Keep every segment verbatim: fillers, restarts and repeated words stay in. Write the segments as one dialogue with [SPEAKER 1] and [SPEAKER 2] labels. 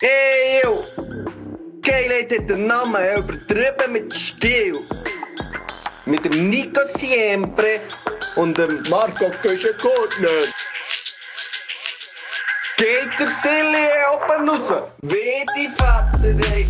[SPEAKER 1] Hey, yo! Geilheit hat den Namen übertrieben mit Stil. Mit dem Nico Siempre und dem Marco Köschen-Gurtner. Geht der Tilly oben raus, wie die Vaterei.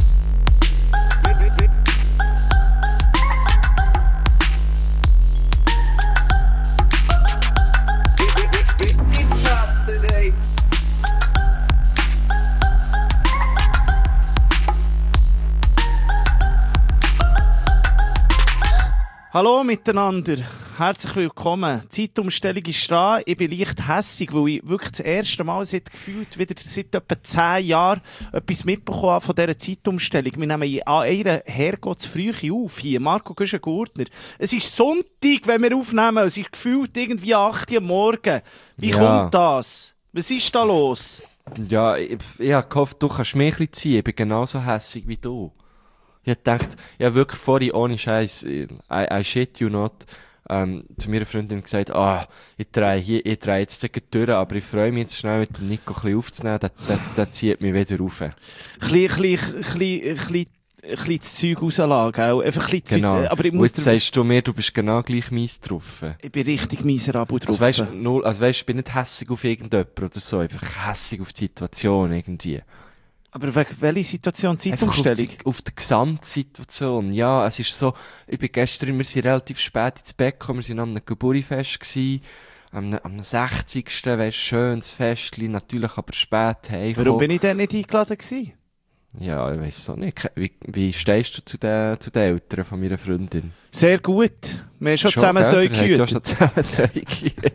[SPEAKER 2] Hallo miteinander, herzlich willkommen. Die Zeitumstellung ist dran. Ich bin leicht hässig, weil ich wirklich das erste Mal seit gefühlt wieder seit etwa zehn Jahren etwas mitbekommen habe von dieser Zeitumstellung. Wir nehmen an einer Herrgottsfrühe auf hier. Marco Köschen-Gurtner. Es ist Sonntag, wenn wir aufnehmen. Es ist gefühlt irgendwie acht Uhr am Morgen. Wie ja. kommt das? Was ist da los?
[SPEAKER 3] Ja, ich, ich habe gehofft, du kannst mich ein bisschen ziehen. Ich bin genauso hässig wie du. Ich hab gedacht, ich habe wirklich vorhin ohne Scheiß, I, I shit you not, ähm, zu meiner Freundin gesagt, ah, ich drehe hier, ich drehe jetzt durch, aber ich freue mich jetzt schnell mit dem Nico ein bisschen aufzunehmen, der, der, der zieht mich wieder rauf. Ein
[SPEAKER 2] bisschen, ein bisschen, ein bisschen das Zeug rauslassen, gell? Einfach ein bisschen
[SPEAKER 3] genau.
[SPEAKER 2] Zeug, aber ich muss...
[SPEAKER 3] Und jetzt sagst du mir, du bist genau gleich mies drauf.
[SPEAKER 2] Ich bin richtig miserabel drauf.
[SPEAKER 3] Also weisst, null, also weisst, ich bin nicht hässig auf irgendjemanden oder so, einfach hässig auf die Situation irgendwie.
[SPEAKER 2] Aber welche Situation? Zeitumstellung?
[SPEAKER 3] Auf die, auf die Gesamtsituation. Ja, es ist so, ich bin gestern, wir sind relativ spät ins Bett gekommen, wir waren am einem Geburtstagsfest gsi, am, am sechzigsten weisst, schönes Festli, natürlich aber spät heimgekommen.
[SPEAKER 2] Warum bin ich denn nicht eingeladen gewesen?
[SPEAKER 3] Ja, ich weiss auch nicht. Wie, wie stehst du zu den, zu den Eltern von meiner Freundin?
[SPEAKER 2] Sehr gut. Wir haben schon, schon zusammen Säue gehütet.
[SPEAKER 3] Ja, schon zusammen Säue gehütet.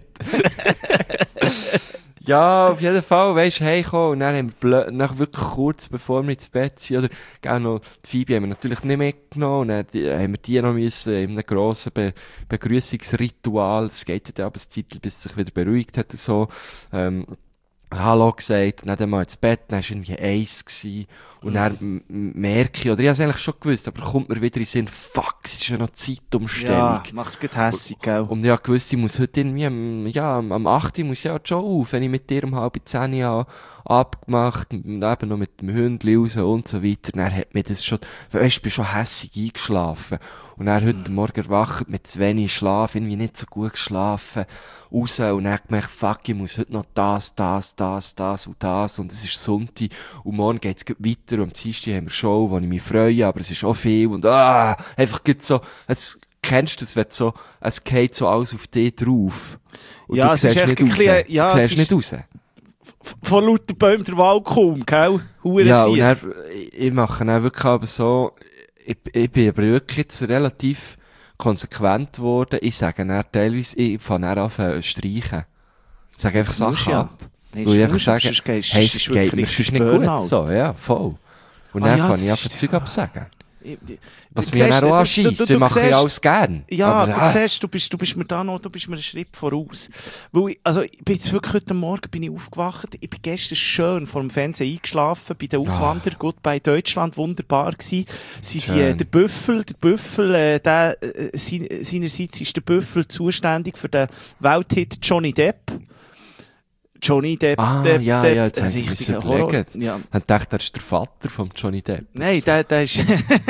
[SPEAKER 3] Ja, auf jeden Fall, weisst du, heimgekommen und dann haben wir blö- nach wirklich kurz bevor wir ins Bett sind, oder, gell, noch, die Phoebe haben wir natürlich nicht mitgenommen, und dann die, haben wir die noch müssen, in einem grossen Be- Begrüssungsritual, es geht ja aber ein Zeitchen, bis es sich wieder beruhigt hat, so, ähm, Hallo gesagt, dann mal ins Bett, dann war irgendwie eins gewesen, und dann m- merke ich, oder ich habe es eigentlich schon gewusst, aber kommt mir wieder in den Sinn, fuck, es ist ja noch Zeitumstellung.
[SPEAKER 2] Ja, macht gut hässig, gell?
[SPEAKER 3] Und ich habe gewusst, ich muss heute irgendwie, am, ja, am acht Uhr muss ich ja schon auf, wenn ich mit dir um halb zehn Uhr abgemacht, und eben noch mit dem Hündli raus und so weiter, dann hat mir das schon, weißt du, ich bin schon hässig eingeschlafen. Und dann heute mhm. Morgen erwacht mit zu wenig Schlaf, irgendwie nicht so gut geschlafen, raus, und dann gemerkt, fuck, ich muss heute noch das, das, das, das und das, und es ist Sonntag, und morgen geht's weiter, und am Dienstag haben wir Show, wo ich mich freue, aber es ist auch viel, und ah, einfach geht so, es, kennst du das, wenn so, es geht so alles auf dich drauf. Und
[SPEAKER 2] ja,
[SPEAKER 3] du
[SPEAKER 2] es
[SPEAKER 3] siehst
[SPEAKER 2] ist
[SPEAKER 3] nicht
[SPEAKER 2] echt
[SPEAKER 3] raus.
[SPEAKER 2] ein bisschen, ja,
[SPEAKER 3] du
[SPEAKER 2] es
[SPEAKER 3] siehst nicht
[SPEAKER 2] ist
[SPEAKER 3] raus.
[SPEAKER 2] von lauter Bäumen der Wald kaum, gell? Hure
[SPEAKER 3] Ja, und
[SPEAKER 2] Sieg.
[SPEAKER 3] dann, ich, ich mache dann wirklich aber so, ich, ich bin aber wirklich jetzt relativ konsequent geworden. Ich sage dann teilweise, ich fange dann an zu streichen. Ich sage einfach Sachen
[SPEAKER 2] ja.
[SPEAKER 3] ab.
[SPEAKER 2] Nee,
[SPEAKER 3] Weil ich einfach
[SPEAKER 2] muss,
[SPEAKER 3] sage,
[SPEAKER 2] sonst gehst-
[SPEAKER 3] hey,
[SPEAKER 2] ist
[SPEAKER 3] es
[SPEAKER 2] wirklich
[SPEAKER 3] geht mir
[SPEAKER 2] richtig
[SPEAKER 3] sonst nicht
[SPEAKER 2] Burnout.
[SPEAKER 3] gut so, ja, voll. Und
[SPEAKER 2] Ah,
[SPEAKER 3] dann
[SPEAKER 2] ja,
[SPEAKER 3] fange ich
[SPEAKER 2] das
[SPEAKER 3] an,
[SPEAKER 2] ist-
[SPEAKER 3] Zeug abzusagen.
[SPEAKER 2] Ich- ich-
[SPEAKER 3] Was
[SPEAKER 2] du
[SPEAKER 3] mir
[SPEAKER 2] siehst,
[SPEAKER 3] dann auch
[SPEAKER 2] du-
[SPEAKER 3] anscheisst,
[SPEAKER 2] du- du
[SPEAKER 3] ich mache ja
[SPEAKER 2] siehst-
[SPEAKER 3] alles gern.
[SPEAKER 2] Ja,
[SPEAKER 3] aber,
[SPEAKER 2] du
[SPEAKER 3] äh,
[SPEAKER 2] siehst, du bist, du bist mir da noch, du bist mir einen Schritt voraus. Weil ich, also, ich bin jetzt wirklich heute Morgen bin ich aufgewacht. Ich bin gestern schön vor dem Fernsehen eingeschlafen, bei den Auswanderern, gut bei Deutschland, wunderbar gewesen. Sie sind, äh,
[SPEAKER 3] Schön.
[SPEAKER 2] der Büffel, der Büffel, äh, der, äh, sein, seinerseits ist der Büffel zuständig für den Welthit Johnny Depp. Johnny Depp,
[SPEAKER 3] Ah,
[SPEAKER 2] Depp,
[SPEAKER 3] ja,
[SPEAKER 2] Depp,
[SPEAKER 3] ja, jetzt
[SPEAKER 2] ein
[SPEAKER 3] habe ich
[SPEAKER 2] richtiger
[SPEAKER 3] mir überlegt.
[SPEAKER 2] Horror. Ja.
[SPEAKER 3] Ich dachte, er ist der Vater von Johnny Depp.
[SPEAKER 2] Nein, der, der ist,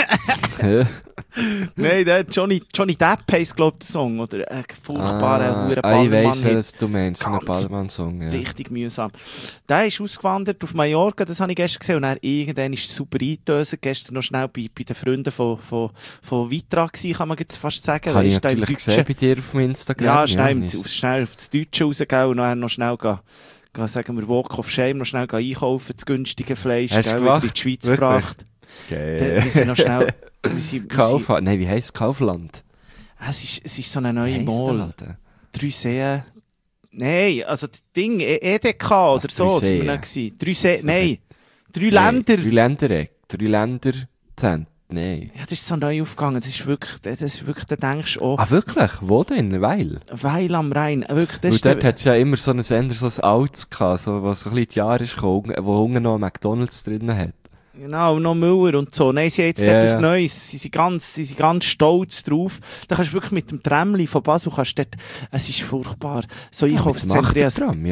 [SPEAKER 2] nein, der Johnny, Johnny Depp heisst, glaub ich, der Song, oder? Ein furchtbarer,
[SPEAKER 3] ah,
[SPEAKER 2] hure
[SPEAKER 3] ah, ich weiss,
[SPEAKER 2] Ballermann-Hit.
[SPEAKER 3] was du meinst, so ein
[SPEAKER 2] Ganz
[SPEAKER 3] Ballermann-Song, ja.
[SPEAKER 2] Richtig mühsam. Der ist ausgewandert auf Mallorca, das habe ich gestern gesehen, und dann irgendwann ist es super eingedöset. Gestern noch schnell bei, bei den Freunden von, von, von Vitra gewesen, kann man fast sagen.
[SPEAKER 3] Habe ich
[SPEAKER 2] Weisst, da im
[SPEAKER 3] natürlich
[SPEAKER 2] Deutschen-
[SPEAKER 3] gesehen bei dir auf dem Instagram.
[SPEAKER 2] Ja, schnell,
[SPEAKER 3] nicht-
[SPEAKER 2] ja, schnell auf das Deutsche rausgehen und dann noch schnell gehen, gehen, sagen wir, Walk of Shame, noch schnell gehen einkaufen, das günstige Fleisch,
[SPEAKER 3] Hast du
[SPEAKER 2] gell, wieder in
[SPEAKER 3] gemacht?
[SPEAKER 2] die Schweiz
[SPEAKER 3] Wirklich?
[SPEAKER 2] gebracht. Dann,
[SPEAKER 3] Geil.
[SPEAKER 2] wir sind noch schnell, wir sind, wir sind,
[SPEAKER 3] Kaufland. Nein, wie heisst Kaufland?
[SPEAKER 2] es ist, es ist so eine neue
[SPEAKER 3] Heisst der
[SPEAKER 2] Mall.
[SPEAKER 3] Laden?
[SPEAKER 2] Drei Seen. Nein, also das Ding, E- E D K oder
[SPEAKER 3] Was,
[SPEAKER 2] so
[SPEAKER 3] drei
[SPEAKER 2] sind wir
[SPEAKER 3] Seen?
[SPEAKER 2] noch gewesen. Drei Seen,
[SPEAKER 3] doch
[SPEAKER 2] nein.
[SPEAKER 3] nicht-
[SPEAKER 2] Drei Länder.
[SPEAKER 3] Drei Länder, drei Länder, Zent. Nein.
[SPEAKER 2] Ja, das ist so neu aufgegangen. Das ist wirklich, das ist wirklich, da denkst du, oh,
[SPEAKER 3] Ah, wirklich? Wo denn? Weil?
[SPEAKER 2] Weil am Rhein. Wirklich, das
[SPEAKER 3] Weil
[SPEAKER 2] ist
[SPEAKER 3] dort
[SPEAKER 2] der,
[SPEAKER 3] hat es ja immer so ein Sender, so ein Altes gehabt, so, was so ein bisschen die Jahre ist gekommen, wo unten noch McDonalds drin hat.
[SPEAKER 2] genau, noch Müller und so. Nein, sie haben jetzt
[SPEAKER 3] Ja,
[SPEAKER 2] dort
[SPEAKER 3] ja.
[SPEAKER 2] ein Neues. Sie sind ganz, sie sind ganz stolz drauf. Da kannst du wirklich mit dem Tramli von Basel, kannst dort, es ist furchtbar. So
[SPEAKER 3] Mit dem
[SPEAKER 2] Einkaufszentren.
[SPEAKER 3] Achtertram, ja.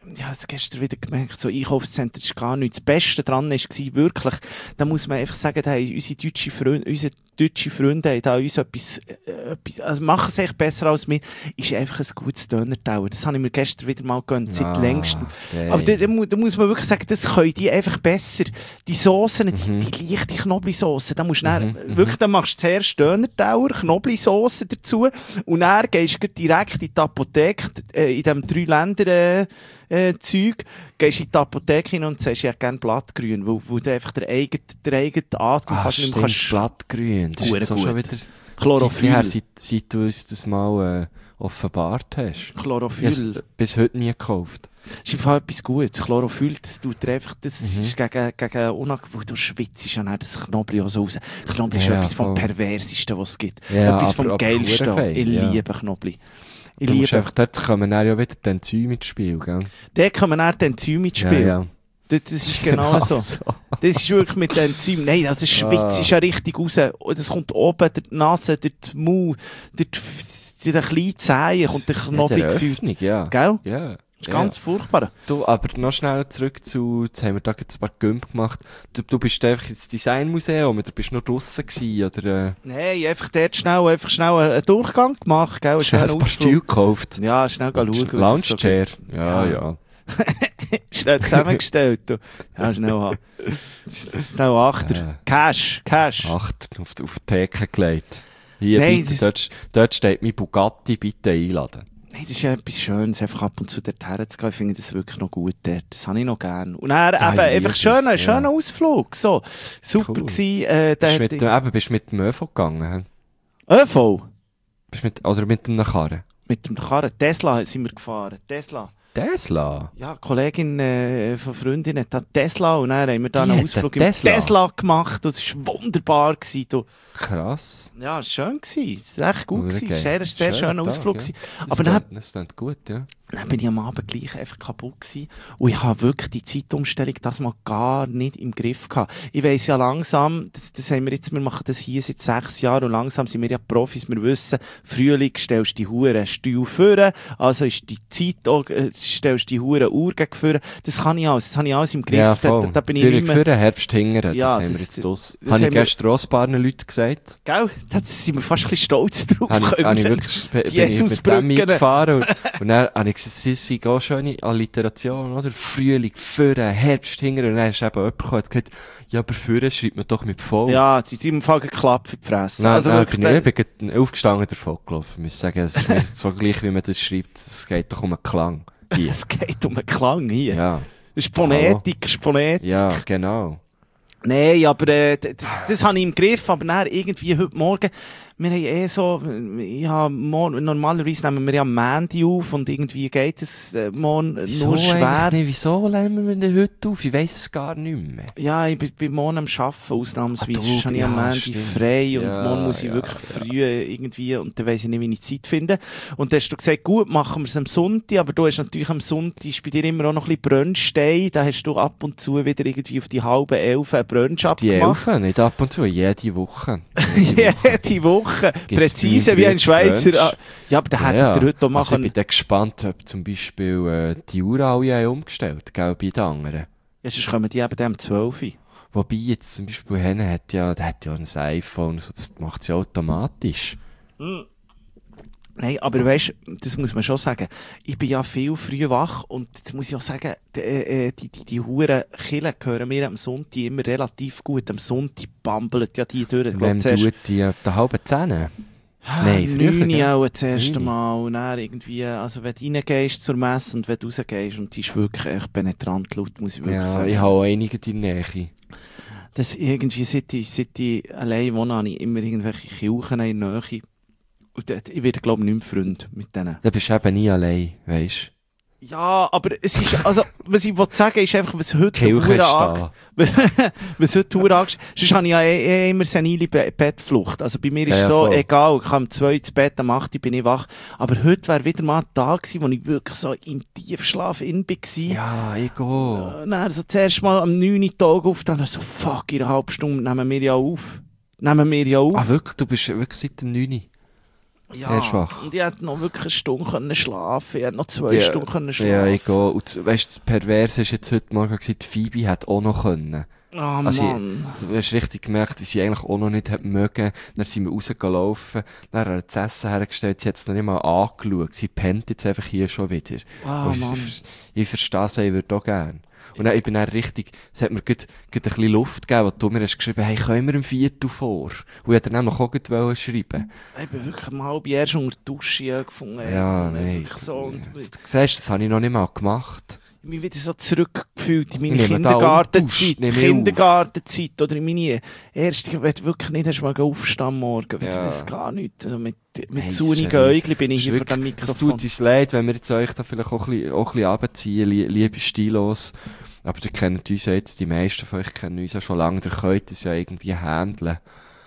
[SPEAKER 2] ja, das gestern wieder gemerkt, so Einkaufszentren ist gar nichts. Das Beste daran war wirklich, da muss man einfach sagen, da haben unsere deutsche Freunde, unsere deutsche Freunde haben da uns etwas, äh, etwas also machen es echt besser als mir, ist einfach ein gutes Döner-Tower. Das habe ich mir gestern wieder mal gegönnt, seit
[SPEAKER 3] Ah,
[SPEAKER 2] längstem.
[SPEAKER 3] geil.
[SPEAKER 2] Aber da, da, mu- da muss man wirklich sagen, das können die einfach besser. Die Soßen,
[SPEAKER 3] Mhm.
[SPEAKER 2] die, die leichte Knoblauchsoße, da musst du dann,
[SPEAKER 3] Mhm,
[SPEAKER 2] wirklich, dann machst du zuerst Döner-Tower, Knoblauchsoße dazu und dann gehst du gleich direkt in die Apotheke, äh, in dem drei Länder äh, äh, Zeug, gehst in die Apotheke hin und sagst, ich hätte gerne Blattgrün, weil, weil du einfach den eigenen, den eigenen Atem
[SPEAKER 3] Ah,
[SPEAKER 2] fast nicht
[SPEAKER 3] stimmt,
[SPEAKER 2] mehr kannst.
[SPEAKER 3] Blattgrün. Das ist
[SPEAKER 2] Hure
[SPEAKER 3] jetzt auch
[SPEAKER 2] gut.
[SPEAKER 3] schon wieder
[SPEAKER 2] Chlorophyll.
[SPEAKER 3] her, seit, seit du uns das mal äh, offenbart hast. Ich habe
[SPEAKER 2] Chlorophyll.
[SPEAKER 3] es bis heute nie gekauft.
[SPEAKER 2] Das ist im Fall etwas Gutes. Chlorophyll, das tut dir einfach, das
[SPEAKER 3] Mhm.
[SPEAKER 2] ist gegen, gegen Unangenehm, du schwitzt ja nicht das Knoblauch auch so raus. Knoblauch ist
[SPEAKER 3] Ja,
[SPEAKER 2] etwas vom
[SPEAKER 3] voll.
[SPEAKER 2] Perversesten, was es gibt.
[SPEAKER 3] Ja,
[SPEAKER 2] etwas
[SPEAKER 3] aber-
[SPEAKER 2] vom
[SPEAKER 3] aber
[SPEAKER 2] Geilsten.
[SPEAKER 3] hure fein,
[SPEAKER 2] Ich
[SPEAKER 3] ja.
[SPEAKER 2] liebe Knoblauch. Ich
[SPEAKER 3] Du musst
[SPEAKER 2] liebe.
[SPEAKER 3] einfach, dort kommen dann ja wieder die Enzyme ins Spiel, gell?
[SPEAKER 2] Dort kommen dann die Enzyme ins Spiel.
[SPEAKER 3] Ja, ja.
[SPEAKER 2] Das, das ist genau so. Das ist wirklich mit den Enzymen. Nein, also das schwitzt
[SPEAKER 3] Ah.
[SPEAKER 2] ist ja richtig raus. Und das kommt oben, durch die Nase, durch die Mund, durch die, durch die kleinen Zehen kommt der Knoblauch
[SPEAKER 3] Ja, der
[SPEAKER 2] gefühlt.
[SPEAKER 3] Öffnung, ja.
[SPEAKER 2] Gell?
[SPEAKER 3] Ja.
[SPEAKER 2] Das ist
[SPEAKER 3] ja.
[SPEAKER 2] ganz furchtbar.
[SPEAKER 3] Du, aber noch schnell zurück zu, jetzt haben wir da jetzt ein paar Gümp gemacht. Du, du bist einfach ins Designmuseum oder bist noch draussen gewesen, oder, äh,
[SPEAKER 2] Nein, einfach dort schnell, einfach schnell einen Durchgang gemacht, gell?
[SPEAKER 3] hast du ein
[SPEAKER 2] Schnell
[SPEAKER 3] paar Stühle gekauft?
[SPEAKER 2] Ja, schnell gehen schauen, was es so
[SPEAKER 3] Lounge-Chair?
[SPEAKER 2] gibt.
[SPEAKER 3] Ja,
[SPEAKER 2] Ja.
[SPEAKER 3] ja.
[SPEAKER 2] Schnell zusammengestellt, du. Ja, schnell haben. Schnell Achter.
[SPEAKER 3] Ja.
[SPEAKER 2] Cash, Cash.
[SPEAKER 3] Acht auf, die- auf die Theke gelegt. Hier,
[SPEAKER 2] Nein,
[SPEAKER 3] bitte,
[SPEAKER 2] das-
[SPEAKER 3] dort, dort steht mein Bugatti, bitte einladen.
[SPEAKER 2] Nein, das ist ja etwas Schönes, einfach ab und zu dort herzugehen. Ich finde das wirklich noch gut dort. Das habe ich noch gern. Und dann
[SPEAKER 3] Ah,
[SPEAKER 2] eben,
[SPEAKER 3] ich
[SPEAKER 2] einfach
[SPEAKER 3] liebe
[SPEAKER 2] schöner,
[SPEAKER 3] es,
[SPEAKER 2] schöner
[SPEAKER 3] ja.
[SPEAKER 2] Ausflug. So. Super
[SPEAKER 3] Cool.
[SPEAKER 2] gewesen. Äh,
[SPEAKER 3] Bist
[SPEAKER 2] der
[SPEAKER 3] mit, dem- eben, bist mit dem ÖV gegangen? hä?
[SPEAKER 2] ÖV.
[SPEAKER 3] Bist mit, oder mit einem Karren?
[SPEAKER 2] Mit dem Karren. Tesla sind wir gefahren. Tesla.
[SPEAKER 3] Tesla?
[SPEAKER 2] Ja, eine Kollegin äh, von Freundin hat da Tesla und dann haben wir da
[SPEAKER 3] Die
[SPEAKER 2] einen
[SPEAKER 3] hat
[SPEAKER 2] Ausflug
[SPEAKER 3] einen
[SPEAKER 2] im
[SPEAKER 3] Tesla?
[SPEAKER 2] Tesla gemacht und es war wunderbar gewesen, du.
[SPEAKER 3] Krass.
[SPEAKER 2] Ja, es war schön gewesen. Es war echt gut
[SPEAKER 3] Hure
[SPEAKER 2] gewesen.
[SPEAKER 3] geil.
[SPEAKER 2] Es war ein sehr, sehr
[SPEAKER 3] Schöner
[SPEAKER 2] schöner
[SPEAKER 3] Tag,
[SPEAKER 2] Ausflug
[SPEAKER 3] ja.
[SPEAKER 2] gewesen.
[SPEAKER 3] Das
[SPEAKER 2] Aber dann,
[SPEAKER 3] klingt- Das klingt gut, ja.
[SPEAKER 2] dann bin ich am Abend gleich einfach kaputt gewesen. Und ich habe wirklich die Zeitumstellung das mal gar nicht im Griff gehabt. Ich weiss ja langsam, das, das haben wir jetzt, wir machen das hier seit sechs Jahren und langsam sind wir ja Profis. Wir wissen, Frühling stellst du die Hure Stuhl führen, also ist die Zeit auch, äh, stellst die Hure Uhr gegen führen. Das kann ich alles, das habe ich alles im Griff.
[SPEAKER 3] Ja,
[SPEAKER 2] da,
[SPEAKER 3] voll.
[SPEAKER 2] da, da bin ich
[SPEAKER 3] Frühling
[SPEAKER 2] nicht mehr,
[SPEAKER 3] für Herbst hingern,
[SPEAKER 2] Ja,
[SPEAKER 3] das haben
[SPEAKER 2] das-
[SPEAKER 3] wir jetzt draus.
[SPEAKER 2] das
[SPEAKER 3] Habe ich
[SPEAKER 2] haben wir-
[SPEAKER 3] gestern auch ein paar Leuten gesagt.
[SPEAKER 2] gell? Da sind wir fast ein bisschen stolz drauf.
[SPEAKER 3] Habe ich,
[SPEAKER 2] Können
[SPEAKER 3] habe ich
[SPEAKER 2] wir
[SPEAKER 3] wirklich, bin ich mit
[SPEAKER 2] Jesusbrücken.
[SPEAKER 3] dem mitgefahren und, und dann habe ich gesagt, es ist auch schöne Alliteration, oder? Frühling, Führen, Herbst, hingern, und dann ist eben jemand gekommen, hat gesagt, ja, aber Führen schreibt man doch mit V.
[SPEAKER 2] Ja, sie sind im Fall geklappt für die Fresse.
[SPEAKER 3] Nein,
[SPEAKER 2] also
[SPEAKER 3] nein,
[SPEAKER 2] wirklich,
[SPEAKER 3] bin ich,
[SPEAKER 2] der-
[SPEAKER 3] ich bin gerade aufgestanden davon gelaufen. Ich muss sagen, es ist mir so gleich, wie man das schreibt. Es geht doch um einen Klang. Hier.
[SPEAKER 2] es geht um einen Klang hier.
[SPEAKER 3] Ja,
[SPEAKER 2] Das ist Phonetik, das ist Phonetik.
[SPEAKER 3] ja, genau.
[SPEAKER 2] Nein, aber äh, d- d- das habe ich im Griff, aber dann irgendwie heute Morgen, wir haben eh so, ja, morgen, normalerweise nehmen wir ja am Montag auf und irgendwie geht es äh, morgen
[SPEAKER 3] Wieso
[SPEAKER 2] nur schwer.
[SPEAKER 3] eigentlich nicht? Wieso nehmen wir denn heute auf? Ich weiss es gar nicht mehr.
[SPEAKER 2] Ja, ich bin, bin morgen am Arbeiten, ausnahmsweise.
[SPEAKER 3] Ah, du,
[SPEAKER 2] Sonst habe ich am
[SPEAKER 3] ja,
[SPEAKER 2] Montag
[SPEAKER 3] stimmt.
[SPEAKER 2] frei und
[SPEAKER 3] Ja,
[SPEAKER 2] morgen muss ich
[SPEAKER 3] ja,
[SPEAKER 2] wirklich
[SPEAKER 3] ja.
[SPEAKER 2] früh irgendwie und dann weiss ich nicht, wie ich Zeit finde. Und dann hast du gesagt, gut, machen wir es am Sonntag, aber du hast natürlich am Sonntag, ist bei dir immer auch noch ein bisschen Brunchstein, da hast du ab und zu wieder irgendwie auf die halbe Elf einen Brunch
[SPEAKER 3] Die
[SPEAKER 2] abgemacht.
[SPEAKER 3] Elfen, nicht ab und zu, jede Woche. Jede Woche.
[SPEAKER 2] Jede Woche.
[SPEAKER 3] Gibt's
[SPEAKER 2] Präzise
[SPEAKER 3] bei
[SPEAKER 2] wie
[SPEAKER 3] mir
[SPEAKER 2] ein Schweizer.
[SPEAKER 3] Brunch?
[SPEAKER 2] Ah, ja, aber da hättet
[SPEAKER 3] Ja,
[SPEAKER 2] ihr heute auch
[SPEAKER 3] also ich
[SPEAKER 2] machen.
[SPEAKER 3] bin dann gespannt, ob zum Beispiel äh, die Uhr alle haben umgestellt, gell, bei den anderen.
[SPEAKER 2] Ja, sonst kommen die eben dann um zwölf Uhr.
[SPEAKER 3] Wobei jetzt zum Beispiel Henne hat ja, der hat ja ein iPhone, so, das macht sie automatisch.
[SPEAKER 2] Nein, aber weisst, das muss man schon sagen. Ich bin ja viel früh wach und jetzt muss ich auch sagen, die, äh, die, die, die Huren Killen gehören mir am Sonntag immer relativ gut. Am Sonntag bambelt ja die durch. Ich glaub,
[SPEAKER 3] Wem
[SPEAKER 2] zuerst-
[SPEAKER 3] tut die äh, der halben Zähne?
[SPEAKER 2] Ah,
[SPEAKER 3] Nein, früher,
[SPEAKER 2] neun
[SPEAKER 3] gell?
[SPEAKER 2] auch das erste
[SPEAKER 3] Neun.
[SPEAKER 2] Mal. Und dann irgendwie, also wenn du reingehst zur Messe und wenn du rausgehst und die ist wirklich echt penetrant laut, muss ich wirklich
[SPEAKER 3] Ja,
[SPEAKER 2] sagen.
[SPEAKER 3] ich habe auch einige in der Nähe.
[SPEAKER 2] Das irgendwie, seit ich, seit ich allein wohne, habe ich immer irgendwelche Kirchen in der Nähe. Und dort- ich werde, glaube ich, nicht mehr Freund mit denen.
[SPEAKER 3] Da bist du eben nie allein, weisst
[SPEAKER 2] Ja, aber es ist, also, was ich wollte sagen, ist einfach, was heute
[SPEAKER 3] du. Kirche
[SPEAKER 2] Hure
[SPEAKER 3] ist
[SPEAKER 2] ange-
[SPEAKER 3] da.
[SPEAKER 2] was heute Hure ange- sonst habe ich ja eh, eh immer senile Be Bettflucht. Also bei mir ist
[SPEAKER 3] Ja, ja,
[SPEAKER 2] so,
[SPEAKER 3] voll.
[SPEAKER 2] egal, ich kann um zwei ins Bett, am acht bin ich wach. Aber heute wäre wieder mal ein Tag gewesen, wo ich wirklich so im Tiefschlaf in war.
[SPEAKER 3] Ja, ich gehe.
[SPEAKER 2] Äh, Dann so zuerst mal am neun Uhr Tag auf, dann so, fuck, in einer halben Stunde nehmen wir ja auf. Nehmen wir ja auf.
[SPEAKER 3] Ah, wirklich? Du bist wirklich seit dem neun?
[SPEAKER 2] Ja,
[SPEAKER 3] Sehr schwach.
[SPEAKER 2] und ich hätte noch wirklich eine Stunde können schlafen, ich hätte noch zwei
[SPEAKER 3] Ja,
[SPEAKER 2] Stunden können schlafen.
[SPEAKER 3] Ja, ich gehe. Und weißt du, das Perverse ist jetzt heute Morgen gewesen, die Phoebe hat auch noch können.
[SPEAKER 2] Oh
[SPEAKER 3] Also,
[SPEAKER 2] Mann.
[SPEAKER 3] Du hast richtig gemerkt, wie sie eigentlich auch noch nicht hat mögen. Dann sind wir rausgelaufen, dann hat er das Essen hergestellt, sie hat es noch nicht mal angeschaut. Sie pennt jetzt einfach hier schon wieder.
[SPEAKER 2] Oh
[SPEAKER 3] Und
[SPEAKER 2] Mann.
[SPEAKER 3] Ich, ich verstehe sie, ich würde auch gerne. Und dann, ich bin dann richtig, es hat mir gerade, gerade ein bisschen Luft gegeben, wo du mir hast geschrieben, hey, können wir im Viertel vor? Und ich hätte dann auch gut wollen schreiben.
[SPEAKER 2] Ich bin wirklich mal halb erst unter der Dusche gefunden.
[SPEAKER 3] Ja,
[SPEAKER 2] Und
[SPEAKER 3] nein.
[SPEAKER 2] wirklich So, und
[SPEAKER 3] Du siehst, das habe ich noch nicht mal gemacht.
[SPEAKER 2] ich mich wieder so zurückgefühlt in meine
[SPEAKER 3] Ich nehme da
[SPEAKER 2] Kindergartenzeit.
[SPEAKER 3] August, nehme ich auf.
[SPEAKER 2] Kindergartenzeit oder in meine erste, ich will wirklich nicht erst mal aufstehen am Morgen. Ich
[SPEAKER 3] Ja.
[SPEAKER 2] weiß gar nicht. Also mit mit
[SPEAKER 3] Hey,
[SPEAKER 2] zunigen
[SPEAKER 3] das ist-
[SPEAKER 2] Äugli bin ich
[SPEAKER 3] Es
[SPEAKER 2] hier
[SPEAKER 3] ist
[SPEAKER 2] vor dem
[SPEAKER 3] wirklich- Es
[SPEAKER 2] Mikrofon.
[SPEAKER 3] tut uns leid, wenn wir jetzt euch da vielleicht auch ein bisschen, auch ein bisschen runterziehen, lie- liebe Stilos. Aber ihr kennt uns ja jetzt, die meisten von euch kennen uns ja schon lange, ihr könnt es ja irgendwie handeln.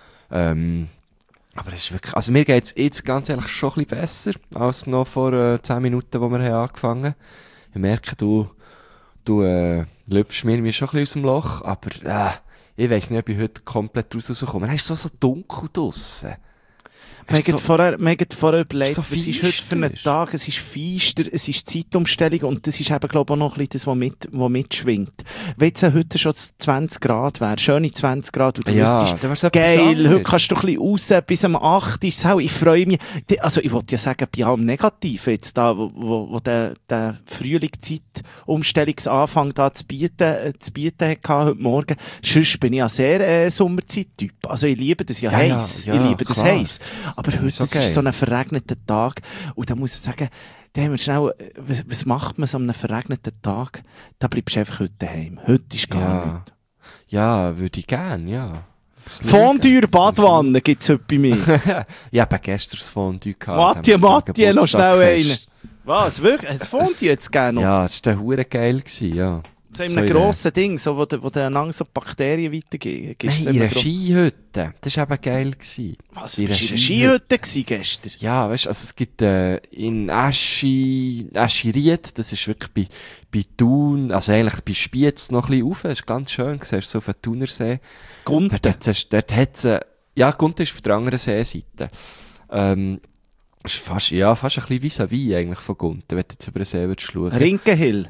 [SPEAKER 3] Ähm, aber es ist wirklich, also mir geht's jetzt ganz ehrlich schon ein bisschen besser, als noch vor äh, zehn Minuten, wo wir haben angefangen. Ich merke, du, du, äh, lüpfst mir irgendwie schon ein bisschen aus dem Loch, aber, äh, ich weiss nicht, ob ich heute komplett rauskomme. Es ist so, so dunkel draussen.
[SPEAKER 2] Wir
[SPEAKER 3] Es
[SPEAKER 2] haben
[SPEAKER 3] ist so-
[SPEAKER 2] vorher, wir haben vorher überlegt,
[SPEAKER 3] so
[SPEAKER 2] was ist heute für einen
[SPEAKER 3] feister.
[SPEAKER 2] Tag? Es ist feister, es ist Zeitumstellung und das ist eben, glaube ich, auch noch ein bisschen das, was, mit, was mitschwingt. Wenn jetzt heute schon zwanzig Grad wäre, schöne zwanzig Grad, und du
[SPEAKER 3] Ja,
[SPEAKER 2] wüsstest,
[SPEAKER 3] dann wär's etwas
[SPEAKER 2] geil,
[SPEAKER 3] anderes.
[SPEAKER 2] heute kannst du ein bisschen raus, bis am acht ist es hell, ich freue mich. Die- Also, ich wollte ja sagen, bei allem Negativen jetzt da, wo, wo, wo der, der Frühling Zeitumstellungsanfang da zu bieten, äh, zu bieten hatte heute Morgen, sonst bin ich ja sehr äh, Sommerzeit-Typ. Also, ich liebe das ja,
[SPEAKER 3] Ja, ja,
[SPEAKER 2] heiß.
[SPEAKER 3] ja,
[SPEAKER 2] ich liebe das
[SPEAKER 3] klar.
[SPEAKER 2] heiß. Aber heute
[SPEAKER 3] Ist
[SPEAKER 2] ist
[SPEAKER 3] okay.
[SPEAKER 2] so ein verregneter Tag. Und da muss ich sagen, da haben wir schnell, äh, was, was macht man so an einem verregneten Tag? Da bleibst du einfach heute daheim. Heute ist gar
[SPEAKER 3] Ja.
[SPEAKER 2] nichts.
[SPEAKER 3] Ja, würde ich gern, ja.
[SPEAKER 2] Fondue Badwanne gibt's heute bei mir.
[SPEAKER 3] Ja, ich habe gestern das Fondue gehabt.
[SPEAKER 2] Mattie,
[SPEAKER 3] Haben wir
[SPEAKER 2] Mattie, noch
[SPEAKER 3] Geburtstag
[SPEAKER 2] schnell einen.
[SPEAKER 3] fest.
[SPEAKER 2] Was, wirklich? Ein Fondue jetzt gerne noch?
[SPEAKER 3] Ja, das war dann hure geil gewesen, ja.
[SPEAKER 2] So in
[SPEAKER 3] So
[SPEAKER 2] einem
[SPEAKER 3] in
[SPEAKER 2] grossen Ding, so, wo du, wo du einander so Bakterien weitergibst.
[SPEAKER 3] Nein,
[SPEAKER 2] So
[SPEAKER 3] in einer
[SPEAKER 2] einem gro-
[SPEAKER 3] Skihütte. Das war eben geil gewesen.
[SPEAKER 2] Was,
[SPEAKER 3] in
[SPEAKER 2] du
[SPEAKER 3] einer
[SPEAKER 2] bist in einer
[SPEAKER 3] Skihütte.
[SPEAKER 2] Skihütte gewesen gestern?
[SPEAKER 3] Ja, weißt du, also es gibt äh, in Aschi, Aschiriet, das ist wirklich bei, bei Thun, also eigentlich bei Spiez noch ein bisschen rauf, das ist ganz schön, du siehst so auf den Thunersee.
[SPEAKER 2] Gunten.
[SPEAKER 3] Dort hat's, dort hat's, äh, ja, Gunten ist auf der anderen Seeseite. Ähm, ist fast, ja, fast ein bisschen vis-à-vis eigentlich von Gunten, wenn du jetzt über den See würdest schauen.
[SPEAKER 2] Rinkenhill.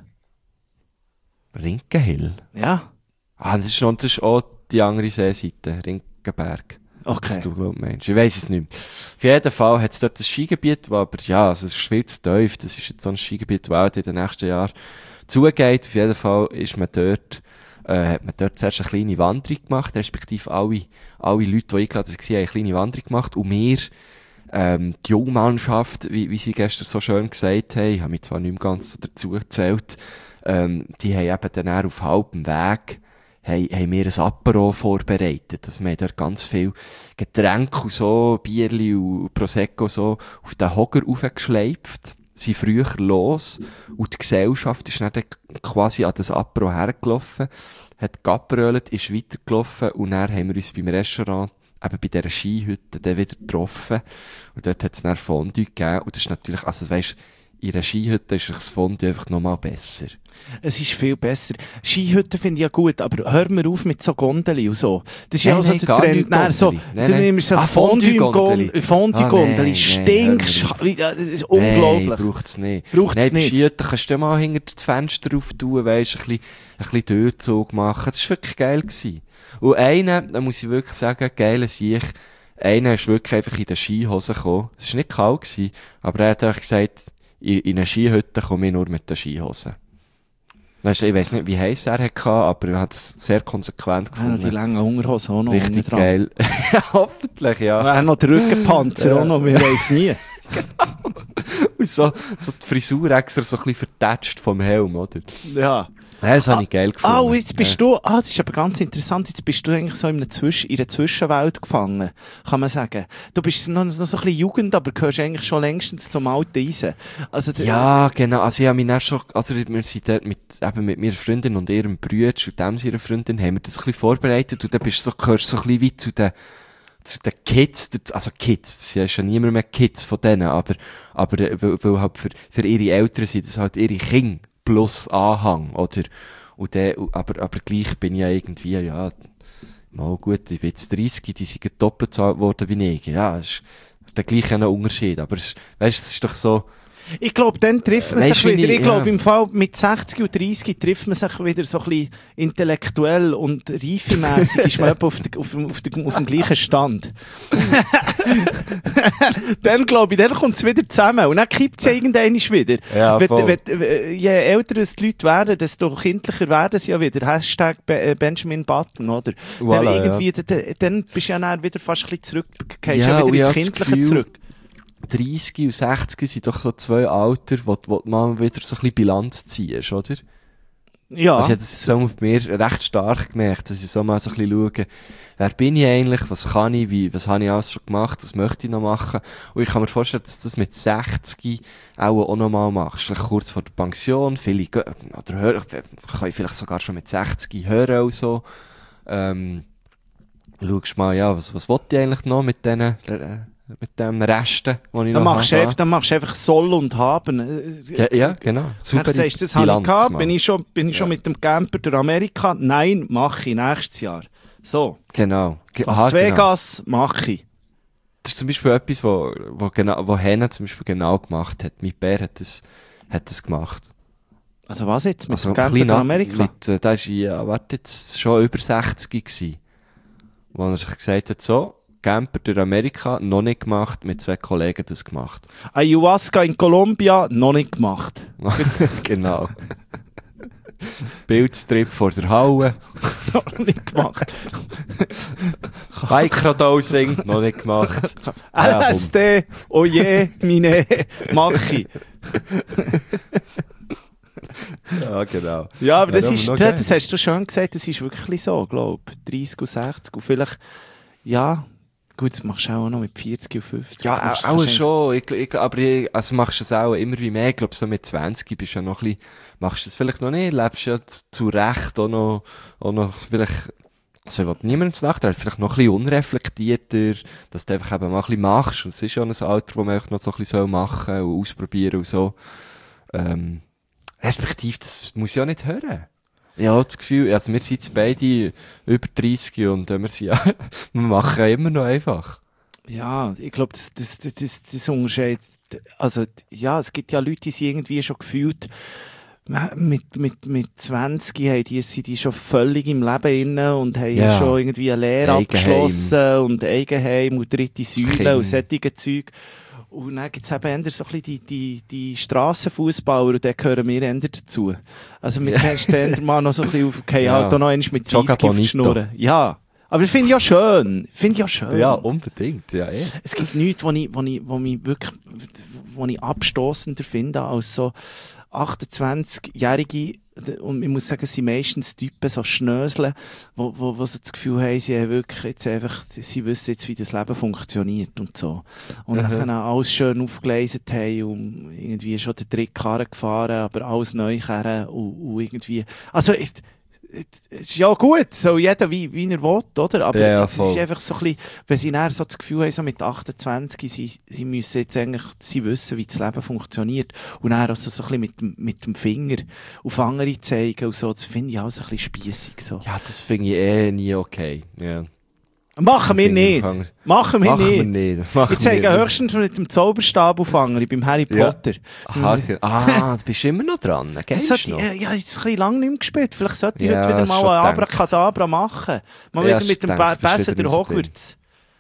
[SPEAKER 3] Rinkenhill?
[SPEAKER 2] Ja.
[SPEAKER 3] Ah, das ist, noch, das ist auch die andere Seeseite, Rinkenberg. Was
[SPEAKER 2] Okay.
[SPEAKER 3] du glaub meinst. Ich weiss es nicht mehr. Auf jeden Fall hat es dort ein Skigebiet, wo aber, ja, also es ist viel zu tief. Das ist jetzt so ein Skigebiet, das auch in den nächsten Jahren zugeht. Auf jeden Fall ist man dort, äh, hat man dort zuerst eine kleine Wanderung gemacht, respektive alle, alle Leute, die eingeladen waren, haben eine kleine Wanderung gemacht. Und wir, ähm, die Jungmannschaft, wie, wie sie gestern so schön gesagt haben, ich habe mich zwar nicht mehr ganz dazu gezählt, ähm, die haben eben dann auch auf halbem Weg, haben, haben wir ein Apero vorbereitet. Also wir haben dort ganz viel Getränke und so, Bierli und Prosecco so auf den Hocker raufgeschleift, sind früher los und die Gesellschaft ist dann quasi an das Apero hergelaufen, hat geaperölt, ist weitergelaufen und dann haben wir uns beim Restaurant eben bei dieser Skihütte dann wieder getroffen und dort hat es dann Fondue gegeben und das ist natürlich, also weisst, in einer Skihütte ist das Fondue einfach nochmal besser.
[SPEAKER 2] Es ist viel besser. Skihütten finde ich ja gut, aber hör mir auf mit so Gondeli und so. Das ist ja
[SPEAKER 3] Nein,
[SPEAKER 2] auch so
[SPEAKER 3] nein,
[SPEAKER 2] der
[SPEAKER 3] gar
[SPEAKER 2] Trend.
[SPEAKER 3] nicht
[SPEAKER 2] Nein, so,
[SPEAKER 3] Gondeli. Nein,
[SPEAKER 2] du
[SPEAKER 3] nein.
[SPEAKER 2] nimmst so
[SPEAKER 3] Ah,
[SPEAKER 2] Fondue im
[SPEAKER 3] Fondue-Gondeli.
[SPEAKER 2] Gondeli. Fondue-Gondeli.
[SPEAKER 3] Ah, nein,
[SPEAKER 2] Stinkst.
[SPEAKER 3] nein, hör mir
[SPEAKER 2] Das ist
[SPEAKER 3] Nein,
[SPEAKER 2] unglaublich.
[SPEAKER 3] braucht's nicht.
[SPEAKER 2] Braucht's
[SPEAKER 3] Nein, bei
[SPEAKER 2] nicht.
[SPEAKER 3] Skihütten kannst du mal hinter das Fenster rauf tun, weisst, ein bisschen, ein bisschen Durchzug machen. Das war wirklich geil gewesen. Und einer, da muss ich wirklich sagen, geiler Sieg, einer ist wirklich einfach in den Skihosen gekommen. Es war nicht kalt gewesen, aber er hat einfach gesagt, in, in eine Skihütte komme ich nur mit den Skihosen. Weisst, ich weiss nicht, wie heiß er hatte, aber er hat es sehr konsequent
[SPEAKER 2] Ja, noch die
[SPEAKER 3] gefunden.
[SPEAKER 2] langen Hungerhosen auch noch.
[SPEAKER 3] Richtig
[SPEAKER 2] unten dran.
[SPEAKER 3] geil. Hoffentlich, ja.
[SPEAKER 2] Ja, noch der Rückenpanzer
[SPEAKER 3] Ja.
[SPEAKER 2] auch noch, wir weiss nie.
[SPEAKER 3] Und so, so die Frisur extra so ein bisschen vertätscht vom Helm, oder?
[SPEAKER 2] Ja.
[SPEAKER 3] Ja, das habe ich geil gefunden.
[SPEAKER 2] Ah, und jetzt bist du, ah, das ist aber ganz interessant, jetzt bist du eigentlich so in einer, Zwisch in einer Zwischenwelt gefangen, kann man sagen. Du bist noch, noch so ein bisschen Jugend, aber gehörst eigentlich schon längstens zum alten Eisen. Also, der-
[SPEAKER 3] Ja, genau. Also ich habe mich dann schon, also wir sind dort mit, eben mit meiner Freundin und ihrem Bruder und dem seiner Freundin, haben wir das ein bisschen vorbereitet und dann bist du so, gehörst du so ein bisschen wie zu den, zu den Kids, also Kids, das ist ja niemand mehr Kids von denen, aber, aber, äh, weil, weil halt für, für ihre Eltern sind das halt ihre Kinder plus Anhang, oder? Und der, aber, aber gleich bin ich ja irgendwie, ja, mal gut, ich bin jetzt dreißig, die sind doppelt so alt worden wie ich. Ja, das ist, der gleiche noch Unterschied. Aber es, weißt, es ist doch so...
[SPEAKER 2] Ich glaube, dann trifft man
[SPEAKER 3] Weißt,
[SPEAKER 2] sich
[SPEAKER 3] wie
[SPEAKER 2] wieder.
[SPEAKER 3] ich-
[SPEAKER 2] Ich glaube,
[SPEAKER 3] ja.
[SPEAKER 2] im Fall mit sechzig und dreißig trifft man sich wieder so ein bisschen intellektuell und reifemässig ist man etwa auf, der, auf, dem- auf, der, auf dem gleichen Stand. Dann glaube ich, dann kommt es wieder zusammen und dann kippt es ja irgendwann wieder.
[SPEAKER 3] Ja,
[SPEAKER 2] Wenn-
[SPEAKER 3] voll.
[SPEAKER 2] wenn- Je älter es die Leute werden, desto kindlicher werden sie ja wieder. Hashtag Be- äh, Benjamin Button, oder?
[SPEAKER 3] Voilà,
[SPEAKER 2] dann, irgendwie, dann, dann bist du ja dann wieder fast ein bisschen zurück, gehst ja,
[SPEAKER 3] Ja, und
[SPEAKER 2] wieder
[SPEAKER 3] ich
[SPEAKER 2] ins
[SPEAKER 3] habe das
[SPEAKER 2] Kindliche
[SPEAKER 3] Gefühl,
[SPEAKER 2] zurück.
[SPEAKER 3] dreißig und sechzig sind doch so zwei Alter, wo, wo man wieder so ein bisschen Bilanz ziehst, oder?
[SPEAKER 2] Ja.
[SPEAKER 3] Also ich habe das jetzt auch bei mir recht stark gemerkt, dass ich so mal so ein bisschen schaue, wer bin ich eigentlich, was kann ich, wie, was habe ich alles schon gemacht, was möchte ich noch machen. Und ich kann mir vorstellen, dass du das mit sechzig auch, auch noch mal machst. Vielleicht kurz vor der Pension, viele, gehen- oder hören, können vielleicht sogar schon mit sechzig hören und so. Ähm, schaust mal, ja, was, was wollte ich eigentlich noch mit diesen, äh, mit den Resten, die ich
[SPEAKER 2] Dann
[SPEAKER 3] noch
[SPEAKER 2] machst, du
[SPEAKER 3] habe.
[SPEAKER 2] einfach, dann machst du einfach soll und haben. Äh,
[SPEAKER 3] Ja, ja, genau.
[SPEAKER 2] Super,
[SPEAKER 3] Super
[SPEAKER 2] sagst, das habe ich
[SPEAKER 3] Bilanz,
[SPEAKER 2] gehabt.
[SPEAKER 3] Mann.
[SPEAKER 2] Bin ich schon, bin ich schon
[SPEAKER 3] Ja.
[SPEAKER 2] mit dem Camper durch Amerika? Nein, mache ich nächstes Jahr. So,
[SPEAKER 3] Genau. Ge-
[SPEAKER 2] Las
[SPEAKER 3] aha, genau.
[SPEAKER 2] Vegas mache ich.
[SPEAKER 3] Das ist zum Beispiel etwas, wo, wo genau, wo Hannah zum Beispiel genau gemacht hat. Mein Bär hat das, hat das gemacht.
[SPEAKER 2] Also was jetzt? Mit
[SPEAKER 3] Also
[SPEAKER 2] dem Camper
[SPEAKER 3] klein
[SPEAKER 2] durch
[SPEAKER 3] ab-
[SPEAKER 2] Amerika?
[SPEAKER 3] Mit, äh, da ist, ja, warte, jetzt schon über sechzig gewesen. Wo er sich gesagt hat, so, Camper durch Amerika, noch nicht gemacht, mit zwei Kollegen das gemacht.
[SPEAKER 2] Ayahuasca in Kolumbia, noch nicht gemacht.
[SPEAKER 3] Genau. Bildstrip vor der Halle.
[SPEAKER 2] noch nicht gemacht.
[SPEAKER 3] Microdosing, noch nicht gemacht. Ja,
[SPEAKER 2] L S D, oh je, meine, mache ich.
[SPEAKER 3] Ja, genau.
[SPEAKER 2] Ja, aber das,
[SPEAKER 3] Ja,
[SPEAKER 2] ist,
[SPEAKER 3] aber noch
[SPEAKER 2] das,
[SPEAKER 3] geil.
[SPEAKER 2] das hast du schon gesagt, das ist wirklich so, glaube ich. dreißig und sechzig und vielleicht, ja, gut, das machst du auch noch mit vierzig und fünfzig.
[SPEAKER 3] Ja,
[SPEAKER 2] Das machst du
[SPEAKER 3] auch, auch
[SPEAKER 2] wahrscheinlich-
[SPEAKER 3] schon. Ich, ich, aber ich, also machst du es auch immer wie mehr. Ich glaube, so mit zwanzig bist du ja noch ein bisschen, machst du es vielleicht noch nicht, lebst ja zu, zu Recht auch noch, auch noch vielleicht, also ich will niemandem zu Nacht, vielleicht noch ein bisschen unreflektierter, dass du einfach eben mal ein bisschen machst. Und es ist ja ein Alter, wo man einfach noch so ein bisschen machen soll und ausprobieren und so. Ähm, respektive, das muss ich ja nicht hören. Ich habe das Gefühl, also wir sind jetzt beide über dreißig und äh, wir sind ja, wir machen ja immer noch einfach.
[SPEAKER 2] Ja, ich glaube, das, das, das, das, das unterscheidet, also, ja, es gibt ja Leute, die sind irgendwie schon gefühlt, mit, mit, mit zwanzig haben die, sind die schon völlig im Leben inne und haben
[SPEAKER 3] Ja.
[SPEAKER 2] schon irgendwie eine Lehre
[SPEAKER 3] Eigenheim.
[SPEAKER 2] abgeschlossen und Eigenheim und dritte Säule
[SPEAKER 3] Kind.
[SPEAKER 2] und solche Zeug. Und dann gibt es eben eher so ein bisschen die, die, die Strassenfußballer und da gehören wir eher dazu. Also, wir
[SPEAKER 3] Ja.
[SPEAKER 2] kennen den mal noch so ein bisschen auf, okay,
[SPEAKER 3] Ja.
[SPEAKER 2] halt auch noch einmal mit
[SPEAKER 3] Joga
[SPEAKER 2] dreißig auf die
[SPEAKER 3] Bonito.
[SPEAKER 2] Schnurren. Ja. Aber das finde ich ja schön. Finde ich ja schön.
[SPEAKER 3] Ja, unbedingt, ja, eh.
[SPEAKER 2] Es gibt nichts, wo ich, wo ich, wo mich wirklich, wo ich abstoßender finde als so achtundzwanzigjährige, und ich muss sagen, es sind meistens Typen, so Schnösel, wo, wo, wo sie das Gefühl haben, sie haben wirklich jetzt einfach, sie wissen jetzt, wie das Leben funktioniert und so. Und
[SPEAKER 3] Mhm.
[SPEAKER 2] dann alles schön aufgeleistet haben und irgendwie schon den dritten Karren gefahren, aber alles neu kehren und, und irgendwie, also, ich, es ist ja gut, so jeder wie, wie er will, oder? Aber
[SPEAKER 3] Ja, ja,
[SPEAKER 2] es ist
[SPEAKER 3] voll.
[SPEAKER 2] einfach so ein bisschen, wenn sie dann so das Gefühl haben, so mit achtundzwanzig, sie, sie müssen jetzt eigentlich, sie wissen, wie das Leben funktioniert. Und dann also so ein bisschen mit, dem- mit dem Finger auf andere zeigen und so, das finde ich auch so ein bisschen spiessig, so.
[SPEAKER 3] Ja, das finde ich eh nie okay. Ja.
[SPEAKER 2] Machen wir
[SPEAKER 3] Finger
[SPEAKER 2] nicht!
[SPEAKER 3] auf andere-
[SPEAKER 2] Machen wir
[SPEAKER 3] Machen wir
[SPEAKER 2] nicht!
[SPEAKER 3] nicht. Machen
[SPEAKER 2] Ich zeige
[SPEAKER 3] wir nicht.
[SPEAKER 2] höchstens mit dem Zauberstab auf andere, beim Harry
[SPEAKER 3] Ja.
[SPEAKER 2] Potter.
[SPEAKER 3] Aha, ah, du bist immer noch dran.
[SPEAKER 2] Ich
[SPEAKER 3] Geilst
[SPEAKER 2] sollte,
[SPEAKER 3] noch?
[SPEAKER 2] äh, ja, jetzt ein bisschen lange nicht mehr gespielt. Vielleicht sollte ich
[SPEAKER 3] Ja,
[SPEAKER 2] heute wieder
[SPEAKER 3] das
[SPEAKER 2] mal
[SPEAKER 3] schon
[SPEAKER 2] ein
[SPEAKER 3] gedacht.
[SPEAKER 2] Abracadabra machen. Mal
[SPEAKER 3] Ja,
[SPEAKER 2] wieder mit dem
[SPEAKER 3] stimmt,
[SPEAKER 2] Ba-
[SPEAKER 3] das ist
[SPEAKER 2] Besen
[SPEAKER 3] wieder
[SPEAKER 2] durch
[SPEAKER 3] unser Ding.
[SPEAKER 2] Hogwarts.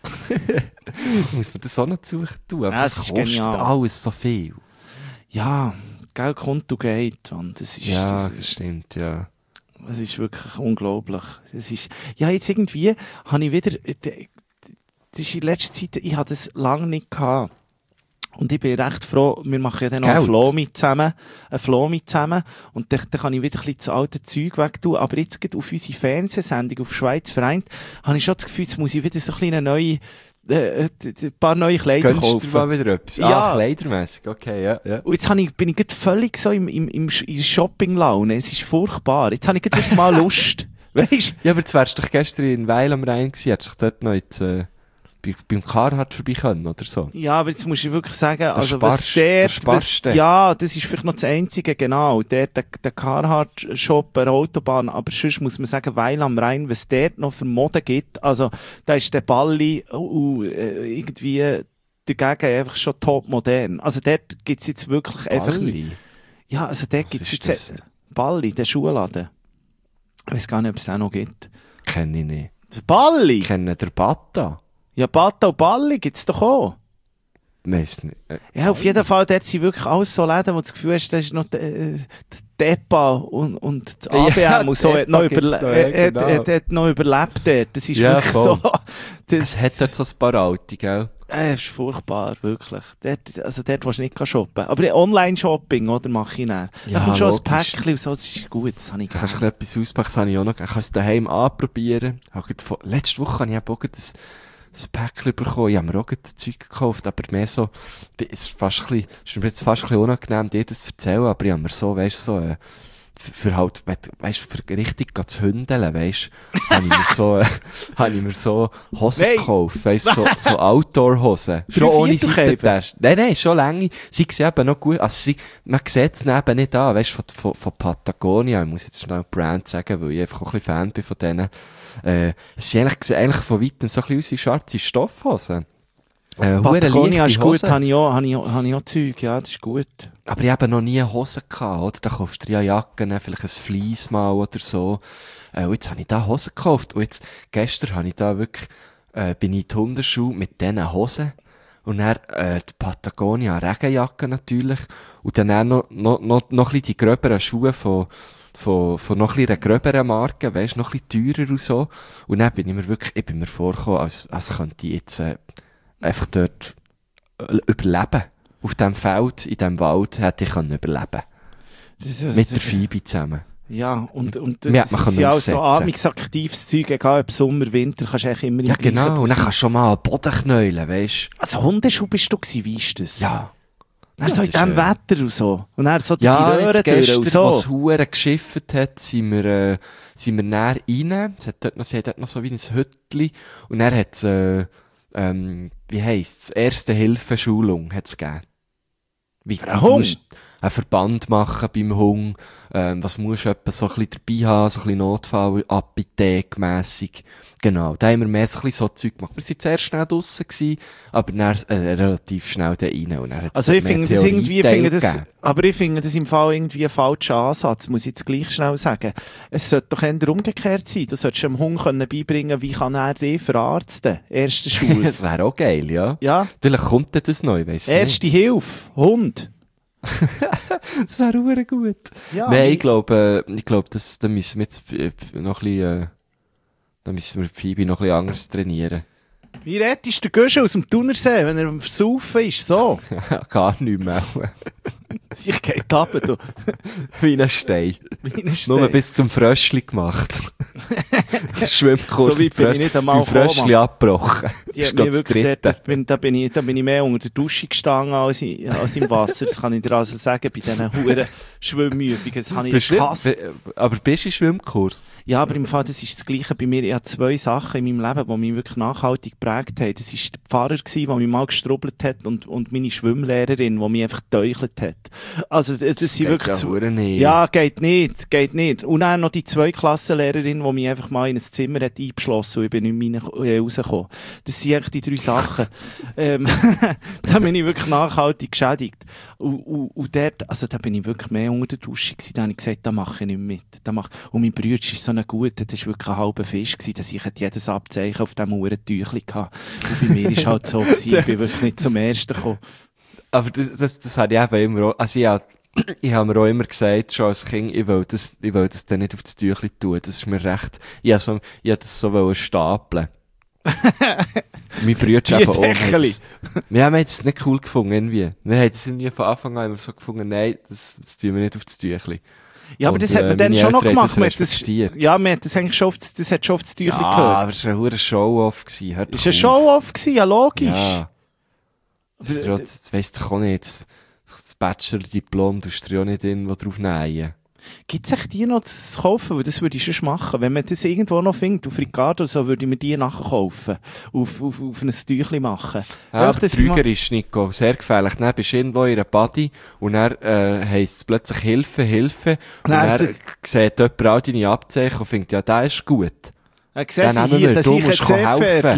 [SPEAKER 3] Muss man das auch noch zu tun? Aber
[SPEAKER 2] Ja,
[SPEAKER 3] das
[SPEAKER 2] das ist
[SPEAKER 3] kostet
[SPEAKER 2] genial.
[SPEAKER 3] alles so viel.
[SPEAKER 2] Ja, Geld kommt und geht. Mann. Das ist,
[SPEAKER 3] Ja, das stimmt, ja.
[SPEAKER 2] das ist wirklich unglaublich. Das ist, ja, jetzt irgendwie habe ich wieder, das ist in letzter Zeit, ich hatte das lange nicht gehabt. Und ich bin recht froh, wir machen ja dann noch einen
[SPEAKER 3] Geld.
[SPEAKER 2] Flomi zusammen, einen Flomi zusammen, und dann, dann kann ich wieder ein bisschen das alte Zeug wegtun. Aber jetzt gerade auf unsere Fernsehsendung, auf Schweiz vereint, habe ich schon das Gefühl, jetzt muss ich wieder so ein bisschen eine neue, äh, ein paar neue Kleider
[SPEAKER 3] Gönnst du
[SPEAKER 2] kaufen.
[SPEAKER 3] dir mal wieder etwas?
[SPEAKER 2] Ja.
[SPEAKER 3] Ah, kleidermässig, okay, ja, ja.
[SPEAKER 2] Und jetzt habe ich, bin ich gerade völlig so im, im, im, Sch- in der Shopping-Laune. Es ist furchtbar. Jetzt habe ich gerade wieder mal Lust. Weisst?
[SPEAKER 3] Ja, aber jetzt wärst du doch gestern in Weil am Rhein gewesen, hättest du doch dort noch jetzt, äh, bei, beim Carhartt vorbei können, oder so.
[SPEAKER 2] Ja, aber jetzt muss ich wirklich sagen, also
[SPEAKER 3] sparst-
[SPEAKER 2] was der,
[SPEAKER 3] da sparst
[SPEAKER 2] was,
[SPEAKER 3] du.
[SPEAKER 2] ja, das ist vielleicht noch das Einzige, genau, der, der, der Carhartt-Shop an der Autobahn, aber sonst muss man sagen, Weil am Rhein, was der noch für Mode gibt, also, da ist der Balli, uh, uh, äh, irgendwie dagegen einfach schon top modern. Also dort gibt's jetzt wirklich einfach...
[SPEAKER 3] Balli?
[SPEAKER 2] Ja, also dort
[SPEAKER 3] Was
[SPEAKER 2] gibt's
[SPEAKER 3] ist
[SPEAKER 2] jetzt...
[SPEAKER 3] das?
[SPEAKER 2] Balli, der Schuhladen. Ich weiss gar nicht, ob es den noch gibt.
[SPEAKER 3] Kenn ich nicht.
[SPEAKER 2] Balli?
[SPEAKER 3] Ich kenne den Bata.
[SPEAKER 2] Ja, Bata und Balli gibt's doch auch.
[SPEAKER 3] Weiss nicht. Äh,
[SPEAKER 2] Ja, auf jeden Fall, dort sind wirklich alles so Läden, wo du das Gefühl hast, da ist noch der, äh, der Depa und, und das A B M
[SPEAKER 3] Ja,
[SPEAKER 2] und so, hat noch,
[SPEAKER 3] Depa
[SPEAKER 2] überle
[SPEAKER 3] gibt's noch,
[SPEAKER 2] äh,
[SPEAKER 3] ja,
[SPEAKER 2] hat,
[SPEAKER 3] genau.
[SPEAKER 2] hat, hat noch überlebt dort. Das ist
[SPEAKER 3] Ja,
[SPEAKER 2] wirklich
[SPEAKER 3] voll.
[SPEAKER 2] so. Das,
[SPEAKER 3] Es hat dort so ein paar alte, gell?
[SPEAKER 2] äh, ist furchtbar, wirklich. Dort, also dort willst du nicht shoppen. Aber Online-Shopping, oder, mache ich dann. Da
[SPEAKER 3] Ja,
[SPEAKER 2] kommt schon
[SPEAKER 3] logisch.
[SPEAKER 2] ein Päckchen und so, das ist gut, das habe ich
[SPEAKER 3] Kannst du
[SPEAKER 2] gerne.
[SPEAKER 3] etwas auspacken, das habe ich auch noch. Ich kann es daheim anprobieren. Ich habe gerade vor- Letzte Woche habe ich eben auch gerade ein, ein Päckchen bekommen. Ich habe mir auch gerade Zeug gekauft, aber mehr so, es ist fast ein bisschen, ist mir jetzt fast ein bisschen unangenehm, dir das zu erzählen, aber ich habe mir so, weißt du, so, äh, für, für halt, weißt du, für richtig zu hündeln, weißt du, habe ich mir so, äh, habe ich mir so Hosen
[SPEAKER 2] Nein.
[SPEAKER 3] gekauft, weißt du, so, so Outdoor-Hosen. Schon
[SPEAKER 2] Drei
[SPEAKER 3] ohne
[SPEAKER 2] Viertelkäfer?
[SPEAKER 3] Seitentaschen. Nein, nein, schon lange. Sie sehen eben noch gut, also sie, man sieht es eben nicht an, weißt du, von, von, von Patagonia, ich muss jetzt schnell Brand sagen, weil ich einfach auch ein bisschen Fan bin von denen. Äh, es sieht eigentlich, eigentlich von weitem so ein bisschen aus wie schwarze Stoffhosen. Äh, hure
[SPEAKER 2] Patagonia
[SPEAKER 3] leichte
[SPEAKER 2] ist gut,
[SPEAKER 3] Hosen.
[SPEAKER 2] habe ich auch, habe ich auch, habe ich auch Zeug, ja, das ist gut.
[SPEAKER 3] Aber ich habe noch nie Hosen gehabt, oder? Da kaufst du ja Jacken, vielleicht ein Fleece mal oder so. Äh, und jetzt habe ich da Hosen gekauft. Und jetzt, gestern habe ich da wirklich, äh, bin ich in die Hundeschuhe mit diesen Hosen. Und dann, äh, die Patagonia Regenjacke natürlich. Und dann auch noch, noch, noch, noch ein bisschen die gröberen Schuhe von, von, von noch ein bisschen einer gröberen Marke, weisst, noch ein bisschen teurer und so. Und dann bin ich mir wirklich, ich bin mir vorgekommen, als, als könnte ich jetzt, äh, einfach dort äh, überleben. Auf dem Feld, in dem Wald, hätte ich können überleben.
[SPEAKER 2] Das ist,
[SPEAKER 3] Mit der Phoebe zusammen.
[SPEAKER 2] Ja, und, und
[SPEAKER 3] Ja,
[SPEAKER 2] das
[SPEAKER 3] man
[SPEAKER 2] ist
[SPEAKER 3] kann
[SPEAKER 2] ja auch
[SPEAKER 3] aussetzen.
[SPEAKER 2] so amix-aktives Zeug, egal ob Sommer, Winter, kannst du eigentlich immer
[SPEAKER 3] Ja,
[SPEAKER 2] im gleichen
[SPEAKER 3] genau. Und dann
[SPEAKER 2] Bus-
[SPEAKER 3] kannst du schon mal am Boden knäulen, weisst
[SPEAKER 2] Also Hundeschuh bist du gewesen, wie ist das?
[SPEAKER 3] Ja.
[SPEAKER 2] Dann so in
[SPEAKER 3] das ist,
[SPEAKER 2] diesem
[SPEAKER 3] äh,
[SPEAKER 2] Wetter und so. Und dann so
[SPEAKER 3] Ja,
[SPEAKER 2] die Röhren
[SPEAKER 3] jetzt
[SPEAKER 2] durch
[SPEAKER 3] gestern,
[SPEAKER 2] und
[SPEAKER 3] was
[SPEAKER 2] so.
[SPEAKER 3] Huren geschifft hat, sind wir, äh, sind wir näher rein. Es hat dort noch, sie hat dort noch so wie ein Hüttli. Und dann hat äh, ähm, wie heisst's? Erste-Hilfe-Schulung hat's gegeben. Wie,
[SPEAKER 2] Für einen
[SPEAKER 3] wie
[SPEAKER 2] Hund?
[SPEAKER 3] tust du einen Verband machen beim Hund? Ähm, was musst du etwa so ein bisschen dabei haben? So ein bisschen Notfall-Apothek-mässig. Genau. Da haben wir mehr so ein bisschen so Zeug gemacht. Wir waren zuerst schnell draussen gewesen, aber dann, äh, relativ schnell da rein. Und dann hat's
[SPEAKER 2] Also ich
[SPEAKER 3] mehr
[SPEAKER 2] finde das irgendwie, ich
[SPEAKER 3] Theorieteil
[SPEAKER 2] finde das,
[SPEAKER 3] gegeben.
[SPEAKER 2] aber ich finde das im Fall irgendwie ein falscher Ansatz, muss ich jetzt gleich schnell sagen. Es sollte doch eher umgekehrt sein. Du solltest dem Hund können beibringen, wie kann er dich verarzten? Erste Schule.
[SPEAKER 3] Das wäre auch geil, ja.
[SPEAKER 2] Ja.
[SPEAKER 3] Vielleicht kommt dann das neu, weiss nicht.
[SPEAKER 2] Erste Hilfe. Hund.
[SPEAKER 3] Das wäre auch gut.
[SPEAKER 2] Ja.
[SPEAKER 3] Nein, ich glaube, äh, ich glaube, das, da müssen wir jetzt äh, noch ein bisschen, äh, da müssen wir Phoebe noch ein bisschen anders trainieren.
[SPEAKER 2] Wie rettest du den Göschel aus dem Thunersee, wenn er am Versaufen ist? So.
[SPEAKER 3] Gar nicht mehr.
[SPEAKER 2] Ich geht ab, du.
[SPEAKER 3] Wie ein Stein.
[SPEAKER 2] Wie ein
[SPEAKER 3] Nur
[SPEAKER 2] Stein.
[SPEAKER 3] bis zum Fröschli gemacht. Schwimmkurs
[SPEAKER 2] So weit bin ich nicht einmal
[SPEAKER 3] beim Fröschli
[SPEAKER 2] gekommen,
[SPEAKER 3] abgebrochen.
[SPEAKER 2] Die
[SPEAKER 3] Das
[SPEAKER 2] hat
[SPEAKER 3] ist
[SPEAKER 2] mir
[SPEAKER 3] gerade das
[SPEAKER 2] wirklich,
[SPEAKER 3] Dritte.
[SPEAKER 2] dort, bin, da, bin ich, da bin ich mehr unter der Dusche gestanden als, in, als im Wasser. Das kann ich dir also sagen, bei diesen huren Schwimmübungen. Das habe ich
[SPEAKER 3] Bist du-
[SPEAKER 2] gehasst.
[SPEAKER 3] be- Aber bist du im Schwimmkurs?
[SPEAKER 2] Ja, aber im Fall, das ist das Gleiche bei mir. Ich habe zwei Sachen in meinem Leben, die mich wirklich nachhaltig geprägt haben. Das war der Pfarrer, gewesen, der mich mal gestrubbelt hat, und, und meine Schwimmlehrerin, die mich einfach getäuchelt hat. Also, das, das sind
[SPEAKER 3] geht
[SPEAKER 2] wirklich
[SPEAKER 3] ja
[SPEAKER 2] zwei-
[SPEAKER 3] hure nicht.
[SPEAKER 2] Ja, geht nicht, geht nicht. Und dann noch die zwei Klassenlehrerin, die mich einfach mal in ein Zimmer hat eingeschlossen und ich bin nicht mehr rein- äh, rausgekommen. Das sind eigentlich die drei Sachen. ähm, da bin ich wirklich nachhaltig geschädigt. Und, und, und dort, also da bin ich wirklich mehr unter der Dusche gewesen. Da habe ich gesagt, da mache ich nicht mehr mit. Da mach... Und mein Bruder ist so ein guter, das war wirklich ein halber Fisch gewesen, dass ich jedes Abzeichen auf diesem Uhrentüchli hatte. Und bei mir ist halt so gewesen, ich bin wirklich nicht zum Ersten gekommen.
[SPEAKER 3] Aber das, das, das habe ich eben immer auch, also ich habe, ich habe mir auch immer gesagt, schon als Kind, ich will das, ich will das dann nicht auf das Tüchli tun. Das ist mir recht, ich habe so, ich habe das so wollen stapeln. Mein Bruder eben auch. Wir
[SPEAKER 2] Bierdeckerli.
[SPEAKER 3] haben es nicht cool gefunden, irgendwie. Wir haben es irgendwie von Anfang an immer so gefunden, nein, das, das tun wir nicht auf das Tüchli.
[SPEAKER 2] Ja, aber
[SPEAKER 3] Und,
[SPEAKER 2] das hat man
[SPEAKER 3] äh,
[SPEAKER 2] dann
[SPEAKER 3] meine
[SPEAKER 2] schon noch
[SPEAKER 3] Eltern haben
[SPEAKER 2] gemacht.
[SPEAKER 3] das
[SPEAKER 2] Man hat das,
[SPEAKER 3] respektiert.
[SPEAKER 2] ja, man hat das eigentlich schon auf das, das hat schon auf das Tüchli
[SPEAKER 3] Ja,
[SPEAKER 2] gehört.
[SPEAKER 3] aber es war ein hoher Show-Off gewesen. Hört
[SPEAKER 2] Ist
[SPEAKER 3] doch
[SPEAKER 2] ein
[SPEAKER 3] auf.
[SPEAKER 2] Show-Off gewesen, ja, logisch.
[SPEAKER 3] Ja. Das, ist doch- das weisst du auch nicht. Das- Das Bachelor-Diplom tust du dir auch nicht irgendwo drauf nähen.
[SPEAKER 2] Gibt es echt die noch zu kaufen? Weil das würde ich schon machen. Wenn man das irgendwo noch findet, auf Ricardo, so würde ich mir die nachher kaufen. Auf, auf, auf ein Tüchli machen.
[SPEAKER 3] Ja,
[SPEAKER 2] Einfach,
[SPEAKER 3] aber
[SPEAKER 2] dass ich mal-
[SPEAKER 3] Trüger ist, Nico, sehr gefährlich. Dann bist du irgendwo in einer Body und dann äh, heisst es plötzlich Hilfe, Hilfe. Und
[SPEAKER 2] Nein,
[SPEAKER 3] dann
[SPEAKER 2] es-
[SPEAKER 3] sieht jemand all deine Abzeichen und findet, ja, der ist gut.
[SPEAKER 2] Äh, sehen
[SPEAKER 3] Dann
[SPEAKER 2] Sie
[SPEAKER 3] nehmen
[SPEAKER 2] hier,
[SPEAKER 3] wir,
[SPEAKER 2] dass
[SPEAKER 3] du
[SPEAKER 2] ich ein
[SPEAKER 3] musst helfen.
[SPEAKER 2] Seepferdli.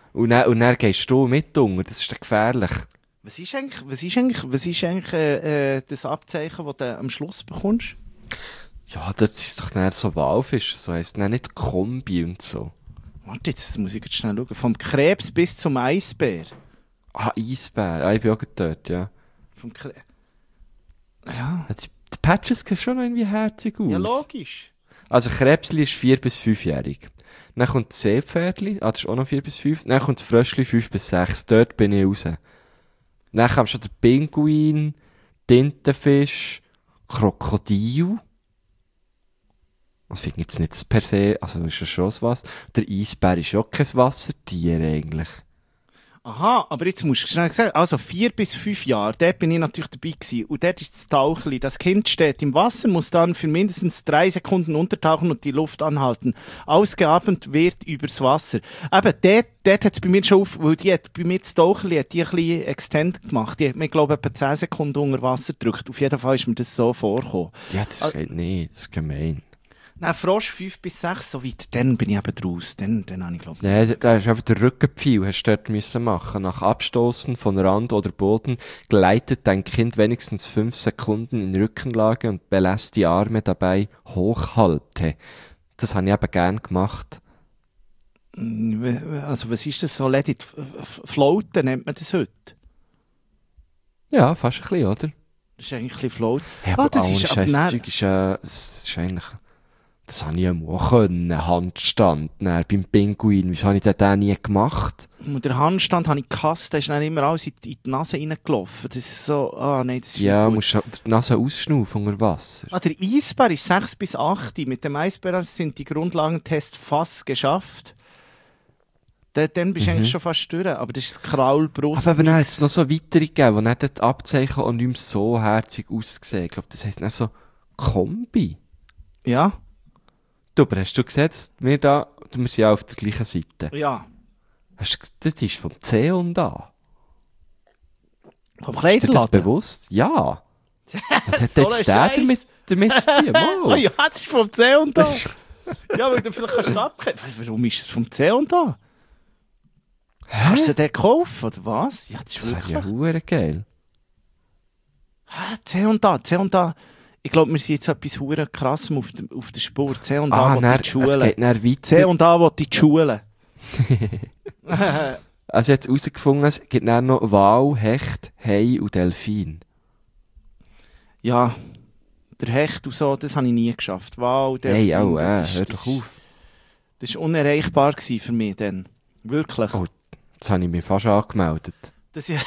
[SPEAKER 3] Und dann, und dann gehst du mit unter, das ist dann gefährlich.
[SPEAKER 2] Was ist eigentlich, was ist eigentlich, was ist eigentlich äh, äh, das Abzeichen, das du am Schluss bekommst?
[SPEAKER 3] Ja, das ist doch nicht so Walfisch, so heisst es nicht Kombi und so.
[SPEAKER 2] Warte, jetzt muss ich jetzt schnell schauen. Vom Krebs bis zum Eisbär.
[SPEAKER 3] Ah, Eisbär, ah, ich bin auch gerade dort, ja.
[SPEAKER 2] Vom Kre ja.
[SPEAKER 3] Die, die Patches sehen schon noch irgendwie herzig aus.
[SPEAKER 2] Ja, logisch.
[SPEAKER 3] Also Krebsli ist vier bis fünfjährig. Dann kommt das Seepferdli, ah, das ist auch noch vier bis fünf. Dann kommt das Fröschli fünf bis sechs, dort bin ich raus. Dann kam schon der Pinguin, Tintenfisch, Krokodil. Das finde ich jetzt nicht per se, also ist ja schon was. Der Eisbär ist ja kein Wassertier eigentlich.
[SPEAKER 2] Aha, aber jetzt musst du schnell sagen, also vier bis fünf Jahre, dort bin ich natürlich dabei gewesen. Und dort ist das Tauchli. Das Kind steht im Wasser, muss dann für mindestens drei Sekunden untertauchen und die Luft anhalten. Ausgeatmet wird übers Wasser. Eben, dort, dort hat es bei mir schon auf, weil die hat, bei mir das Tauchli hat die ein bisschen extend gemacht. Die hat mir, glaube ich, etwa zehn Sekunden unter Wasser gedrückt. Auf jeden Fall ist mir das so vorgekommen.
[SPEAKER 3] Ja, das
[SPEAKER 2] also,
[SPEAKER 3] geht nicht, das ist gemein.
[SPEAKER 2] Nein, Frosch fünf bis sechs, so weit, dann bin ich eben draus. Dann, dann habe ich, glaube ich...
[SPEAKER 3] Nein, da ist eben der Rückenpfeil, hast du dort müssen machen. Nach Abstoßen von Rand oder Boden gleitet dein Kind wenigstens fünf Sekunden in Rückenlage und belässt die Arme dabei hochhalte. Das habe ich eben gern gemacht.
[SPEAKER 2] Also, was ist das so? Let it floaten, nennt man das heute?
[SPEAKER 3] Ja, fast ein bisschen, oder?
[SPEAKER 2] Das ist eigentlich ein bisschen float.
[SPEAKER 3] Ja, aber
[SPEAKER 2] ah, das
[SPEAKER 3] ohne
[SPEAKER 2] ist
[SPEAKER 3] Scheiß,
[SPEAKER 2] aber
[SPEAKER 3] das Zeug ist ja, das ist eigentlich... Das habe ich ja auch können, Handstand, dann, beim Pinguin. Wieso habe ich das denn nie gemacht?
[SPEAKER 2] Und der Handstand habe ich gehasst, der ist dann immer alles in die, in die Nase reingelaufen. Das ist so, ah, nein, das ist
[SPEAKER 3] ja,
[SPEAKER 2] nicht
[SPEAKER 3] musst du die Nase ausschnaufen unter Wasser.
[SPEAKER 2] Ah, der Eisbär ist sechs bis acht. Mit dem Eisbär sind die Grundlagentests fast geschafft. Da, dann bist du
[SPEAKER 3] Mhm.
[SPEAKER 2] eigentlich schon fast durch. Aber das ist das Kraulbrust.
[SPEAKER 3] Aber dann hat es noch so weitere gegeben, wo dann das Abzeichen auch nicht mehr so herzig ausgesehen. Ich glaube, das heisst dann so Kombi.
[SPEAKER 2] Ja?
[SPEAKER 3] Du, aber hast du gesehen, dass wir da, wir sind ja auf der gleichen Seite.
[SPEAKER 2] Ja.
[SPEAKER 3] Hast du, ges- das ist vom C und A.
[SPEAKER 2] Vom
[SPEAKER 3] Ist dir das
[SPEAKER 2] Kleiderladen?
[SPEAKER 3] bewusst? Ja. Was hat
[SPEAKER 2] So
[SPEAKER 3] jetzt
[SPEAKER 2] ein
[SPEAKER 3] der
[SPEAKER 2] Scheiß.
[SPEAKER 3] damit, damit zu tun?
[SPEAKER 2] Oh
[SPEAKER 3] Mal.
[SPEAKER 2] ja, das ist vom C und A.
[SPEAKER 3] Das ist-
[SPEAKER 2] Ja, weil du vielleicht kannst du abgeben. Warum ist es vom C und A? Kannst du den kaufen, oder was? Ja, das ist
[SPEAKER 3] Das wäre
[SPEAKER 2] wirklich...
[SPEAKER 3] ja hure geil.
[SPEAKER 2] Hä, C und A, C und A. Ich glaube, wir sind jetzt etwas hure krassem auf, der- auf der Spur. C und A
[SPEAKER 3] Ah,
[SPEAKER 2] will
[SPEAKER 3] dann,
[SPEAKER 2] in die
[SPEAKER 3] es
[SPEAKER 2] Schule.
[SPEAKER 3] geht dann
[SPEAKER 2] C
[SPEAKER 3] weiter.
[SPEAKER 2] und A will in die Schule.
[SPEAKER 3] Also jetzt herausgefunden, es gibt dann noch Wal, Hecht, Hai und Delfin.
[SPEAKER 2] Ja, der Hecht und so, das habe ich nie geschafft. Wow, der
[SPEAKER 3] Hey, auch,
[SPEAKER 2] das
[SPEAKER 3] äh,
[SPEAKER 2] ist-
[SPEAKER 3] hör
[SPEAKER 2] das
[SPEAKER 3] doch
[SPEAKER 2] ist-
[SPEAKER 3] auf.
[SPEAKER 2] Das war unerreichbar gewesen für mich dann. Wirklich.
[SPEAKER 3] Oh, Jetzt habe ich mich fast angemeldet.
[SPEAKER 2] Das ist...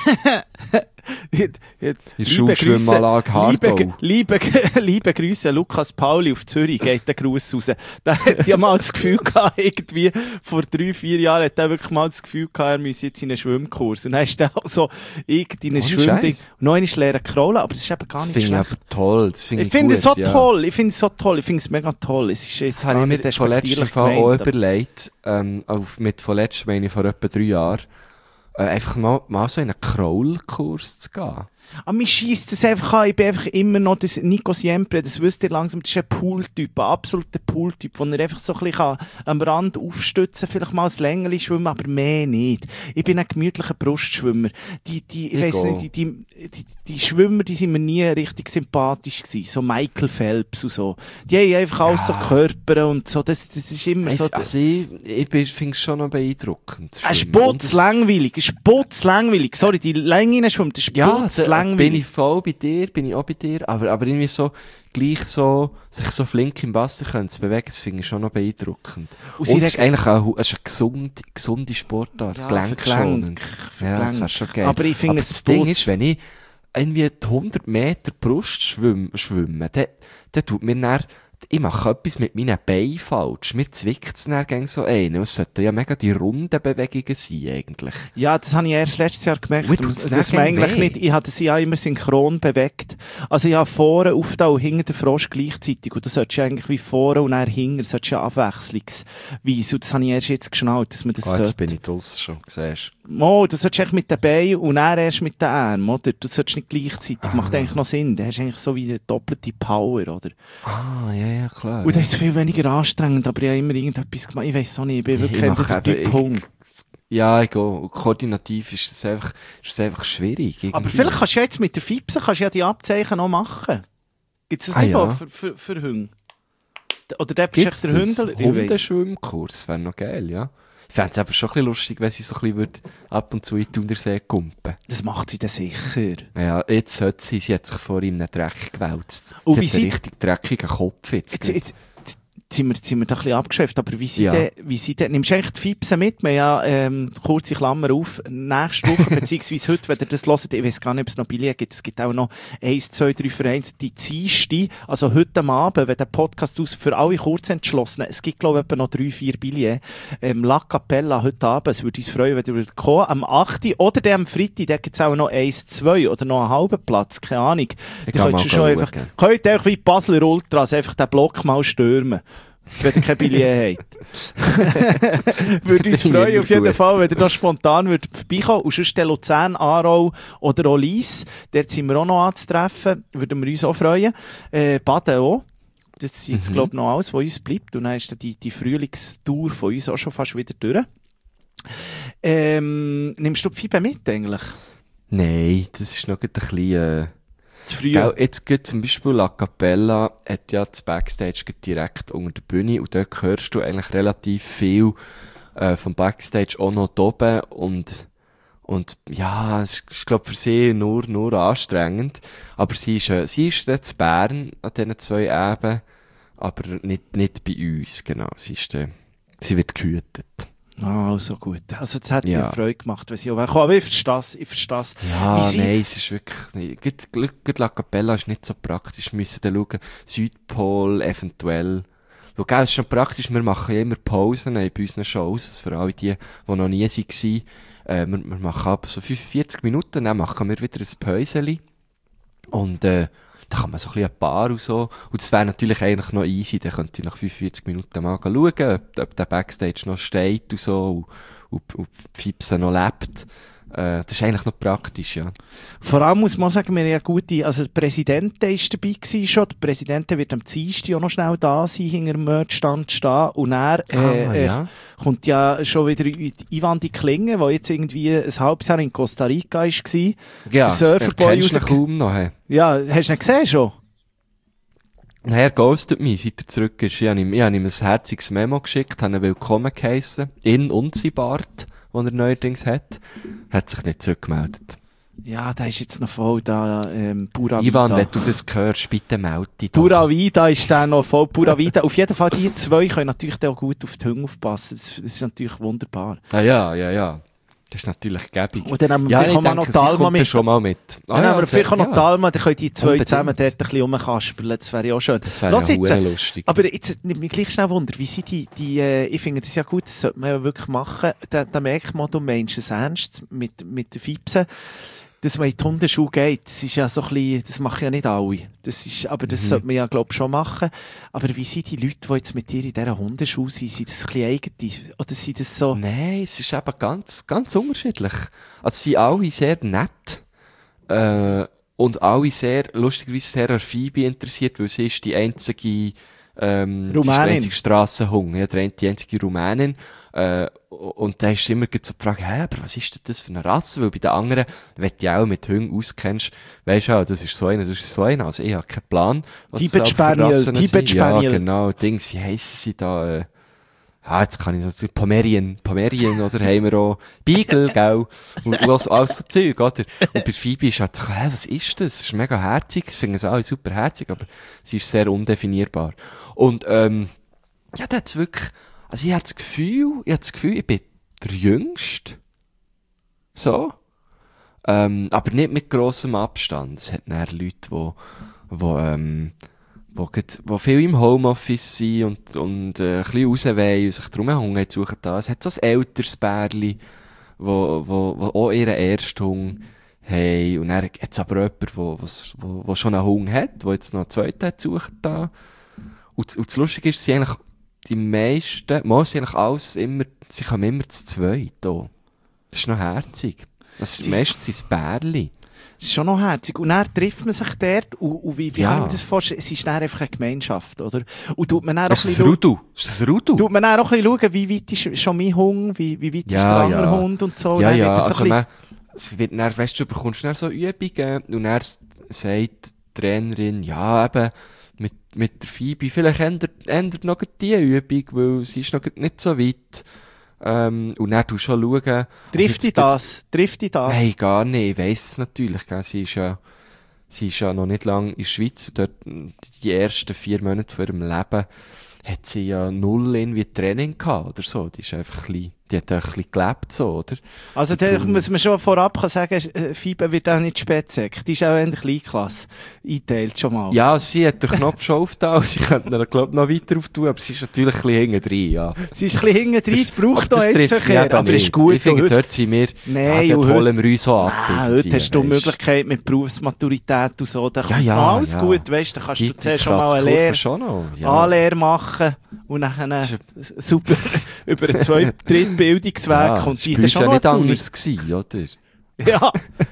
[SPEAKER 3] In der
[SPEAKER 2] Liebe
[SPEAKER 3] Schulschwimmanlage
[SPEAKER 2] liebe,
[SPEAKER 3] Hardau.
[SPEAKER 2] liebe, liebe Grüße, Lukas Pauli auf Zürich, geht der Gruß raus. Der hat ja mal das Gefühl gehabt, irgendwie, vor drei, vier Jahren hat er wirklich mal das Gefühl gehabt, er müsse jetzt in einen Schwimmkurs. Und dann ist er auch so irgendwie in ein
[SPEAKER 3] Ohne
[SPEAKER 2] Schwimmding.
[SPEAKER 3] Scheiß.
[SPEAKER 2] Und noch einmal lernen kraulen, aber das ist eben gar
[SPEAKER 3] Das
[SPEAKER 2] nicht
[SPEAKER 3] finde ich
[SPEAKER 2] schlecht.
[SPEAKER 3] aber toll. Das finde
[SPEAKER 2] Ich
[SPEAKER 3] ich
[SPEAKER 2] finde es
[SPEAKER 3] gut,
[SPEAKER 2] so
[SPEAKER 3] ja.
[SPEAKER 2] toll, ich finde es so toll, ich finde es mega toll. Es ist jetzt
[SPEAKER 3] Das habe
[SPEAKER 2] gar
[SPEAKER 3] ich mir
[SPEAKER 2] nicht
[SPEAKER 3] von letztem
[SPEAKER 2] despektierlich
[SPEAKER 3] Fall auch
[SPEAKER 2] gemeint, aber-
[SPEAKER 3] überlegt, ähm, auf, mit von letztem meine ich vor etwa drei Jahren, äh, einfach mal, mal so in einen Kraulkurs zu gehen.
[SPEAKER 2] Aber mir scheisst das einfach an. Ich bin einfach immer noch das Nico Siempre, das wisst ihr langsam, das ist ein Pooltyp, ein absoluter Pooltyp, wo er einfach so ein bisschen am Rand aufstützen kann, vielleicht mal ein Längeli schwimmen, aber mehr nicht. Ich bin ein gemütlicher Brustschwimmer. Die, die, ich
[SPEAKER 3] Ich
[SPEAKER 2] weiss
[SPEAKER 3] auch.
[SPEAKER 2] nicht, die, die, die, die Schwimmer, die sind mir nie richtig sympathisch gewesen. So Michael Phelps und so. Die haben einfach alles so
[SPEAKER 3] Ja.
[SPEAKER 2] Körper und so. Das, das ist immer so.
[SPEAKER 3] Also ich, ich finde es schon noch beeindruckend.
[SPEAKER 2] Ein
[SPEAKER 3] Schwimmen. Und
[SPEAKER 2] Sputz langweilig, ein Sputz langweilig. Sorry, die Länge schwimmt, ein
[SPEAKER 3] das- Ja,
[SPEAKER 2] Sputz
[SPEAKER 3] da bin
[SPEAKER 2] langweilig.
[SPEAKER 3] ich voll bei dir, bin ich auch bei dir, aber, aber irgendwie so, gleich so, sich so flink im Wasser können zu bewegen, das finde ich schon noch beeindruckend.
[SPEAKER 2] Und
[SPEAKER 3] Und,
[SPEAKER 2] sie
[SPEAKER 3] es ist
[SPEAKER 2] regen-
[SPEAKER 3] eigentlich auch, es ist eine gesunde, gesunde Sportart,
[SPEAKER 2] Ja,
[SPEAKER 3] gelenkschonend.
[SPEAKER 2] für Gelenk, für
[SPEAKER 3] Ja, das
[SPEAKER 2] Gelenk.
[SPEAKER 3] wäre schon geil.
[SPEAKER 2] Aber ich finde,
[SPEAKER 3] Aber
[SPEAKER 2] es
[SPEAKER 3] das Ding
[SPEAKER 2] putzt-
[SPEAKER 3] ist, wenn ich irgendwie die hundert Meter Brust schwimme, schwimme dann, dann tut mir dann, ich mache etwas mit meinen Beinen falsch. Mir zwickt es dann gegen so ein. Es sollten ja mega die runden Bewegungen sein, eigentlich.
[SPEAKER 2] Ja, das habe ich erst letztes Jahr gemerkt.
[SPEAKER 3] Mir
[SPEAKER 2] dass
[SPEAKER 3] tut's
[SPEAKER 2] dass
[SPEAKER 3] dann
[SPEAKER 2] man eigentlich
[SPEAKER 3] weh.
[SPEAKER 2] nicht, ich hatte sie ja immer synchron bewegt. Also ich habe vorne auf da und hinten den Frosch gleichzeitig. Und du solltest ja eigentlich wie vorne und dann hinten, das solltest ja abwechslungsweise. Und das habe ich erst jetzt geschnallt, dass man das
[SPEAKER 3] Ah, jetzt
[SPEAKER 2] sollte.
[SPEAKER 3] bin ich draussen schon, siehst
[SPEAKER 2] Mo, du solltest eigentlich mit den Beinen und dann erst mit den Armen, oder? Du solltest nicht gleichzeitig. Macht
[SPEAKER 3] Ah.
[SPEAKER 2] eigentlich noch Sinn. Du hast eigentlich so wie eine doppelte Power, oder?
[SPEAKER 3] Ah, ja, ja, klar.
[SPEAKER 2] Und das ist viel weniger anstrengend, aber ich habe immer irgendetwas gemacht. Ich weiss auch nicht, ich bin wirklich
[SPEAKER 3] Ich
[SPEAKER 2] ein
[SPEAKER 3] mache
[SPEAKER 2] Typ
[SPEAKER 3] eben-
[SPEAKER 2] Punkt.
[SPEAKER 3] ich, Ja, ich gehe. Koordinativ ist es einfach, ist es einfach schwierig. Irgendwie.
[SPEAKER 2] Aber vielleicht kannst du ja jetzt mit der Fipse kannst du ja die Abzeichen noch machen. Gibt es das
[SPEAKER 3] Ah,
[SPEAKER 2] nicht
[SPEAKER 3] ja.
[SPEAKER 2] auch für, für, für Hunde? Oder der bist
[SPEAKER 3] Gibt's
[SPEAKER 2] der
[SPEAKER 3] das?
[SPEAKER 2] Hündler? Ich weiss.
[SPEAKER 3] Hundeschwimmkurs wäre noch geil, ja. Ich fände es aber schon ein bisschen lustig, wenn sie so ein bisschen würd ab und zu in die Thunersee kumpen.
[SPEAKER 2] Das macht sie dann sicher.
[SPEAKER 3] Ja, jetzt hat sie, sie hat sich vor ihm einen Dreck gewälzt.
[SPEAKER 2] Und
[SPEAKER 3] sie
[SPEAKER 2] wie
[SPEAKER 3] hat einen
[SPEAKER 2] sie-
[SPEAKER 3] richtig dreckigen Kopf jetzt.
[SPEAKER 2] Jetzt, jetzt, jetzt sind wir, sind wir da ein bisschen abgeschweift, aber wie sie
[SPEAKER 3] Ja.
[SPEAKER 2] denn, wie sie denn, nimmst du eigentlich die Fipse mit? Wir haben ja, ähm, kurze Klammer auf, nächste Woche, beziehungsweise heute, wenn ihr das hört, ich weiss gar nicht, ob es noch Billett gibt, es gibt auch noch eins, zwei, drei Vereine, die Dienstag, also heute am Abend, wenn der Podcast aus, für alle Kurzentschlossenen, es gibt, glaube ich, etwa noch drei, vier Billett, ähm, La Capella heute Abend, es würde uns freuen, wenn ihr würdet kommen, am achten oder dann am Freitag, da gibt es auch noch eins, zwei oder noch einen halben Platz, keine Ahnung.
[SPEAKER 3] Ich
[SPEAKER 2] Die
[SPEAKER 3] kann
[SPEAKER 2] könntest
[SPEAKER 3] mal
[SPEAKER 2] du schon einfach,
[SPEAKER 3] schauen.
[SPEAKER 2] könnt ihr einfach wie die Basler Ultras einfach den Block mal stürmen. Wenn ihr kein Billett habt. Würde uns
[SPEAKER 3] Finde ich
[SPEAKER 2] freuen,
[SPEAKER 3] immer
[SPEAKER 2] auf jeden
[SPEAKER 3] gut.
[SPEAKER 2] Fall, wenn ihr da spontan würdet vorbeikommen. Und sonst der Luzern, Aarau oder auch Lyss. Dort sind wir auch noch anzutreffen. Würden wir uns auch freuen. Äh, Baden auch. Das ist jetzt,
[SPEAKER 3] Mhm.
[SPEAKER 2] glaube ich, noch alles, was uns bleibt. Und dann ist dann die, die Frühlingstour von uns auch schon fast wieder durch. Ähm, nimmst du die Fibe mit, eigentlich?
[SPEAKER 3] Nein, das ist noch ein bisschen... Äh
[SPEAKER 2] Zu früh?
[SPEAKER 3] Gell, jetzt geht zum Beispiel La Capella hat ja das Backstage geht direkt unter der Bühne und dort hörst du eigentlich relativ viel äh, vom Backstage auch noch da oben und und ja, es ist, ist glaube für sie nur nur anstrengend, aber sie ist äh, sie ist jetzt in Bern an diesen zwei Eben, aber nicht nicht bei uns, genau, sie ist äh, sie wird gehütet.
[SPEAKER 2] Ah, also gut. Also, das hat
[SPEAKER 3] Ja.
[SPEAKER 2] mir Freude gemacht, wenn sie auch wegkommen. Aber ich verstehe es, ich verstehe es.
[SPEAKER 3] Ja,
[SPEAKER 2] Wie sie-
[SPEAKER 3] nein, es ist wirklich nicht. Gut, gut, gut, La Capella ist nicht so praktisch. Wir müssen dann schauen, Südpol eventuell. Schau, gell, es ist schon praktisch, wir machen ja immer Pausen äh, bei unseren Shows, also für alle die, die noch nie waren. Äh, wir, wir machen ab so fünfundvierzig Minuten, dann machen wir wieder ein Päuseli. Und äh, da kann man so ein bisschen ein Paar und so. Und das wäre natürlich eigentlich noch easy, dann könnte ich nach fünfundvierzig Minuten mal schauen, ob, ob der Backstage noch steht und so, und, und, und die Fipse noch lebt. Äh, das ist eigentlich noch praktisch, ja.
[SPEAKER 2] Vor allem muss man sagen, wir haben ja gute, also der Präsident der ist dabei gewesen schon. Der Präsident wird am Dienstag auch noch schnell da sein, hinter dem Merchstand stehen. Und er, äh,
[SPEAKER 3] Ah,
[SPEAKER 2] äh,
[SPEAKER 3] ja.
[SPEAKER 2] kommt ja schon wieder Ivan die Klinge, der jetzt irgendwie ein halbes Jahr in Costa Rica war.
[SPEAKER 3] Ja,
[SPEAKER 2] der Surferboy
[SPEAKER 3] kennst du ihn
[SPEAKER 2] raus-
[SPEAKER 3] kaum noch. Hey.
[SPEAKER 2] Ja, hast du ihn gesehen schon?
[SPEAKER 3] Nein, er ghostet mich, seit er zurück ist. Ich habe ihm, ich habe ihm ein herziges Memo geschickt, habe ihn willkommen geheissen. In und sein Bart, den er neuerdings hat. Hat sich nicht zurückgemeldet.
[SPEAKER 2] Ja, der ist jetzt noch voll da, ähm, Pura
[SPEAKER 3] Ivan,
[SPEAKER 2] Vida.
[SPEAKER 3] wenn du das hörst, bitte melde dich doch.
[SPEAKER 2] Pura Vida ist der noch voll Pura Vida. Auf jeden Fall, die zwei können natürlich auch gut auf die Hunde aufpassen. Das, das ist natürlich wunderbar.
[SPEAKER 3] Ah, ja, ja, ja. Das ist natürlich gäbig.
[SPEAKER 2] Und dann haben wir
[SPEAKER 3] Ja,
[SPEAKER 2] vielleicht
[SPEAKER 3] ich
[SPEAKER 2] auch mal
[SPEAKER 3] denke,
[SPEAKER 2] noch
[SPEAKER 3] sie
[SPEAKER 2] Talma
[SPEAKER 3] kommt dann
[SPEAKER 2] mit.
[SPEAKER 3] schon mal mit. Ah,
[SPEAKER 2] Dann haben wir vielleicht auch noch
[SPEAKER 3] ja.
[SPEAKER 2] Talma, dann können die zwei
[SPEAKER 3] Unbedingt.
[SPEAKER 2] zusammen dort ein bisschen rumkaspeln. Das wäre ja auch schön.
[SPEAKER 3] Das wäre
[SPEAKER 2] Lass
[SPEAKER 3] ja
[SPEAKER 2] jetzt,
[SPEAKER 3] hure lustig.
[SPEAKER 2] aber jetzt nimmt mich gleich schnell Wunder, wie sind die, die, äh, ich finde das ja gut, das sollte man ja wirklich machen. Da, da merkt man, du meinst es ernst mit, mit der Fipse. Dass man in die Hundeschule geht, das ist ja so ein bisschen, das machen ja nicht alle. Das ist, aber das
[SPEAKER 3] Mhm.
[SPEAKER 2] sollte man ja, glaube ich, schon machen. Aber wie sind die Leute, die jetzt mit dir in dieser Hundeschule sind? Sind das ein bisschen eigene? Oder sind das so?
[SPEAKER 3] Nein, es ist eben ganz, ganz unterschiedlich. Also sie sind alle sehr nett. Äh, und alle sehr, lustigerweise sehr an Phoebe interessiert, weil sie ist die einzige, ähm, sie ist der
[SPEAKER 2] Rumänin.
[SPEAKER 3] einzige Strassenhund, ja, der- die einzige Rumänin. Äh, und da ist immer so die Frage, hä, aber was ist denn das für eine Rasse? Weil bei den anderen, wenn du dich auch mit Hunden auskennst, weisst du auch, das ist so einer, das ist so einer. Also ich habe keinen Plan, was es
[SPEAKER 2] Tibet
[SPEAKER 3] da für
[SPEAKER 2] Spaniel,
[SPEAKER 3] Rassen
[SPEAKER 2] Tibet
[SPEAKER 3] sind. Ja,
[SPEAKER 2] Spaniel.
[SPEAKER 3] genau, Dings, wie heissen sie da, äh, ah, jetzt kann ich das, Pomerien, Pomerien, oder, haben wir auch, Beagle, gell, und, und alles, alles so Zeug, oder? Und bei Phoebe ist halt so, hä, was ist das? Das ist mega herzig, das finden sie alle super herzig, aber sie ist sehr undefinierbar. Und, ähm, ja, da hat's wirklich, also ich hab das Gefühl, ich hab das Gefühl, ich bin der Jüngste. So. Ähm, aber nicht mit grossem Abstand. Es hat dann Leute, die, die, ähm, wo, grad- wo viel im Homeoffice sind und, und äh, ein bisschen raus wollen und sich drum herum suchen da. Es hat so ein älteres Pärchen, wo, wo, wo auch ihren ersten Hund haben. Und dann hat es aber jemanden, wo, was- wo, wo schon einen Hund hat, der jetzt noch einen zweiten hat suchen da. Und, das- und das Lustige ist, sie eigentlich die meisten, mal sind eigentlich alles immer, sie kommen immer zu zweit da. Das ist noch herzig. Das ist,
[SPEAKER 2] Sie-
[SPEAKER 3] meistens sind es Bärli.
[SPEAKER 2] Das ist schon noch herzig. Und dann trifft man sich dort und, und wie, wie
[SPEAKER 3] Ja.
[SPEAKER 2] kann ich mir das vorstellen? Es ist dann einfach eine Gemeinschaft, oder? Und tut man dann auch
[SPEAKER 3] Ist
[SPEAKER 2] ein
[SPEAKER 3] das
[SPEAKER 2] bisschen
[SPEAKER 3] Rudu? Ist das Rudu?
[SPEAKER 2] Tut man dann auch ein bisschen schauen, wie weit ist schon mein Hund, wie, wie weit ist
[SPEAKER 3] Ja,
[SPEAKER 2] der andere
[SPEAKER 3] ja.
[SPEAKER 2] Hund und so.
[SPEAKER 3] Ja,
[SPEAKER 2] Und dann
[SPEAKER 3] ja,
[SPEAKER 2] wird das so
[SPEAKER 3] also
[SPEAKER 2] ein
[SPEAKER 3] man, es wird dann, weißt du, du bekommst dann so Übungen und dann s- sagt die Trainerin, ja, eben, mit, mit der Phoebe, vielleicht ändert, ändert noch die Übung, weil sie ist noch nicht so weit. Ähm, und dann tust du schon schauen.
[SPEAKER 2] bisschen-
[SPEAKER 3] also
[SPEAKER 2] Trifft
[SPEAKER 3] jetzt
[SPEAKER 2] dich
[SPEAKER 3] gerade-
[SPEAKER 2] das? Trifft dich das?
[SPEAKER 3] Nein, gar nicht. Ich weiss es natürlich, gell. Sie ist ja, sie ist ja noch nicht lange in der Schweiz und dort, die ersten vier Monate von ihrem Leben hat sie ja null irgendwie Training gehabt oder so. Die ist einfach ein bisschen, die hat ein bisschen gelebt so, oder?
[SPEAKER 2] Also, da muss man schon vorab sagen, äh, Fibe wird auch nicht Spätsäck. Die ist auch in der Kleinklasse. Einteilt schon mal.
[SPEAKER 3] Ja, sie hat den Knopf schon aufgetan, sie könnte ihn, glaub ich, noch weiter auftun, aber sie ist natürlich ein bisschen hinten drin, ja.
[SPEAKER 2] Sie ist ein bisschen hinten drin, es braucht
[SPEAKER 3] Aber
[SPEAKER 2] noch
[SPEAKER 3] das
[SPEAKER 2] eins
[SPEAKER 3] trifft
[SPEAKER 2] zu
[SPEAKER 3] mich
[SPEAKER 2] Verkehr.
[SPEAKER 3] eben
[SPEAKER 2] Aber
[SPEAKER 3] nicht.
[SPEAKER 2] ist gut.
[SPEAKER 3] Ich finde,
[SPEAKER 2] und heute-
[SPEAKER 3] dort sind wir,
[SPEAKER 2] Nein,
[SPEAKER 3] ja,
[SPEAKER 2] und
[SPEAKER 3] dort
[SPEAKER 2] heute-
[SPEAKER 3] holen wir uns so ab.
[SPEAKER 2] Ah,
[SPEAKER 3] irgendwie,
[SPEAKER 2] heute hast du die
[SPEAKER 3] weisst.
[SPEAKER 2] Möglichkeit mit Berufsmaturität und so. Da
[SPEAKER 3] Ja,
[SPEAKER 2] kommt
[SPEAKER 3] ja,
[SPEAKER 2] noch alles
[SPEAKER 3] ja.
[SPEAKER 2] gut, weißt du. Da kannst du
[SPEAKER 3] Die- die
[SPEAKER 2] zuerst schon mal eine
[SPEAKER 3] Kratzkurve
[SPEAKER 2] Lehre,
[SPEAKER 3] schon noch, ja.
[SPEAKER 2] Anlehre machen und dann
[SPEAKER 3] Das
[SPEAKER 2] super über einen zweiten, dritten Bildungsweg
[SPEAKER 3] Ja,
[SPEAKER 2] kommt
[SPEAKER 3] das
[SPEAKER 2] die
[SPEAKER 3] war bei
[SPEAKER 2] dann
[SPEAKER 3] uns
[SPEAKER 2] schon
[SPEAKER 3] ja
[SPEAKER 2] noch
[SPEAKER 3] nicht
[SPEAKER 2] an die Uni.
[SPEAKER 3] anders gewesen, oder?
[SPEAKER 2] Ja.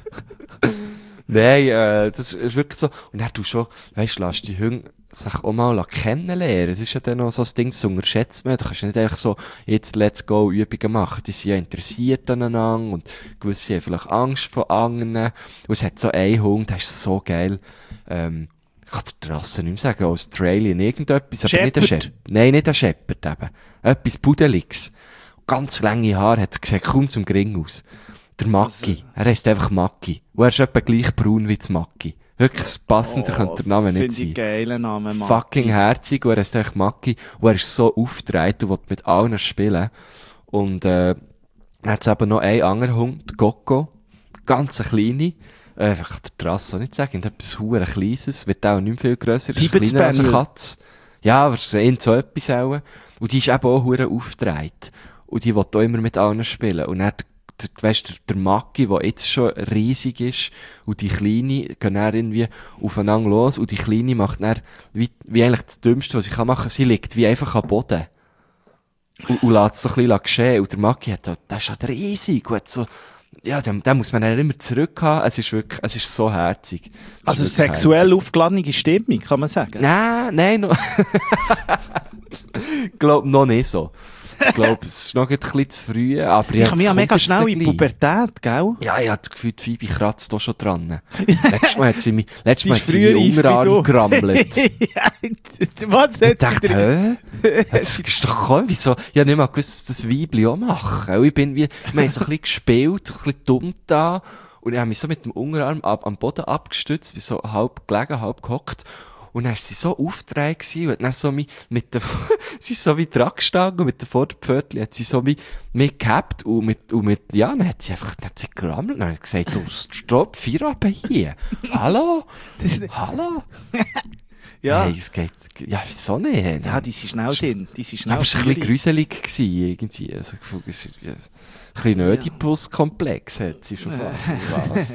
[SPEAKER 3] Nein, äh, das ist wirklich so. Und dann du schon, weißt du, lass die Hunde sich auch mal kennenlernen. Es ist ja dann noch so ein Ding, das unterschätzt man. Du kannst ja nicht einfach so, jetzt let's go Übungen machen. Die sind ja interessiert aneinander und gewisse haben vielleicht Angst vor anderen. Und es hat so einen Hund, der ist so geil, ähm, ich kann die Rasse nicht mehr sagen, Australien, irgendetwas, aber nicht ein
[SPEAKER 2] Shepherd?
[SPEAKER 3] Shepherd. Nein, nicht ein Shepherd eben. Etwas Pudeliges. Ganz lange Haare, hat gesehen, kaum zum Gring aus. Der Maki. Er heisst einfach Maki. Und er ist etwa gleich braun wie das Maki. Wirklich passender könnte der Name nicht
[SPEAKER 2] Finde ich
[SPEAKER 3] sein.
[SPEAKER 2] geilen Namen, Mann.
[SPEAKER 3] Fucking herzig. Und er heisst einfach Maki. Und er ist so aufgedreht und will mit allen spielen. Und, äh, dann hat es eben noch einen anderen Hund, der Gocco. Ganz ein kleiner. Äh, Einfach der Trasse nicht sagen. Etwas hure Kleines. Wird auch nicht mehr viel grösser. Ist
[SPEAKER 2] Tibet
[SPEAKER 3] kleiner als eine
[SPEAKER 2] Spaniel.
[SPEAKER 3] Katze. Ja, aber es ist so etwas auch. Und die ist eben auch hure aufgedreht. Und die will auch immer mit allen spielen. Und dann, der, weißt, der, der Maki, der jetzt schon riesig ist, und die Kleine gehen dann irgendwie aufeinander los, und die Kleine macht dann, wie, wie eigentlich das Dümmste, was sie kann machen, sie liegt wie einfach am Boden. Und, und lässt es so ein bisschen geschehen. Und der Maki hat, so- der ist halt riesig, und hat so, ja, den, den muss man dann immer zurückhaben. Es ist wirklich, es ist so herzig. Es ist
[SPEAKER 2] Also
[SPEAKER 3] wirklich
[SPEAKER 2] sexuell aufgeladene Stimmung, kann man sagen.
[SPEAKER 3] Nein, nein, noch. glaub, noch nicht so. Ich glaube, es ist noch ein bisschen zu früh, aber
[SPEAKER 2] Ich komme ja
[SPEAKER 3] jetzt
[SPEAKER 2] mega
[SPEAKER 3] kommt
[SPEAKER 2] schnell
[SPEAKER 3] jetzt
[SPEAKER 2] in
[SPEAKER 3] gleich.
[SPEAKER 2] Pubertät, gell?
[SPEAKER 3] Ja, ich habe das Gefühl, die Phoebe kratzt da schon dran. Letztes Mal hat sie mich, letztes
[SPEAKER 2] Sie
[SPEAKER 3] Mal
[SPEAKER 2] ist
[SPEAKER 3] hat sie mich
[SPEAKER 2] früher reif wie
[SPEAKER 3] Unterarm
[SPEAKER 2] du.
[SPEAKER 3] gerammelt.
[SPEAKER 2] Ja, was
[SPEAKER 3] Ich
[SPEAKER 2] hat sie
[SPEAKER 3] dachte,
[SPEAKER 2] drin?
[SPEAKER 3] hä? Das ist doch cool, wieso? Ich habe nicht mal gewusst, dass das Weibli auch machen. Weil Ich bin wie, wir haben so ein bisschen gespielt, so ein bisschen dumm da. Und ich habe mich so mit dem Unterarm ab, am Boden abgestützt, bin so halb gelegen, halb gehockt. Und dann war sie so aufgedreht gewesen, und dann so mit, mit der, sie ist so wie dran gestanden, und mit den Vorderpfötchen hat sie so wie, mich gehabt, und mit, und mit, ja, dann hat sie einfach, dann hat sie gerammelt, und dann hat sie gesagt, du, stopp, Feierabend hier. Hallo?
[SPEAKER 2] Das ist-
[SPEAKER 3] Hallo?
[SPEAKER 2] Ja.
[SPEAKER 3] Hey, es geht, ja, wieso nicht?
[SPEAKER 2] Ja, die sind schnell drin. Die sind schnell
[SPEAKER 3] Aber es war ein bisschen
[SPEAKER 2] drin.
[SPEAKER 3] gruselig gewesen, irgendwie. Also, ich fand, es ist, ja, ein bisschen Ödipus-Komplex hat sie schon fast. Was?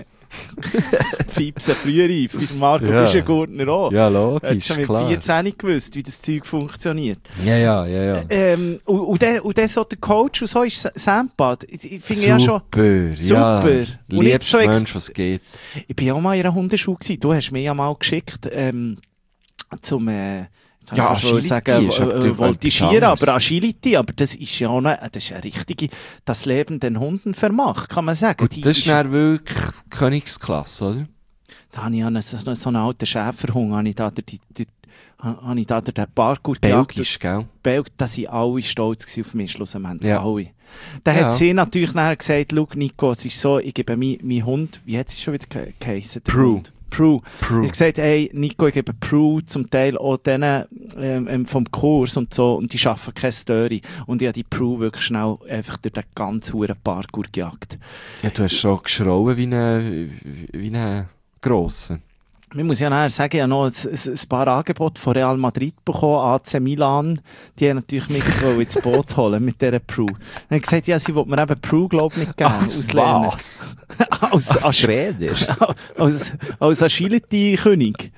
[SPEAKER 2] Fiepsen früher reif, wie der Marco
[SPEAKER 3] Ja.
[SPEAKER 2] Büschengurtner auch.
[SPEAKER 3] Ja,
[SPEAKER 2] Er hat
[SPEAKER 3] logisch,
[SPEAKER 2] schon mit
[SPEAKER 3] klar.
[SPEAKER 2] vierzehn gewusst, wie das Zeug funktioniert.
[SPEAKER 3] Ja, ja, ja, ja.
[SPEAKER 2] Ähm, und, und, dann, und dann so der Coach und so ist Sa- Sandbad. Ich, ich finde ja schon,
[SPEAKER 3] Super, ja.
[SPEAKER 2] Super. Und nicht
[SPEAKER 3] Liebster
[SPEAKER 2] so ex-
[SPEAKER 3] Mensch, was geht.
[SPEAKER 2] ich bin ja auch mal in einer Hundeschule gewesen. Du hast mich ja mal geschickt, ähm, zum, äh, jetzt hab
[SPEAKER 3] Ja,
[SPEAKER 2] ich fast wollen
[SPEAKER 3] Agility
[SPEAKER 2] sagen,
[SPEAKER 3] ist
[SPEAKER 2] äh,
[SPEAKER 3] aber
[SPEAKER 2] äh,
[SPEAKER 3] etwas
[SPEAKER 2] Voltigieren,
[SPEAKER 3] anderes.
[SPEAKER 2] aber Agility, aber das ist ja auch eine, das ist eine richtige, das Leben den Hunden vermacht, kann man sagen.
[SPEAKER 3] Und
[SPEAKER 2] Die
[SPEAKER 3] das ist dann wirklich Königsklasse, oder?
[SPEAKER 2] Da habe ich ja einen, so, so einen alten Schäferhund, habe ich da, die, die, die, habe ich da den Parkour
[SPEAKER 3] Belgisch, gell?
[SPEAKER 2] Belg, da sind alle stolz gewesen auf mich, schlussendlich.
[SPEAKER 3] Ja.
[SPEAKER 2] Alle. Da
[SPEAKER 3] Ja.
[SPEAKER 2] hat sie natürlich nachher gesagt, schau Nico, es ist so, ich gebe mein, mein Hund, wie hat sie schon wieder ge- geheissen? der
[SPEAKER 3] Prue.
[SPEAKER 2] Hund? Prue.
[SPEAKER 3] Prue.
[SPEAKER 2] Ich habe gesagt, hey, Nico, ich gebe Prue zum Teil auch denen, ähm, ähm, vom Kurs und so, und die schaffen keine Story. Und ich habe die Prue wirklich schnell einfach durch den ganzen huren Parkour gejagt.
[SPEAKER 3] Ja, du hast schon geschrauen wie ein, wie ein Grosser.
[SPEAKER 2] Man muss ja nachher sagen, ich habe noch ein, ein, ein paar Angebote von Real Madrid bekommen, A C Milan. Die haben natürlich mich wollen ins Boot holen mit dieser Prue. Dann habe ich gesagt, ja, sie wollte mir eben Prue, glaube ich, nicht geben. auslehnen.
[SPEAKER 3] was?
[SPEAKER 2] als,
[SPEAKER 3] Als
[SPEAKER 2] als,
[SPEAKER 3] Trainer?
[SPEAKER 2] als, als Agility-König.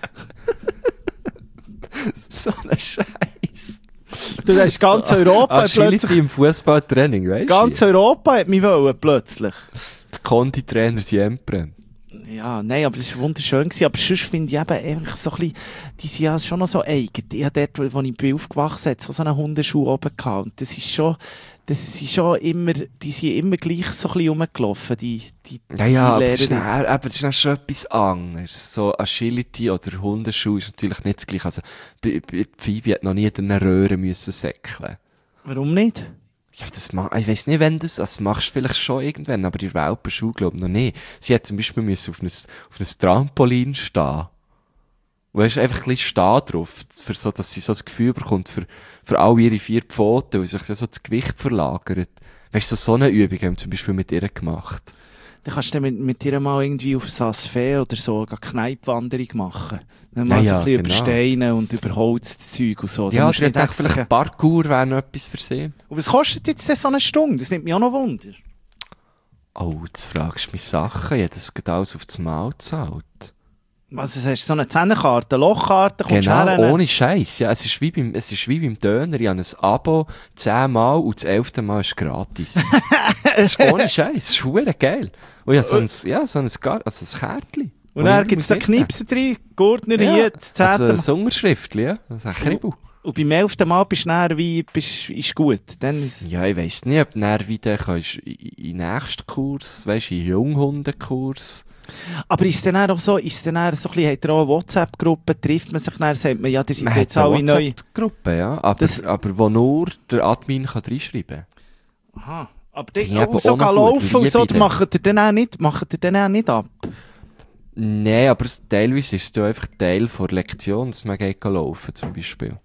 [SPEAKER 3] So ein Scheiß.
[SPEAKER 2] Du hast ganz Europa plötzlich,
[SPEAKER 3] Agility im Fußballtraining, weißt du?
[SPEAKER 2] ganz Europa hat mich wollen, plötzlich.
[SPEAKER 3] Der Konditrainer Siempre.
[SPEAKER 2] Ja, nein, aber es war wunderschön gewesen. Aber sonst finde ich eben einfach so ein bisschen, die sind ja schon noch so eigen. Ich habe dort, wo ich bin aufgewachsen bin, so, so einen Hundeschuh oben gehabt. Und das ist schon, das sind schon immer, die sind immer gleich so ein bisschen rumgelaufen, die, die,
[SPEAKER 3] Ja, ja, aber
[SPEAKER 2] die
[SPEAKER 3] das, ist
[SPEAKER 2] Lehrerin.
[SPEAKER 3] dann, aber das ist dann schon etwas anderes. So Agility oder Hundeschuh ist natürlich nicht das Gleiche. Also, bei, bei Phoebe hat noch nie durch eine Röhre müssen säckeln.
[SPEAKER 2] Warum nicht?
[SPEAKER 3] Ja, das ma ich weiss nicht, wenn das, das machst du vielleicht schon irgendwann, aber in der Welpenschule glaube ich noch nicht. Sie hat zum Beispiel müssen auf ein, auf ein Trampolin stehen. Weißt du, einfach ein bisschen stehen drauf, für so, dass sie so das Gefühl bekommt, für, für all ihre vier Pfoten, weil sich so das Gewicht verlagert. Weißt du, so eine Übung haben wir zum Beispiel mit ihr gemacht.
[SPEAKER 2] Dann kannst du mit, mit dir mal irgendwie auf Saas-Fee oder so eine Kneipwanderung machen. Dann mal
[SPEAKER 3] Ja,
[SPEAKER 2] so
[SPEAKER 3] ja,
[SPEAKER 2] ein bisschen
[SPEAKER 3] genau.
[SPEAKER 2] über Steine und über Holzzeug und so. Dann
[SPEAKER 3] Ja,
[SPEAKER 2] musst
[SPEAKER 3] ich
[SPEAKER 2] du nicht
[SPEAKER 3] denke,
[SPEAKER 2] extra-
[SPEAKER 3] vielleicht Parkour wäre noch etwas für sie.
[SPEAKER 2] Und was kostet jetzt denn so eine Stunde? Das nimmt mich auch noch Wunder.
[SPEAKER 3] Oh, jetzt fragst du mich Sachen, ich hätte das gerade alles auf das Maul gezahlt.
[SPEAKER 2] Also, hast du so eine Zehnerkarte, eine Lochkarte, kommst
[SPEAKER 3] Genau,
[SPEAKER 2] her,
[SPEAKER 3] ohne Scheiß. Ja, es ist wie beim, es ist wie beim Döner. Ich habe ein Abo, zehnmal und das elfte Mal ist gratis. Das ist ohne Scheiß. Das ist verdammt geil. Und ja, so ein, ja, so ein, Gar also ein Kärtchen.
[SPEAKER 2] Und dann gibt es da Knipsen drin, Gurtner
[SPEAKER 3] Ja,
[SPEAKER 2] hier, das zehnte
[SPEAKER 3] also
[SPEAKER 2] Mal.
[SPEAKER 3] ein Unterschriftchen, ja. Das ist ein Kribbel.
[SPEAKER 2] Und beim elften Mal bist du dann wie, bist, ist gut. Dann ist,
[SPEAKER 3] Ja, ich weiss nicht, ob du dann wieder kannst in in den nächsten Kurs, weisst du, in den Junghundenkurs.
[SPEAKER 2] aber ist es dann auch so, ist es dann auch so ein bisschen, hat er auch eine WhatsApp-Gruppe, trifft man sich dann, sagt man, ja, die sind
[SPEAKER 3] Man
[SPEAKER 2] jetzt
[SPEAKER 3] hat eine
[SPEAKER 2] alle neu.
[SPEAKER 3] WhatsApp-Gruppe, ja. Aber,
[SPEAKER 2] Das-
[SPEAKER 3] aber wo nur der Admin kann reinschreiben kann.
[SPEAKER 2] Aha. Aber die,
[SPEAKER 3] Die haben
[SPEAKER 2] oh, so
[SPEAKER 3] auch noch
[SPEAKER 2] gehen
[SPEAKER 3] gut,
[SPEAKER 2] laufen und so,
[SPEAKER 3] Liebe
[SPEAKER 2] die machen ihr dann auch nicht, machen ihr dann auch nicht ab.
[SPEAKER 3] Nein, aber es, teilweise ist es ja einfach Teil der Lektion, dass man geht laufen, zum Beispiel.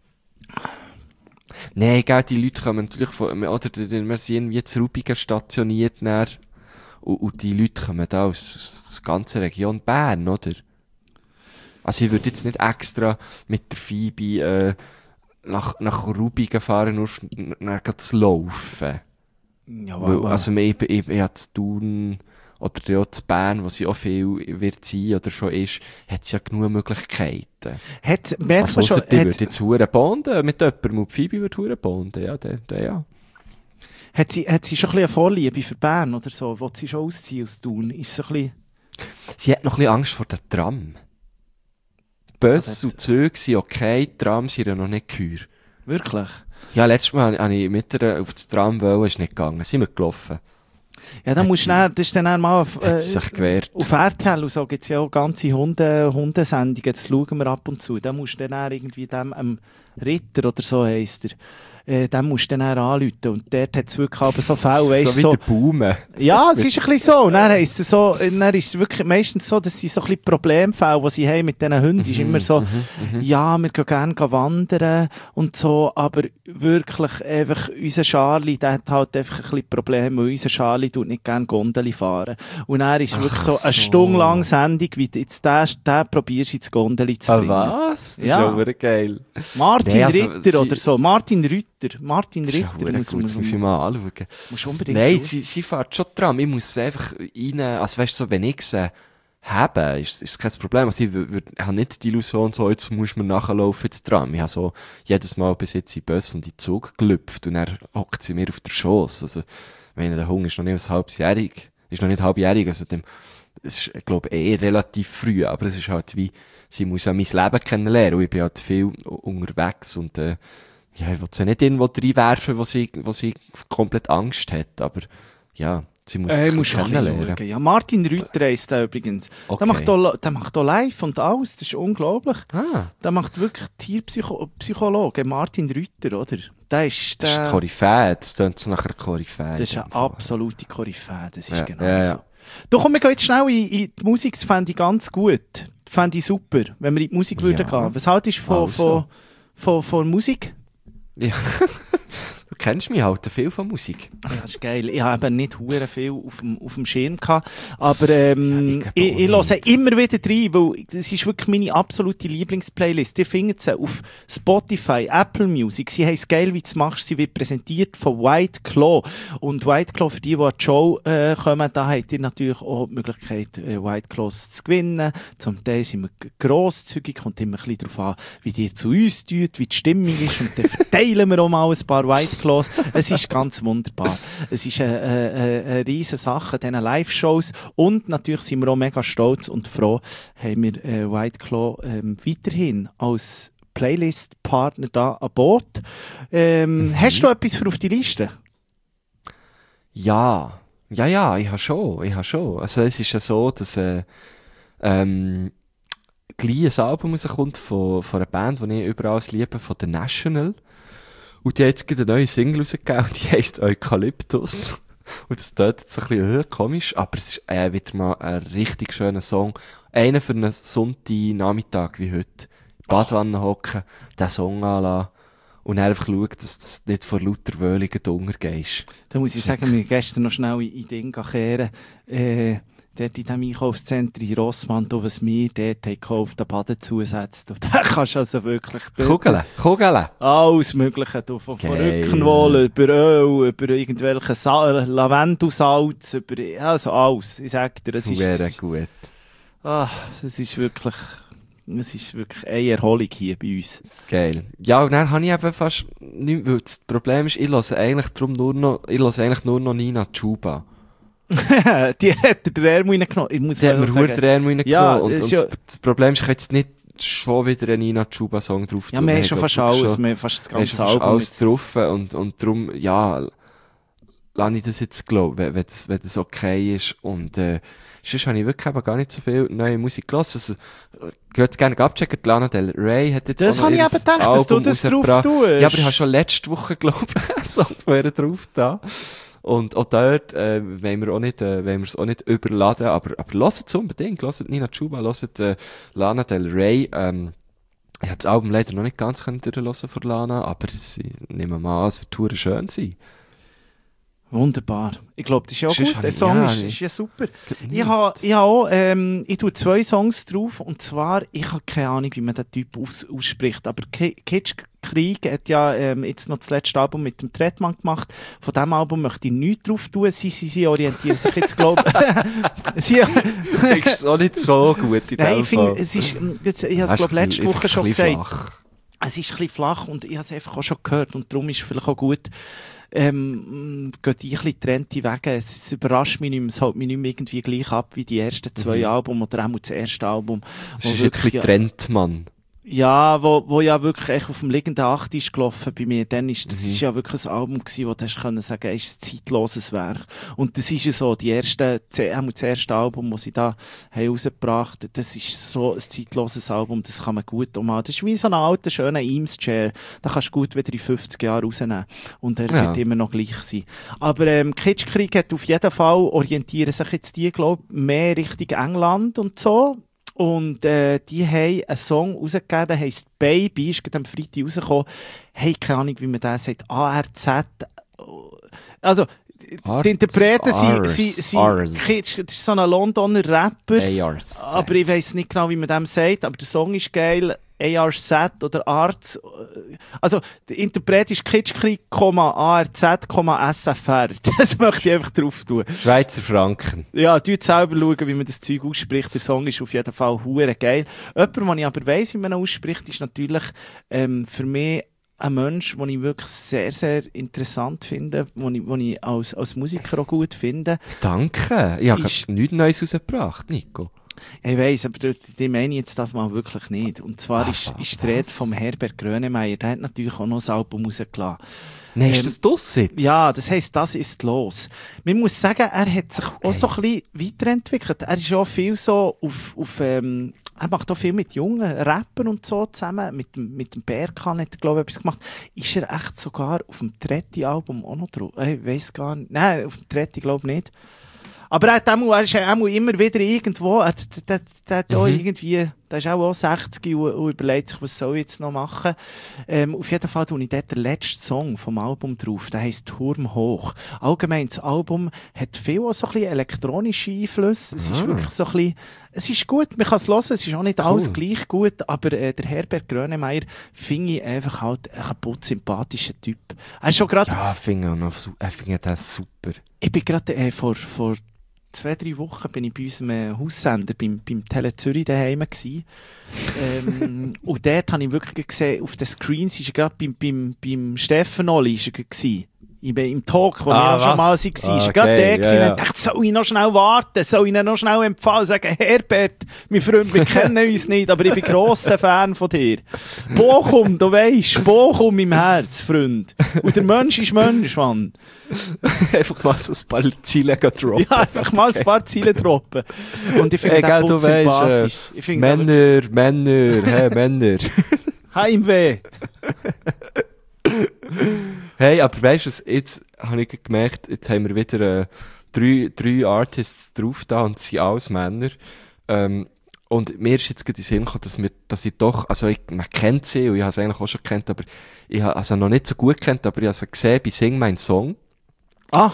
[SPEAKER 3] Nein, gell, die Leute kommen natürlich von, oder die- die- wir sind irgendwie zu Rubigen stationiert, dann, und, und die Leute kommen da aus, aus der ganzen Region Bern, oder? Also ich würde jetzt nicht extra mit der Phoebe äh, nach, nach Rubigen fahren, nur für- dann gleich zu laufen.
[SPEAKER 2] Ja,
[SPEAKER 3] Weil, also, ich, ich, ich, ich habe zu tun, oder ja auch zu Bern, wo sie auch viel wird sein oder schon ist, hat sie ja genug Möglichkeiten.
[SPEAKER 2] hat, merkt
[SPEAKER 3] Also,
[SPEAKER 2] man schon,
[SPEAKER 3] ausser die
[SPEAKER 2] hat,
[SPEAKER 3] würde jetzt hure bonden mit jemandem, und Phoebe würde hure bonden, ja, der, der, ja.
[SPEAKER 2] hat, sie, hat sie schon ein bisschen eine Vorliebe für Bern oder so? Will sie schon ausziehen aus Thun? Ist so ein bisschen...
[SPEAKER 3] Sie hat noch ein bisschen Angst vor der Tram. Bus und Züge sind okay, die Trams sind ja noch nicht geheuer.
[SPEAKER 2] Wirklich?
[SPEAKER 3] Ja, letztes Mal habe ich mit ihr auf das Tram wollen, ist nicht gegangen, sind wir gelaufen.
[SPEAKER 2] Ja, dann
[SPEAKER 3] Hat
[SPEAKER 2] musst du
[SPEAKER 3] sie-
[SPEAKER 2] dann, das ist dann mal auf,
[SPEAKER 3] Hat sie
[SPEAKER 2] äh,
[SPEAKER 3] sich gewehrt.
[SPEAKER 2] auf R T L und so gibt es ja auch ganze Hunde, Hundesendungen, das schauen wir ab und zu. Da musst du dann irgendwie dem, ähm, Ritter oder so heisst er, äh, dem musst du dann anrufen. Und dort hat es wirklich aber so Fälle, weißt
[SPEAKER 3] so wie
[SPEAKER 2] so,
[SPEAKER 3] der Baume.
[SPEAKER 2] ja, es ist ein bisschen so. Und dann heisst es so, dann ist es wirklich meistens so, dass sie so ein bisschen Problemfälle, die sie haben mit diesen Hunden, ist immer so, ja, wir gehen gerne wandern und so, aber wirklich einfach, unser Charlie, der hat halt einfach ein bisschen Probleme, weil unser Charlie tut nicht gerne Gondeli fahren. Und dann ist wirklich so eine
[SPEAKER 3] so.
[SPEAKER 2] Stunde lang Sendung, wie du jetzt den, den probierst, ins Gondeli zu
[SPEAKER 3] Ah,
[SPEAKER 2] bringen.
[SPEAKER 3] was? Das
[SPEAKER 2] Ja.
[SPEAKER 3] ist aber geil.
[SPEAKER 2] Martin
[SPEAKER 3] Nee, also,
[SPEAKER 2] Ritter
[SPEAKER 3] sie-
[SPEAKER 2] oder so. Martin Ritter. Martin
[SPEAKER 3] Das ist ja
[SPEAKER 2] Ritter
[SPEAKER 3] verdammt
[SPEAKER 2] muss
[SPEAKER 3] gut, das muss ich
[SPEAKER 2] man,
[SPEAKER 3] mal anschauen.
[SPEAKER 2] musst unbedingt
[SPEAKER 3] Nein,
[SPEAKER 2] schauen.
[SPEAKER 3] sie, sie fährt schon dran. Ich muss einfach rein, also weißt du, so, wenn ich sie habe, ist, ist kein Problem. Also ich wür- wür- habe nicht die Illusion, so, jetzt muss man nachlaufen ins Tram. Ich habe so jedes Mal bis jetzt in den Bus und in den Zug gelüpft und dann hockt sie mir auf der Schoss. Also, wenn der Hund ist noch nicht ein halbjährig, ist noch nicht halbjährig, also dem, es ist, ich glaube, eh relativ früh, aber es ist halt wie, sie muss ja mein Leben kennenlernen und ich bin halt viel unterwegs und, äh, ja, ich will sie nicht irgendwo reinwerfen, wo sie, wo sie komplett Angst hat, aber, ja, sie muss
[SPEAKER 2] Äh,
[SPEAKER 3] es
[SPEAKER 2] musst du auch ein bisschen
[SPEAKER 3] kennenlernen.
[SPEAKER 2] schauen. Ja, Martin Rütter heisst der übrigens.
[SPEAKER 3] Okay.
[SPEAKER 2] Der macht, auch, der macht auch live und alles, das ist unglaublich.
[SPEAKER 3] Ah,
[SPEAKER 2] Der macht wirklich Tierpsychologe, Martin Rütter, oder? Der ist,
[SPEAKER 3] das ist
[SPEAKER 2] der,
[SPEAKER 3] Koryphäe, das klingt so nach einer Koryphäe.
[SPEAKER 2] das ist eine absolute Koryphäe, das ist
[SPEAKER 3] Ja,
[SPEAKER 2] genau
[SPEAKER 3] ja,
[SPEAKER 2] so.
[SPEAKER 3] ja.
[SPEAKER 2] Du komm, wir gehen jetzt schnell in, in die Musik, das fände ich ganz gut. Fände ich super, wenn wir in die Musik
[SPEAKER 3] Ja.
[SPEAKER 2] würden gehen. Was haltest du von,
[SPEAKER 3] Also.
[SPEAKER 2] von, von, von Musik?
[SPEAKER 3] Ja. Du kennst mich halt viel von Musik.
[SPEAKER 2] Ja, das ist geil. Ich habe eben nicht hure viel auf dem, auf dem Schirm gehabt. Aber ähm,
[SPEAKER 3] Ja, ich
[SPEAKER 2] ich,
[SPEAKER 3] glaube auch
[SPEAKER 2] ich höre immer wieder rein, weil das ist wirklich meine absolute Lieblingsplaylist. Die findet sie auf Spotify, Apple Music. Sie heisst «Geil, wie du machst». Sie wird präsentiert von White Claw. Und White Claw, für die, die an die Show äh, kommen, da habt ihr natürlich auch die Möglichkeit, äh, White Claws zu gewinnen. Zum Teil sind wir g- grosszügig, kommt immer ein bisschen darauf an, wie ihr zu uns tut, wie die Stimmung ist. Und dann verteilen wir auch mal ein paar White Claws los. Es ist ganz wunderbar. Es ist eine, eine, eine riesen Sache, diese Live-Shows. Und natürlich sind wir auch mega stolz und froh, haben wir äh, White Claw ähm, weiterhin als Playlist-Partner da an Bord. Ähm, mhm. Hast du etwas für auf die Liste?
[SPEAKER 3] Ja, ja, ja, ich habe schon, ich habe schon. Also es ist ja so, dass äh, ähm, gleich ein Album rauskommt von, von einer Band, die ich überall liebe, von The National. Und die hat jetzt gerade eine neue Single rausgegeben, die heisst Eukalyptus. Und das tut jetzt ein bisschen äh, komisch, aber es ist äh, wieder mal ein richtig schöner Song. Einer für einen Sonntagnachmittag wie heute. Badwanne hocken, den Song anlassen und dann einfach schauen, dass du nicht vor lauter Wöhlungen untergehst.
[SPEAKER 2] Da muss ich sagen, wir gestern noch schnell in, in Ding kehren. Äh, dort in diesem Einkaufszentrum in Rossmann, da, was wir dort haben gekauft, den Badenzusatz. Da kannst du also wirklich...
[SPEAKER 3] Kugeln, Kugeln.
[SPEAKER 2] Alles Mögliche. Du, von, von Rückenwohl, über Öl, über irgendwelche Sa- Lavendelsalz, über... Also alles. Ich sag dir, das ist...
[SPEAKER 3] Wäre gut.
[SPEAKER 2] Ah, das ist wirklich... Es ist wirklich eine Erholung hier bei uns.
[SPEAKER 3] Geil. Ja, und dann habe ich eben fast nichts, weil das Problem ist, ich höre eigentlich drum nur noch, ich höre eigentlich nur noch Nina Chuba.
[SPEAKER 2] Die hat der Ärmel reingenommen. Ich muss
[SPEAKER 3] Die hat mir
[SPEAKER 2] sagen,
[SPEAKER 3] den Ärmel reingenommen.
[SPEAKER 2] Ja,
[SPEAKER 3] und, und
[SPEAKER 2] ja,
[SPEAKER 3] das, das Problem ist, ich kann jetzt nicht schon wieder einen Nina Chuba Song drauf tun.
[SPEAKER 2] Ja, wir haben schon fast alles, wir haben fast das ganze
[SPEAKER 3] schon
[SPEAKER 2] Album.
[SPEAKER 3] alles drauf und, und darum, ja, lasse ich das jetzt glauben, wenn, wenn, das, wenn das okay ist. Und, äh, sonst habe ich wirklich eben gar nicht so viel neue Musik gelassen. Also, ich würde es gerne abchecken. Lana Del Rey hat jetzt
[SPEAKER 2] das
[SPEAKER 3] auch noch
[SPEAKER 2] habe ich eben gedacht, dass du das drauf tust.
[SPEAKER 3] Ja, aber ich habe schon letzte Woche, glaube ich, einen Song von ihr drauf da. Und auch dort, äh, wollen wir auch nicht, äh, wollen wir es auch nicht überladen. Aber, aber hört es unbedingt. Hört Nina Chuba, hört, äh, Lana Del Rey. Ähm, ich habe das Album leider noch nicht ganz durchhören von Lana, aber ich nehme mal an, es wird verdammt schön sein.
[SPEAKER 2] Wunderbar. Ich glaube, das ist ja auch
[SPEAKER 3] Sonst
[SPEAKER 2] gut. Der
[SPEAKER 3] ich-
[SPEAKER 2] Song
[SPEAKER 3] ja,
[SPEAKER 2] ist,
[SPEAKER 3] ich-
[SPEAKER 2] ist ja super.
[SPEAKER 3] Nicht.
[SPEAKER 2] Ich habe ich ha auch, ähm, ich tue zwei Songs drauf, und zwar, ich habe keine Ahnung, wie man den Typ aus, ausspricht, aber Ki- Kitschkrieg hat ja ähm, jetzt noch das letzte Album mit dem Tretmann gemacht. Von diesem Album möchte ich nichts drauf tun. Sie, sie, sie orientieren sich jetzt, glaube ich. Sie,
[SPEAKER 3] ist es auch nicht so gut in
[SPEAKER 2] Nein,
[SPEAKER 3] dem
[SPEAKER 2] ich finde,
[SPEAKER 3] Fall.
[SPEAKER 2] es ist, jetzt, ich habe es,
[SPEAKER 3] Es ist
[SPEAKER 2] glaube letzte
[SPEAKER 3] einfach
[SPEAKER 2] Woche
[SPEAKER 3] ein
[SPEAKER 2] schon
[SPEAKER 3] bisschen
[SPEAKER 2] gesagt.
[SPEAKER 3] flach.
[SPEAKER 2] Es ist ein bisschen flach und ich habe es einfach auch schon gehört und darum ist es vielleicht auch gut, ähm, geht die ein bisschen getrennte Wege. Es überrascht mich nicht mehr, es hält mich nicht mehr irgendwie gleich ab wie die ersten zwei
[SPEAKER 3] Mhm.
[SPEAKER 2] Alben oder auch das erste Album.
[SPEAKER 3] Es
[SPEAKER 2] wo
[SPEAKER 3] ist jetzt ein
[SPEAKER 2] wirklich-
[SPEAKER 3] bisschen Trend, Mann.
[SPEAKER 2] Ja, wo, wo ja wirklich echt auf dem liegenden Acht ist gelaufen bei mir. Dann ist, das
[SPEAKER 3] Mhm.
[SPEAKER 2] ist ja wirklich ein Album gewesen, wo du hast können sagen, es ist ein zeitloses Werk. Und das ist ja so, die erste, auch das erste Album, das sie da haben rausgebracht, das ist so ein zeitloses Album, das kann man gut umhaben. Das ist wie so ein alter, schöner Eames-Chair. Da kannst du gut wieder in fünfzig Jahren rausnehmen. Und er
[SPEAKER 3] Ja.
[SPEAKER 2] wird immer noch gleich sein. Aber, ähm, Kitschkrieg hat auf jeden Fall, orientieren sich jetzt die, glaube ich, mehr Richtung England und so. Und äh, die haben einen Song rausgegeben, der heisst Baby, ist gerade am Freitag rausgekommen. Hey, keine Ahnung, wie man das sagt. A R Z. Also,
[SPEAKER 3] Arts,
[SPEAKER 2] die Interpreten sind,
[SPEAKER 3] Ars,
[SPEAKER 2] sind, sind
[SPEAKER 3] Ars.
[SPEAKER 2] Kitsch, das ist so ein Londoner Rapper.
[SPEAKER 3] A R Z.
[SPEAKER 2] Aber ich weiss nicht genau, wie man dem sagt, aber der Song ist geil. A R Z oder Arts. Also, der Interpret ist Kitschkrieg, A R Z, S F R. Das möchte ich einfach drauf tun.
[SPEAKER 3] Schweizer Franken.
[SPEAKER 2] Ja, du selber schauen, wie man das Zeug ausspricht. Der Song ist auf jeden Fall hure geil. Jemand, den ich aber weiss, wie man ihn ausspricht, ist natürlich ähm, für mich ein Mensch, den ich wirklich sehr, sehr interessant finde, den ich, den ich als, als Musiker auch gut finde.
[SPEAKER 3] Danke. Ich habe
[SPEAKER 2] Ist-
[SPEAKER 3] gerade nichts Neues rausgebracht, Nico.
[SPEAKER 2] Ich weiss, aber die, die meine ich jetzt das mal wirklich nicht. Und zwar
[SPEAKER 3] Ah,
[SPEAKER 2] ist,
[SPEAKER 3] was?
[SPEAKER 2] ist die Rede vom Herbert Grönemeyer. Der hat natürlich auch noch ein Album rausgelassen.
[SPEAKER 3] Nein,
[SPEAKER 2] Ähm,
[SPEAKER 3] ist das das jetzt?
[SPEAKER 2] Ja, das heisst, das ist los. Man muss sagen, er hat sich auch so ein bisschen weiterentwickelt. Er ist auch viel so auf, auf ähm, er macht auch viel mit jungen Rappern und so zusammen. Mit, dem- mit dem Berkan hat er, glaube ich, etwas gemacht. Ist er echt sogar auf dem dritten Album auch noch drauf? Ich weiss gar nicht. Nein, auf dem dritten glaube ich nicht. Aber er, hat auch, er ist auch immer wieder irgendwo, er, der, der, der, hat auch
[SPEAKER 3] Mhm.
[SPEAKER 2] irgendwie, der ist auch, auch sechzig und, und überlegt sich, was soll ich jetzt noch machen. Ähm, auf jeden Fall tue ich dort den letzten Song vom Album drauf, der heisst Turm hoch. Allgemein, das Album hat viel auch so ein bisschen elektronische Einflüsse. Es ist
[SPEAKER 3] Ah.
[SPEAKER 2] wirklich so ein bisschen, es ist gut, man kann es hören, es ist auch nicht alles
[SPEAKER 3] Cool.
[SPEAKER 2] gleich gut, aber äh, der Herbert Grönemeyer finde ich einfach halt ein kaputt sympathischer Typ. Er ist schon gerade,
[SPEAKER 3] Ja, ich finde auch noch su- ich finde das super.
[SPEAKER 2] ich bin gerade äh, vor, vor zwei, drei Wochen bin ich bei unserem Haussender, beim, beim Tele Zürich daheim gewesen. ähm, und dort habe ich wirklich gesehen, auf den Screens ist er gerade beim, beim, beim Steffen Oli ist er gewesen. Im Talk, wo
[SPEAKER 3] ah,
[SPEAKER 2] wir auch schon mal waren.
[SPEAKER 3] Ah,
[SPEAKER 2] ist
[SPEAKER 3] okay,
[SPEAKER 2] gerade der gewesen.
[SPEAKER 3] ja, ja.
[SPEAKER 2] Ich dachte, soll ich noch schnell warten? Soll ich ihn noch schnell empfehlen? Sagen, Herbert, mein Freund, wir kennen uns nicht, aber ich bin grosser Fan von dir. Bochum, du weisst, Bochum im Herz, Freund. Und der Mensch ist Mensch, Mann.
[SPEAKER 3] Einfach mal so ein paar Ziele droppen.
[SPEAKER 2] Ja, einfach mal ein paar Ziele droppen. Und ich finde
[SPEAKER 3] hey,
[SPEAKER 2] den
[SPEAKER 3] gell, du
[SPEAKER 2] Putz sympathisch.
[SPEAKER 3] Weißt, äh,
[SPEAKER 2] Ich find
[SPEAKER 3] Männer, aber... Männer, hey, Männer.
[SPEAKER 2] Heimweh.
[SPEAKER 3] Hey, aber weißt du, jetzt habe ich gemerkt, jetzt haben wir wieder äh, drei, drei Artists drauf da und sie sind alles Männer. Ähm, und mir ist jetzt gerade in den Sinn gekommen, dass, wir, dass ich doch, also ich, man kennt sie und ich habe sie eigentlich auch schon gekannt, aber ich habe also noch nicht so gut gekannt, aber ich habe sie gesehen bei Sing Mein Song.
[SPEAKER 2] Ah.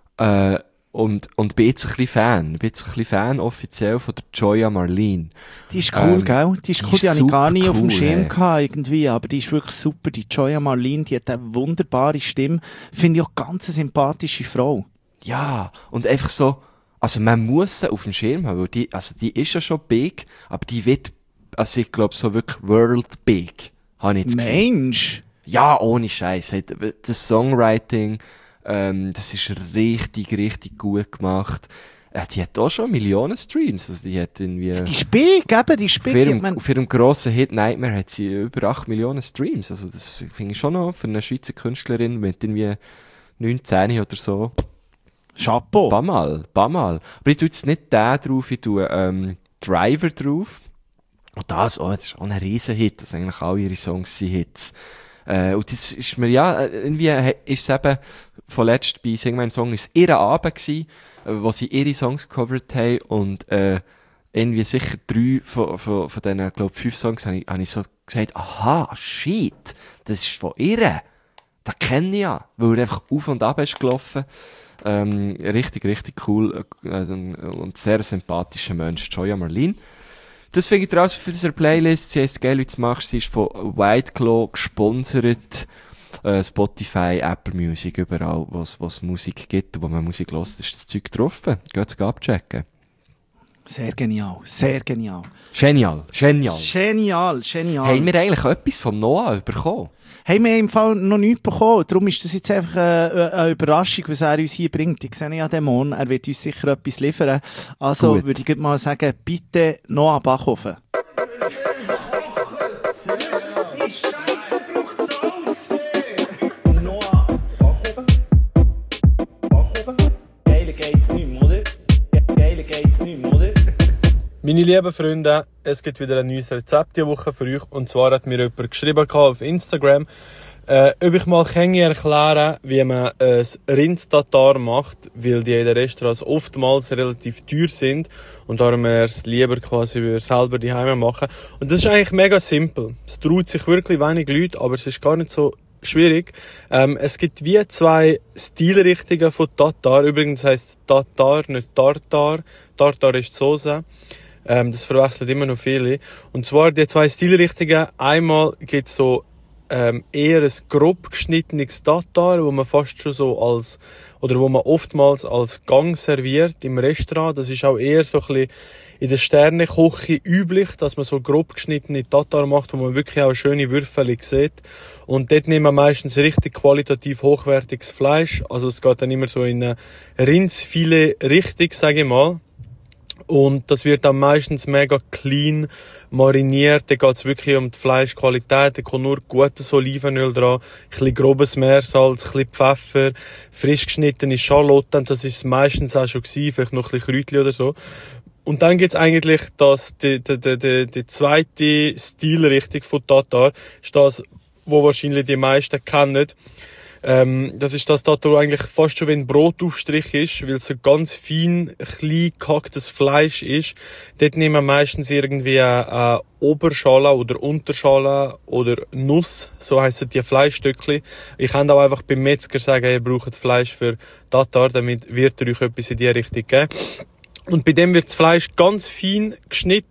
[SPEAKER 3] Äh, und, und bin jetzt ein bisschen Fan. Ich bin jetzt ein bisschen Fan offiziell von der Joya Marlene.
[SPEAKER 2] Die ist cool,
[SPEAKER 3] ähm,
[SPEAKER 2] gell? Die ist
[SPEAKER 3] die
[SPEAKER 2] cool,
[SPEAKER 3] ist
[SPEAKER 2] die habe ich gar nie
[SPEAKER 3] super
[SPEAKER 2] auf dem
[SPEAKER 3] cool,
[SPEAKER 2] Schirm
[SPEAKER 3] hey.
[SPEAKER 2] gehabt, irgendwie, aber die ist wirklich super. Die Joya Marlene, die hat eine wunderbare Stimme. Finde ich auch ganz eine sympathische Frau.
[SPEAKER 3] Ja, und einfach so, also man muss sie auf dem Schirm haben, weil die, also die ist ja schon big, aber die wird, also ich glaube so wirklich world big, habe ich jetzt Gefühl.
[SPEAKER 2] Mensch!
[SPEAKER 3] Ja, ohne Scheiß. Das Songwriting, ähm, das ist richtig, richtig gut gemacht. Äh, die hat auch schon Millionen Streams, also die hat irgendwie...
[SPEAKER 2] Die ist big, eben, die ist
[SPEAKER 3] Auf
[SPEAKER 2] big. Die hat
[SPEAKER 3] ihrem,
[SPEAKER 2] man-
[SPEAKER 3] auf ihrem grossen Hit Nightmare hat sie über acht Millionen Streams, also das finde ich schon noch für eine Schweizer Künstlerin mit irgendwie neunzehn oder so.
[SPEAKER 2] Chapeau.
[SPEAKER 3] Bamal, Bamal. Aber ich tue jetzt nicht den drauf, ich tue ähm, Driver drauf. Und das, oh, das ist auch ein Riesenhit, dass eigentlich alle ihre Songs sind Hits. Äh, und das ist mir, ja, irgendwie ist es eben, vorletzt bei Sing Mein Song, ist es ihr Abend gewesen, äh, wo sie ihre Songs gecovert haben und, äh, irgendwie sicher drei von, von, von diesen, glaub, fünf Songs habe ich, hab ich so gesagt, aha, shit, das ist von ihr. Das kenne ich ja, weil er einfach auf und ab ist gelaufen. Ähm, richtig, richtig cool äh, und sehr sympathischer Mensch, Joya Marlene. Das finde ich raus für unsere Playlist. Sie heisst «Geil, wie du machst». Sie ist von White Claw gesponsert. Äh, Spotify, Apple Music, überall, wo es Musik gibt, wo man Musik hört, ist das Zeug getroffen. Geht es abchecken.
[SPEAKER 2] Sehr genial, sehr genial.
[SPEAKER 3] Genial, genial.
[SPEAKER 2] Genial, genial.
[SPEAKER 3] Haben wir eigentlich etwas vom Noah bekommen?
[SPEAKER 2] Hey, wir haben im Fall noch nichts bekommen. Darum ist das jetzt einfach eine, eine Überraschung, was er uns hier bringt. Ich sehe ja den Mann, er wird uns sicher etwas liefern. Also
[SPEAKER 3] Gut.
[SPEAKER 2] würde ich mal sagen, bitte Noah Bachhofen. Noah Bachhofen. Bachhofen. Geiler geht's nicht mehr, oder? Geiler geht's nicht mehr, oder?
[SPEAKER 4] Meine lieben Freunde, es gibt wieder ein neues Rezept diese Woche für euch. Und zwar hat mir jemand geschrieben auf Instagram, äh, ob ich mal kann erklären, wie man ein Rindstatar macht, weil die in den Restaurants oftmals relativ teuer sind und darum wir es lieber quasi selber daheim machen. Und das ist eigentlich mega simpel. Es traut sich wirklich wenig Leute, aber es ist gar nicht so schwierig. Ähm, es gibt wie zwei Stilrichtungen von Tatar. Übrigens heisst Tatar nicht Tartar. Tartar ist die Soße. Ähm, das verwechseln immer noch viele. Und zwar die zwei Stilrichtungen. Einmal gibt es so ähm, eher ein grob geschnittenes Tatar, wo man fast schon so als, oder wo man oftmals als Gang serviert im Restaurant. Das ist auch eher so ein bisschen in der Sterneküche üblich, dass man so grob geschnittene Tatar macht, wo man wirklich auch schöne Würfel sieht. Und dort nehmen wir meistens richtig qualitativ hochwertiges Fleisch. Also es geht dann immer so in eine Rindsfilet-Richtung, sage ich mal. Und das wird dann meistens mega clean mariniert. Da geht es wirklich um die Fleischqualität. Da kommt nur gutes Olivenöl dran, ein bisschen grobes Meersalz, ein bisschen Pfeffer, frisch geschnittene Schalotten. Das ist meistens auch schon gewesen, vielleicht noch ein bisschen Kräutchen oder so. Und dann gibt's eigentlich das, die, die, die, die, die zweite Stilrichtung von Tatar. Ist das, wo wahrscheinlich die meisten kennen. Ähm, das ist das Tatar, das eigentlich fast schon wie ein Brotaufstrich ist, weil es so ganz fein, klein gehacktes Fleisch ist. Dort nehmen wir meistens irgendwie eine Oberschale oder Unterschale oder Nuss, so heissen die Fleischstückchen. Ich kann auch einfach beim Metzger sagen, ihr braucht Fleisch für Tatar, damit wird er euch etwas in die Richtung geben. Und bei dem wird das Fleisch ganz fein geschnitten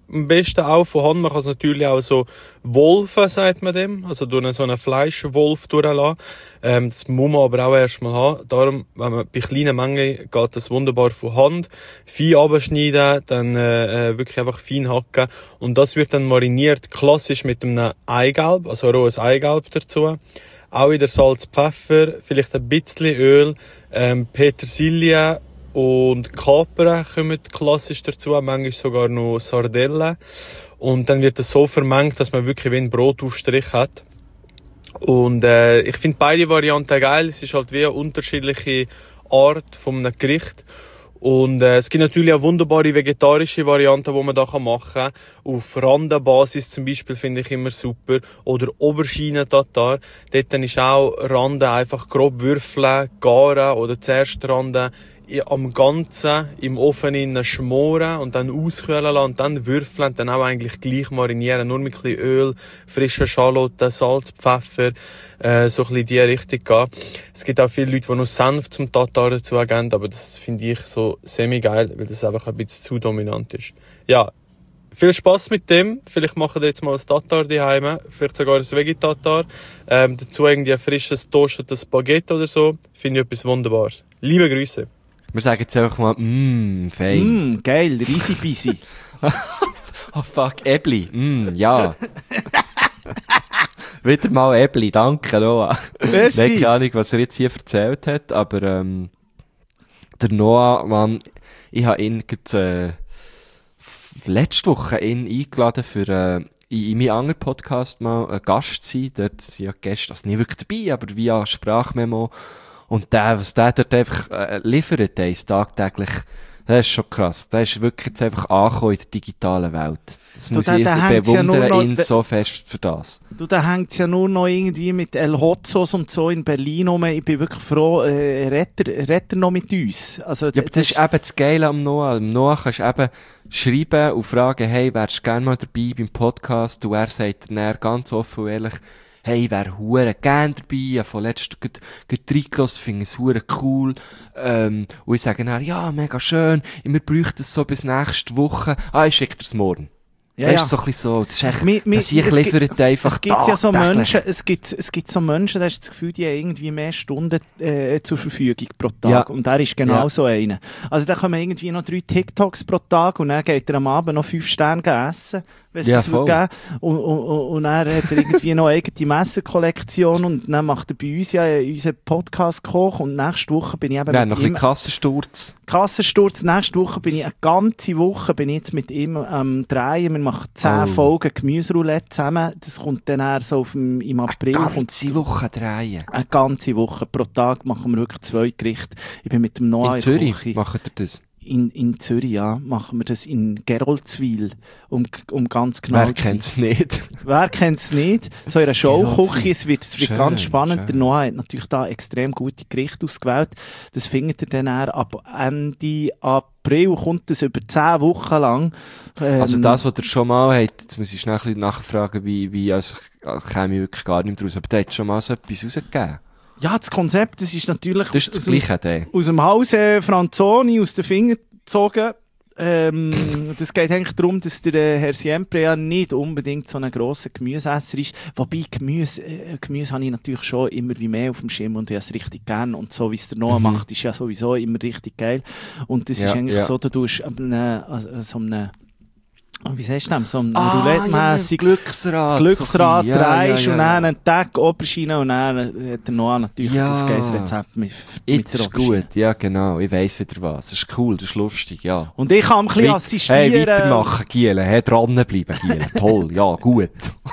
[SPEAKER 4] am besten auch von Hand. Man kann es natürlich auch so wolfen, sagt man dem. Also durch so einen Fleischwolf durchlassen. Ähm, das muss man aber auch erstmal haben. Darum, wenn man bei kleinen Mengen geht das wunderbar von Hand. Fein abschneiden, dann äh, wirklich einfach fein hacken. Und das wird dann mariniert, klassisch mit einem Eigelb, also rohes Eigelb dazu. Auch wieder Salz, Pfeffer, vielleicht ein bisschen Öl, ähm, Petersilie und Kapern kommen klassisch dazu, manchmal sogar noch Sardellen. Und dann wird es so vermengt, dass man wirklich wie ein Brotaufstrich hat. Und äh, ich finde beide Varianten geil. Es ist halt wie eine unterschiedliche Art von einem Gericht. Und äh, es gibt natürlich auch wunderbare vegetarische Varianten, die man da machen kann. Auf Randenbasis zum Beispiel finde ich immer super. Oder Auberginen-Tatar. Dort dann ist auch Randen einfach grob würfeln, garen oder zuerst Randen am Ganzen im Ofen innen schmoren und dann auskühlen lassen und dann würfeln und dann auch eigentlich gleich marinieren. Nur mit ein bisschen Öl, frische Schalotten, Salz, Pfeffer, äh, so ein bisschen in die Richtung gehen. Es gibt auch viele Leute, die noch Senf zum Tatar dazu geben, aber das finde ich so semi-geil, weil das einfach ein bisschen zu dominant ist. Ja, viel Spass mit dem. Vielleicht machen wir jetzt mal ein Tatar daheim, vielleicht sogar ein Vegetatar. Ähm, dazu irgendwie ein frisches, toastetes Baguette oder so. Finde ich etwas Wunderbares. Liebe Grüße.
[SPEAKER 3] Wir sagen jetzt einfach mal, mmm, fein.
[SPEAKER 2] Mm, geil, riesy peasy.
[SPEAKER 3] Oh fuck, Äbli, mmm, ja. Wieder mal Äbli, danke Noah.
[SPEAKER 2] Merci.
[SPEAKER 3] Nein, keine Ahnung, was er jetzt hier erzählt hat, aber ähm, der Noah, Mann, ich habe ihn gerade, äh, letzte Woche ihn eingeladen für äh, in, in meinem anderen Podcast mal ein Gast zu sein. Dort sind ja Gäste, also nicht wirklich dabei, aber via Sprachmemo. Und der, was der dort einfach äh, liefert, der ist tagtäglich, das ist schon krass. Der ist wirklich jetzt einfach angekommen in der digitalen Welt. Das
[SPEAKER 2] Du,
[SPEAKER 3] muss
[SPEAKER 2] da-
[SPEAKER 3] ich,
[SPEAKER 2] da
[SPEAKER 3] ich
[SPEAKER 2] hängt's ja
[SPEAKER 3] bewundere
[SPEAKER 2] nur noch-
[SPEAKER 3] ihn
[SPEAKER 2] da-
[SPEAKER 3] so fest für das.
[SPEAKER 2] Du, da hängt's ja nur noch irgendwie mit El Hotzos und so in Berlin rum. Ich bin wirklich froh, äh, redet er, redet er noch mit uns. Also,
[SPEAKER 3] Ja, aber das ist eben das Geile am Noah. Am Noah kannst du eben schreiben und fragen, hey, wärst du gerne mal dabei beim Podcast? Und er sagt dann ganz offen und ehrlich, hey, ich wäre hure gern dabei, ich habe von letztem gerade reingelassen, finde es hure cool. Ähm, und ich sage dann, ja, mega schön, wir bräuchten es so bis nächste Woche. Ah, ich schicke dir's morgen.
[SPEAKER 2] Ja,
[SPEAKER 3] Weißt
[SPEAKER 2] ja.
[SPEAKER 3] du, so ein bisschen so, das ist echt,
[SPEAKER 2] Mi- mi-
[SPEAKER 3] dass ich
[SPEAKER 2] es gibt-
[SPEAKER 3] liefert einfach
[SPEAKER 2] Es gibt ja so
[SPEAKER 3] tagtäglich.
[SPEAKER 2] Menschen, es gibt, es gibt so Menschen, da hast du das Gefühl, die haben irgendwie mehr Stunden äh, zur Verfügung pro Tag.
[SPEAKER 3] Ja.
[SPEAKER 2] Und er ist genau
[SPEAKER 3] Ja.
[SPEAKER 2] so einer. Also da kommen irgendwie noch drei TikToks pro Tag und dann geht er am Abend noch fünf Sterne essen, wenn es
[SPEAKER 3] Ja,
[SPEAKER 2] das will
[SPEAKER 3] voll.
[SPEAKER 2] geben. Und, und, und und dann hat er irgendwie noch eine eigene Messerkollektion und dann macht er bei uns ja unseren Podcast-Koch und nächste Woche bin ich eben
[SPEAKER 3] Wir haben
[SPEAKER 2] mit
[SPEAKER 3] noch ein
[SPEAKER 2] ihm...
[SPEAKER 3] bisschen Kassensturz.
[SPEAKER 2] Kassensturz, nächste Woche bin ich eine ganze Woche bin ich jetzt mit ihm am drehen. Wir machen zehn
[SPEAKER 3] Oh.
[SPEAKER 2] Folgen Gemüseroulette zusammen. Das kommt dann eher so auf dem, im April. kommt
[SPEAKER 3] Ganze Woche drehen.
[SPEAKER 2] eine ganze Woche. Pro Tag machen wir wirklich zwei Gerichte. Ich bin mit dem Noah
[SPEAKER 3] In
[SPEAKER 2] in,
[SPEAKER 3] Zürich
[SPEAKER 2] der Küche.
[SPEAKER 3] macht ihr das.
[SPEAKER 2] In, in Zürich, ja, machen wir das in Geroldswil, um, um ganz genau
[SPEAKER 3] Wer
[SPEAKER 2] zu sein.
[SPEAKER 3] kennt's nicht?
[SPEAKER 2] Wer kennt es nicht? So in einer Showküche, es wird, es wird
[SPEAKER 3] Schön,
[SPEAKER 2] ganz spannend.
[SPEAKER 3] schön.
[SPEAKER 2] Der Noah hat natürlich da extrem gute Gerichte ausgewählt. Das findet ihr dann eher ab Ende April, kommt das über zehn Wochen lang. Ähm,
[SPEAKER 3] Also das, was ihr schon mal habt, jetzt muss ich schnell ein bisschen nachfragen, wie, wie, also ich käme ich wirklich gar nicht draus, aber der hat schon mal so etwas rausgegeben.
[SPEAKER 2] Ja, das Konzept, das ist natürlich
[SPEAKER 3] Das ist das
[SPEAKER 2] aus, dem,
[SPEAKER 3] Gleiche, der.
[SPEAKER 2] aus dem Haus äh, Franzoni, aus den Fingern gezogen. Ähm, das geht eigentlich darum, dass der äh, Herr Siempre ja nicht unbedingt so ein grosser Gemüseesser ist. Wobei Gemüse, äh, Gemüse habe ich natürlich schon immer wie mehr auf dem Schirm und ich es richtig gern. Und so wie es der Noah
[SPEAKER 3] Mhm.
[SPEAKER 2] macht, ist ja sowieso immer richtig geil. Und das
[SPEAKER 3] Ja,
[SPEAKER 2] ist eigentlich
[SPEAKER 3] ja.
[SPEAKER 2] so, du tust ab einem, äh, so einem, wie sagst du das, so einem
[SPEAKER 3] Ah,
[SPEAKER 2] Roulette-mässig
[SPEAKER 3] Glücksrad.
[SPEAKER 2] Glücksrad
[SPEAKER 3] so ein bisschen. Ja,
[SPEAKER 2] drehst
[SPEAKER 3] ja,
[SPEAKER 2] und
[SPEAKER 3] ja.
[SPEAKER 2] dann einen Tag Aubergine und dann hat der Noah natürlich
[SPEAKER 3] Ja.
[SPEAKER 2] das geiles Rezept mit, mit
[SPEAKER 3] Jetzt
[SPEAKER 2] der
[SPEAKER 3] ist
[SPEAKER 2] Aubergine.
[SPEAKER 3] gut, ja genau, ich weiss wieder was. Das ist cool, das ist lustig, ja.
[SPEAKER 2] Und ich kann ein bisschen
[SPEAKER 3] Weit-
[SPEAKER 2] assistieren.
[SPEAKER 3] Hey, weitermachen, Giele, hey, dranbleiben, Giele. Toll, ja, gut.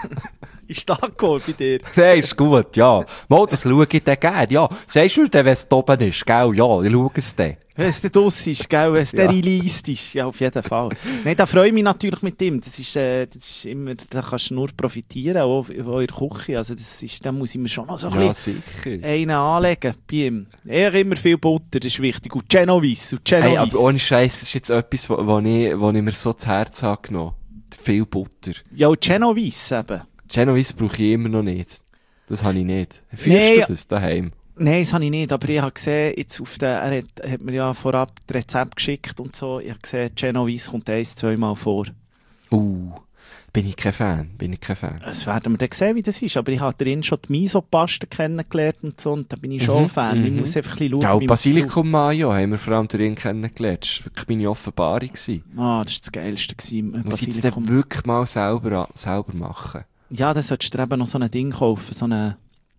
[SPEAKER 2] Ist da geholt bei dir?
[SPEAKER 3] Hey, ist gut, ja. Mal, das schaue ich dann gerne, ja. Sagst du dir, wenn es da oben ist, gell? Ja, ich schaue es dann.
[SPEAKER 2] Wenn es dann draus ist, gell? Wenn es
[SPEAKER 3] Ja.
[SPEAKER 2] sterilisiert ist. Ja, auf jeden Fall. Nein, da freue ich mich natürlich mit ihm. Das ist, äh, das ist immer, da kannst du nur profitieren, auch in eurer Küche. Also, das ist, da muss ich mir schon noch so ein
[SPEAKER 3] Ja,
[SPEAKER 2] bisschen
[SPEAKER 3] sicher.
[SPEAKER 2] einen anlegen bei ihm. Er immer viel Butter, das ist wichtig. Und Genovese, und Genovese.
[SPEAKER 3] Hey, aber ohne Scheiß, das ist jetzt etwas, wo, wo, ich, wo ich mir so zu Herzen habe genommen. Viel Butter.
[SPEAKER 2] Ja, und Genovese eben.
[SPEAKER 3] Genovese brauche ich immer noch nicht. Das habe ich nicht. Führst
[SPEAKER 2] Nee.
[SPEAKER 3] du das daheim?
[SPEAKER 2] Nein, das habe ich nicht, aber ich habe gesehen, jetzt auf den, er hat, hat mir ja vorab das Rezept geschickt und so, ich habe gesehen, Genovese kommt eins, zweimal vor.
[SPEAKER 3] Uh, bin ich kein Fan, bin ich kein Fan.
[SPEAKER 2] Das werden wir dann sehen, wie das ist. Aber ich habe drin schon die Miso-Paste kennengelernt und so, und da bin ich schon
[SPEAKER 3] Mhm,
[SPEAKER 2] Fan.
[SPEAKER 3] mhm.
[SPEAKER 2] Ich muss einfach ein bisschen schauen,
[SPEAKER 3] Ja, und
[SPEAKER 2] wie man-
[SPEAKER 3] Basilikum Mayo haben wir vor allem drin kennengelernt. Das war wirklich meine Offenbarung gewesen.
[SPEAKER 2] Ah, das war das Geilste. Gewesen, äh,
[SPEAKER 3] Muss ich jetzt
[SPEAKER 2] Basilikum.
[SPEAKER 3] dann wirklich mal selber, selber machen?
[SPEAKER 2] Ja, dann solltest du dir eben noch so ein Ding kaufen, so einen,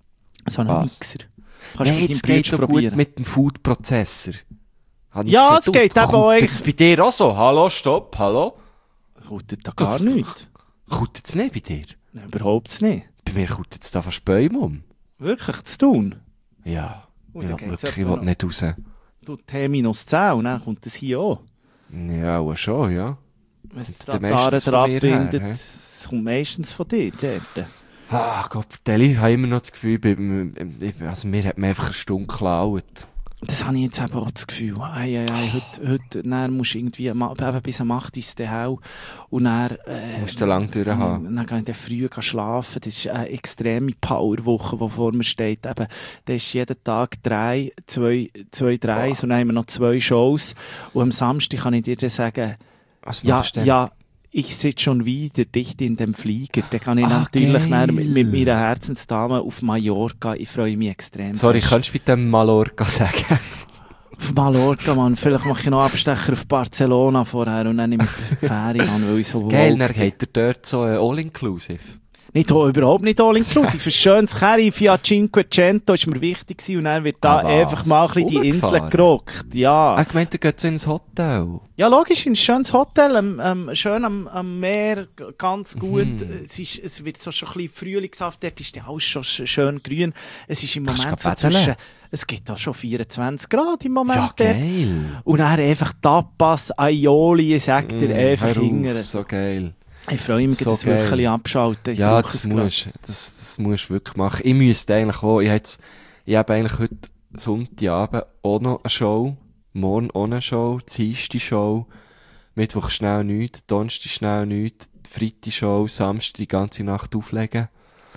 [SPEAKER 2] so einen
[SPEAKER 3] Was?
[SPEAKER 2] Mixer. Kannst du
[SPEAKER 3] Nein,
[SPEAKER 2] mit
[SPEAKER 3] es
[SPEAKER 2] deinem
[SPEAKER 3] geht
[SPEAKER 2] Bruder
[SPEAKER 3] doch gut
[SPEAKER 2] probieren.
[SPEAKER 3] mit dem Food-Prozessor. Habe ich
[SPEAKER 2] Ja,
[SPEAKER 3] gesagt,
[SPEAKER 2] es
[SPEAKER 3] du,
[SPEAKER 2] geht eben auch
[SPEAKER 3] kommt
[SPEAKER 2] eigentlich-
[SPEAKER 3] jetzt bei dir auch so? Hallo, stopp, hallo?
[SPEAKER 2] Kommt da gar
[SPEAKER 3] Das-
[SPEAKER 2] nichts.
[SPEAKER 3] Kommt jetzt nicht bei dir?
[SPEAKER 2] Nein, überhaupt nicht.
[SPEAKER 3] Bei mir kommt jetzt da fast Bäume um.
[SPEAKER 2] Wirklich, zu tun.
[SPEAKER 3] Ja,
[SPEAKER 2] Oh,
[SPEAKER 3] ich
[SPEAKER 2] da
[SPEAKER 3] will
[SPEAKER 2] geht's
[SPEAKER 3] wirklich, ich
[SPEAKER 2] etwa
[SPEAKER 3] will
[SPEAKER 2] noch.
[SPEAKER 3] nicht raus.
[SPEAKER 2] Du, T minus zehn, und dann kommt das hier auch.
[SPEAKER 3] Ja, auch schon, ja.
[SPEAKER 2] Wenn es die
[SPEAKER 3] dann
[SPEAKER 2] Tataren
[SPEAKER 3] meistens von mir her,
[SPEAKER 2] abwindet,
[SPEAKER 3] hä?
[SPEAKER 2] es kommt meistens von dir dort.
[SPEAKER 3] Ah, Gott, Deli, ich habe immer noch das Gefühl, bei- bei- also mir hat man einfach eine Stunde geklaut.
[SPEAKER 2] Das habe ich jetzt eben auch das Gefühl. Ei, ei, ei, heute, heute dann musst du irgendwie am- eben bis am acht ins Hau und dann, äh,
[SPEAKER 3] Musst du lang durchhaben.
[SPEAKER 2] Dann kann ich dann früh schlafen. Das ist eine extreme Powerwoche, die vor mir steht. Eben, da ist jeden Tag drei, zwei, zwei Dreis und dann haben wir noch zwei Shows. Und am Samstag kann ich dir dann sagen,
[SPEAKER 3] Was
[SPEAKER 2] ja,
[SPEAKER 3] machst du denn?
[SPEAKER 2] ja, ich sitze schon wieder dicht in dem Flieger. Da kann ich
[SPEAKER 3] Ah,
[SPEAKER 2] natürlich
[SPEAKER 3] geil.
[SPEAKER 2] dann mit, mit meiner Herzensdame auf Mallorca. Ich freue mich extrem.
[SPEAKER 3] Sorry,
[SPEAKER 2] fest.
[SPEAKER 3] kannst du bitte Mallorca sagen?
[SPEAKER 2] Auf Mallorca, Mann. Vielleicht mache ich noch Abstecher auf Barcelona vorher und dann nehme ich die Fähre an, weil ich so
[SPEAKER 3] Geil,
[SPEAKER 2] wohl-
[SPEAKER 3] dann hat er dort so äh, All-Inclusive.
[SPEAKER 2] Nicht, oh, überhaupt nicht all inclusive. Für schönes Curry via Cinquecento ist mir wichtig gewesen und dann wird da
[SPEAKER 3] Ah, was?
[SPEAKER 2] einfach mal ein bisschen die Insel
[SPEAKER 3] Rumgefahren?
[SPEAKER 2] gerockt. Ja.
[SPEAKER 3] Ah, ich meinte, er geht so ins Hotel.
[SPEAKER 2] Ja, logisch, in ein schönes Hotel, ähm, ähm, schön am, am Meer, g- ganz gut.
[SPEAKER 3] Mhm.
[SPEAKER 2] Es, ist, es wird so schon ein bisschen frühlingshaft, dort ist ja alles schon sch- schön grün. Es ist im
[SPEAKER 3] Kannst
[SPEAKER 2] Moment
[SPEAKER 3] du
[SPEAKER 2] so
[SPEAKER 3] baden?
[SPEAKER 2] zwischen, es gibt da schon vierundzwanzig Grad im Moment
[SPEAKER 3] Ja,
[SPEAKER 2] dort.
[SPEAKER 3] geil.
[SPEAKER 2] Und dann einfach Tapas, Aioli, sagt er
[SPEAKER 3] Mm,
[SPEAKER 2] einfach
[SPEAKER 3] hör auf,
[SPEAKER 2] hingern.
[SPEAKER 3] so geil.
[SPEAKER 2] Ich freue mich,
[SPEAKER 3] so
[SPEAKER 2] das
[SPEAKER 3] geil.
[SPEAKER 2] wirklich abschalten. Ich
[SPEAKER 3] Ja,
[SPEAKER 2] brauche
[SPEAKER 3] das
[SPEAKER 2] es grad.
[SPEAKER 3] musst, das, das musst du wirklich machen. Ich müsste eigentlich auch, ich, jetzt, ich habe eigentlich heute Sonntagabend auch noch eine Show, morgen auch eine Show, Dienstag Show, Mittwoch schnell nichts, Donnerstag schnell nichts, Freitag Show, Samstag die ganze Nacht auflegen.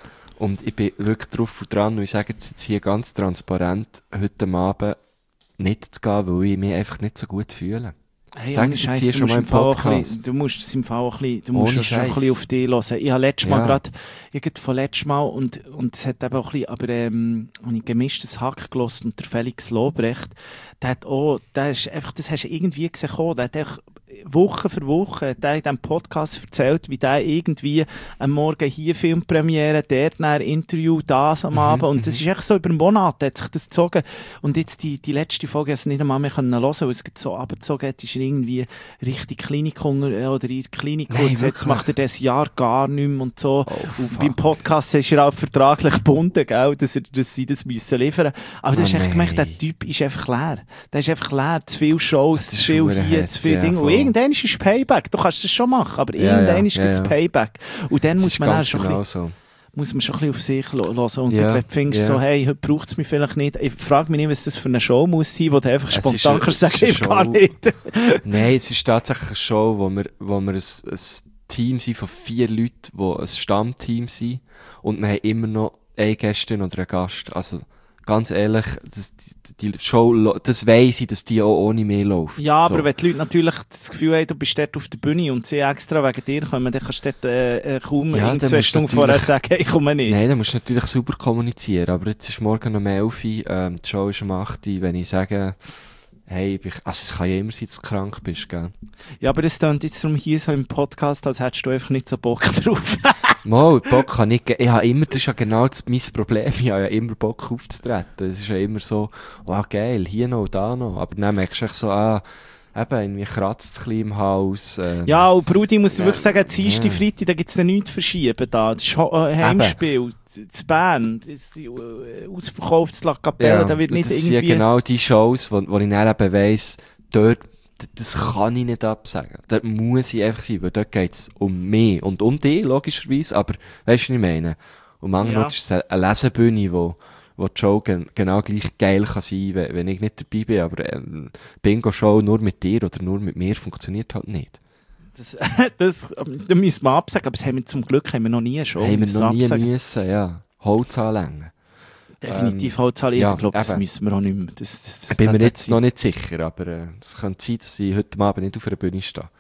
[SPEAKER 3] Und ich bin wirklich drauf und dran und ich sage jetzt hier ganz transparent, heute Abend nicht zu gehen, weil ich mich einfach nicht so gut fühle.
[SPEAKER 2] Hey,
[SPEAKER 3] Sagen
[SPEAKER 2] ohne
[SPEAKER 3] Sie jetzt
[SPEAKER 2] Scheiß,
[SPEAKER 3] hier
[SPEAKER 2] du
[SPEAKER 3] schon
[SPEAKER 2] musst
[SPEAKER 3] mal
[SPEAKER 2] im
[SPEAKER 3] im
[SPEAKER 2] Fall auch ein
[SPEAKER 3] Podcast.
[SPEAKER 2] bisschen- Du musst es im Fall auch ein bisschen, du musst
[SPEAKER 3] Ohne
[SPEAKER 2] es schon ein
[SPEAKER 3] Scheiß.
[SPEAKER 2] bisschen auf dich hören. Ich habe letztes Mal
[SPEAKER 3] Ja.
[SPEAKER 2] gerade, ich habe von letztes Mal, und, und es hat eben auch ein bisschen, aber, ähm, habe ich gemischtes Hack gelassen und der Felix Lobrecht, der hat auch, der ist einfach, das hast du irgendwie gesehen, der hat einfach Woche für Woche, der in diesem Podcast erzählt, wie der irgendwie am Morgen hier Filmpremiere, dort ein Interview, das am Abend, und das ist echt so über einen Monat, hat sich das gezogen. Und jetzt die, die letzte Folge, also nicht einmal mehr können hören, weil es so abgezogen hat, ist er irgendwie richtig Klinikhunger, äh, oder in der Klinik,
[SPEAKER 3] Nein,
[SPEAKER 2] und jetzt
[SPEAKER 3] wirklich?
[SPEAKER 2] macht er das Jahr gar nicht mehr und so.
[SPEAKER 3] Oh,
[SPEAKER 2] Und
[SPEAKER 3] fuck.
[SPEAKER 2] beim Podcast ist er auch vertraglich gebunden, gell, dass, er, dass sie das müssen liefern. Aber du
[SPEAKER 3] Oh,
[SPEAKER 2] hast echt gemerkt, der
[SPEAKER 3] nein.
[SPEAKER 2] Typ ist einfach leer. Der ist einfach leer. Zu viele Shows,
[SPEAKER 3] Das
[SPEAKER 2] zu
[SPEAKER 3] ist
[SPEAKER 2] viel
[SPEAKER 3] verdammt
[SPEAKER 2] hier,
[SPEAKER 3] hart,
[SPEAKER 2] zu viele
[SPEAKER 3] ja,
[SPEAKER 2] Dinge. Und
[SPEAKER 3] voll.
[SPEAKER 2] irgendwann ist es Payback. Du kannst das schon machen, aber
[SPEAKER 3] Ja,
[SPEAKER 2] irgendwann
[SPEAKER 3] ja,
[SPEAKER 2] ist
[SPEAKER 3] ja,
[SPEAKER 2] es
[SPEAKER 3] ja.
[SPEAKER 2] Payback. Und dann
[SPEAKER 3] Das
[SPEAKER 2] muss
[SPEAKER 3] ist
[SPEAKER 2] man, dann
[SPEAKER 3] ganz
[SPEAKER 2] schon ein
[SPEAKER 3] genau
[SPEAKER 2] bisschen,
[SPEAKER 3] so.
[SPEAKER 2] muss man schon ein bisschen auf sich lo- hören. Und
[SPEAKER 3] Ja,
[SPEAKER 2] wenn du findest,
[SPEAKER 3] ja.
[SPEAKER 2] so, hey, heute braucht es mich vielleicht nicht. Ich frage mich nicht, was das für eine Show muss sein, wo du einfach
[SPEAKER 3] Es ist
[SPEAKER 2] spontan
[SPEAKER 3] eine-
[SPEAKER 2] kannst
[SPEAKER 3] es ist
[SPEAKER 2] sagen,
[SPEAKER 3] eine
[SPEAKER 2] ich gar
[SPEAKER 3] Show.
[SPEAKER 2] nicht.
[SPEAKER 3] Nein, es ist tatsächlich eine Show, wo wir, wo wir ein, ein Team sind von vier Leuten, die ein Stammteam sind. Und wir haben immer noch eine Gästin oder einen Gast. Also, ganz ehrlich, das, die, die Show, lo- das weiss ich, dass die auch ohne mehr läuft.
[SPEAKER 2] Ja, aber
[SPEAKER 3] so.
[SPEAKER 2] wenn die Leute natürlich das Gefühl haben, du bist dort auf der Bühne und sie extra wegen dir kommen, dann kannst du dort äh, äh, kaum
[SPEAKER 3] Ja,
[SPEAKER 2] in
[SPEAKER 3] dann
[SPEAKER 2] zwei
[SPEAKER 3] musst du
[SPEAKER 2] Stunden vorher
[SPEAKER 3] natürlich-
[SPEAKER 2] sagen, ich komme nicht.
[SPEAKER 3] Nein, dann musst du natürlich super kommunizieren. Aber jetzt ist morgen um elf Uhr, ähm, die Show ist um acht Uhr, wenn ich sage, hey, ich bin, also es kann ja immer sein, dass du krank bist, gell?
[SPEAKER 2] Ja, aber es klingt jetzt darum hier so im Podcast, als hättest du einfach nicht so Bock drauf.
[SPEAKER 3] Mal, Bock kann ich, ge- ich habe immer, das ist ja genau das, mein Problem, ich habe ja immer Bock aufzutreten. Es ist ja immer so, wow, geil, hier noch, da noch. Aber dann merkst du echt so, ah, eben, irgendwie kratzt es ein bisschen im Haus. Ähm,
[SPEAKER 2] Ja, und Brudi, muss ich
[SPEAKER 3] Ja.
[SPEAKER 2] wirklich sagen, Dienstag,
[SPEAKER 3] Ja.
[SPEAKER 2] Freitag, da gibt es dann nichts zu verschieben da. Das ist Ho- äh, Heimspiel, zu Bern, das ist, äh, ausverkauftes La Capelle, da wird
[SPEAKER 3] und
[SPEAKER 2] nicht
[SPEAKER 3] das sind
[SPEAKER 2] irgendwie...
[SPEAKER 3] ja genau die Shows, wo, wo ich dann eben weiss, dort, d- das kann ich nicht absagen. Dort muss ich einfach sein, weil dort geht es um mich und um dich, logischerweise, aber weißt du, was ich meine? Und manchmal
[SPEAKER 2] Ja.
[SPEAKER 3] ist es eine- eine Lesebühne, wo, wo die Show gen, genau gleich geil kann sein, wenn, wenn ich nicht dabei bin, aber ähm, Bingo-Show nur mit dir oder nur mit mir funktioniert halt nicht.
[SPEAKER 2] Das, das, ähm, da müssen wir absagen, aber das haben wir zum Glück haben wir noch nie schon.
[SPEAKER 3] Haben wir
[SPEAKER 2] müssen
[SPEAKER 3] noch nie
[SPEAKER 2] absagen.
[SPEAKER 3] müssen, ja. Holz anlängen.
[SPEAKER 2] Definitiv
[SPEAKER 3] Ähm,
[SPEAKER 2] Holzhalle,
[SPEAKER 3] ja,
[SPEAKER 2] ich glaube, das
[SPEAKER 3] eben.
[SPEAKER 2] müssen wir auch nicht mehr. Das, das, das,
[SPEAKER 3] Ich bin mir
[SPEAKER 2] das-
[SPEAKER 3] jetzt noch nicht sicher, aber äh, es könnte sein, dass ich heute Abend nicht auf einer Bühne stehe.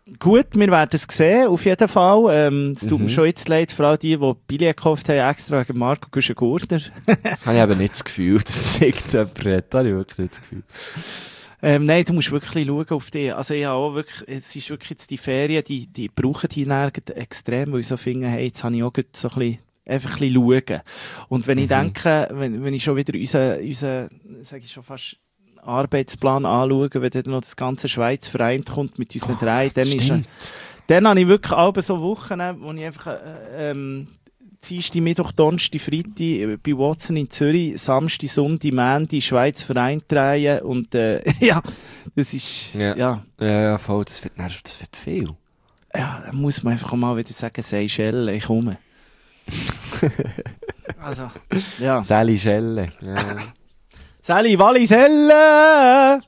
[SPEAKER 2] Gut, wir werden es sehen, auf jeden Fall. Ähm, es tut
[SPEAKER 3] Mhm.
[SPEAKER 2] mir schon jetzt leid, vor allem die, die Billy gekauft haben, extra wegen Marco Güschen-Gurtner.
[SPEAKER 3] Das habe ich aber nicht das Gefühl, dass es irgendjemand hat. Das habe ich wirklich nicht das Gefühl.
[SPEAKER 2] Ähm, nein, du musst wirklich schauen auf die. Also ich habe auch wirklich, es ist wirklich jetzt die Ferien, die, die brauchen die nirgends extrem, weil ich so finde, hey, jetzt habe ich auch gerade so ein bisschen, einfach ein bisschen schauen. Und wenn ich
[SPEAKER 3] Mhm.
[SPEAKER 2] denke, wenn, wenn ich schon wieder unseren, unseren, sag ich schon fast, Arbeitsplan anschaue, wenn dann noch das ganze Schweiz vereint kommt mit unseren drei, dann ist,
[SPEAKER 3] Stimmt.
[SPEAKER 2] dann habe ich wirklich alle so Wochen, wo ich einfach, äh, ähm, Dienstag, Mittwoch, Donnerstag, Freitag äh, bei Watson in Zürich, Samstag, Sonntag, Montag, Schweiz vereint drehen und, äh, ja, das ist,
[SPEAKER 3] Ja.
[SPEAKER 2] ja.
[SPEAKER 3] Ja, ja, voll. Das wird, nein, das wird viel.
[SPEAKER 2] Ja, da muss man einfach mal wieder sagen, Seychellen, ich komme. Also, ja.
[SPEAKER 3] Sally Schelle. Ja.
[SPEAKER 2] Sally Walliselle!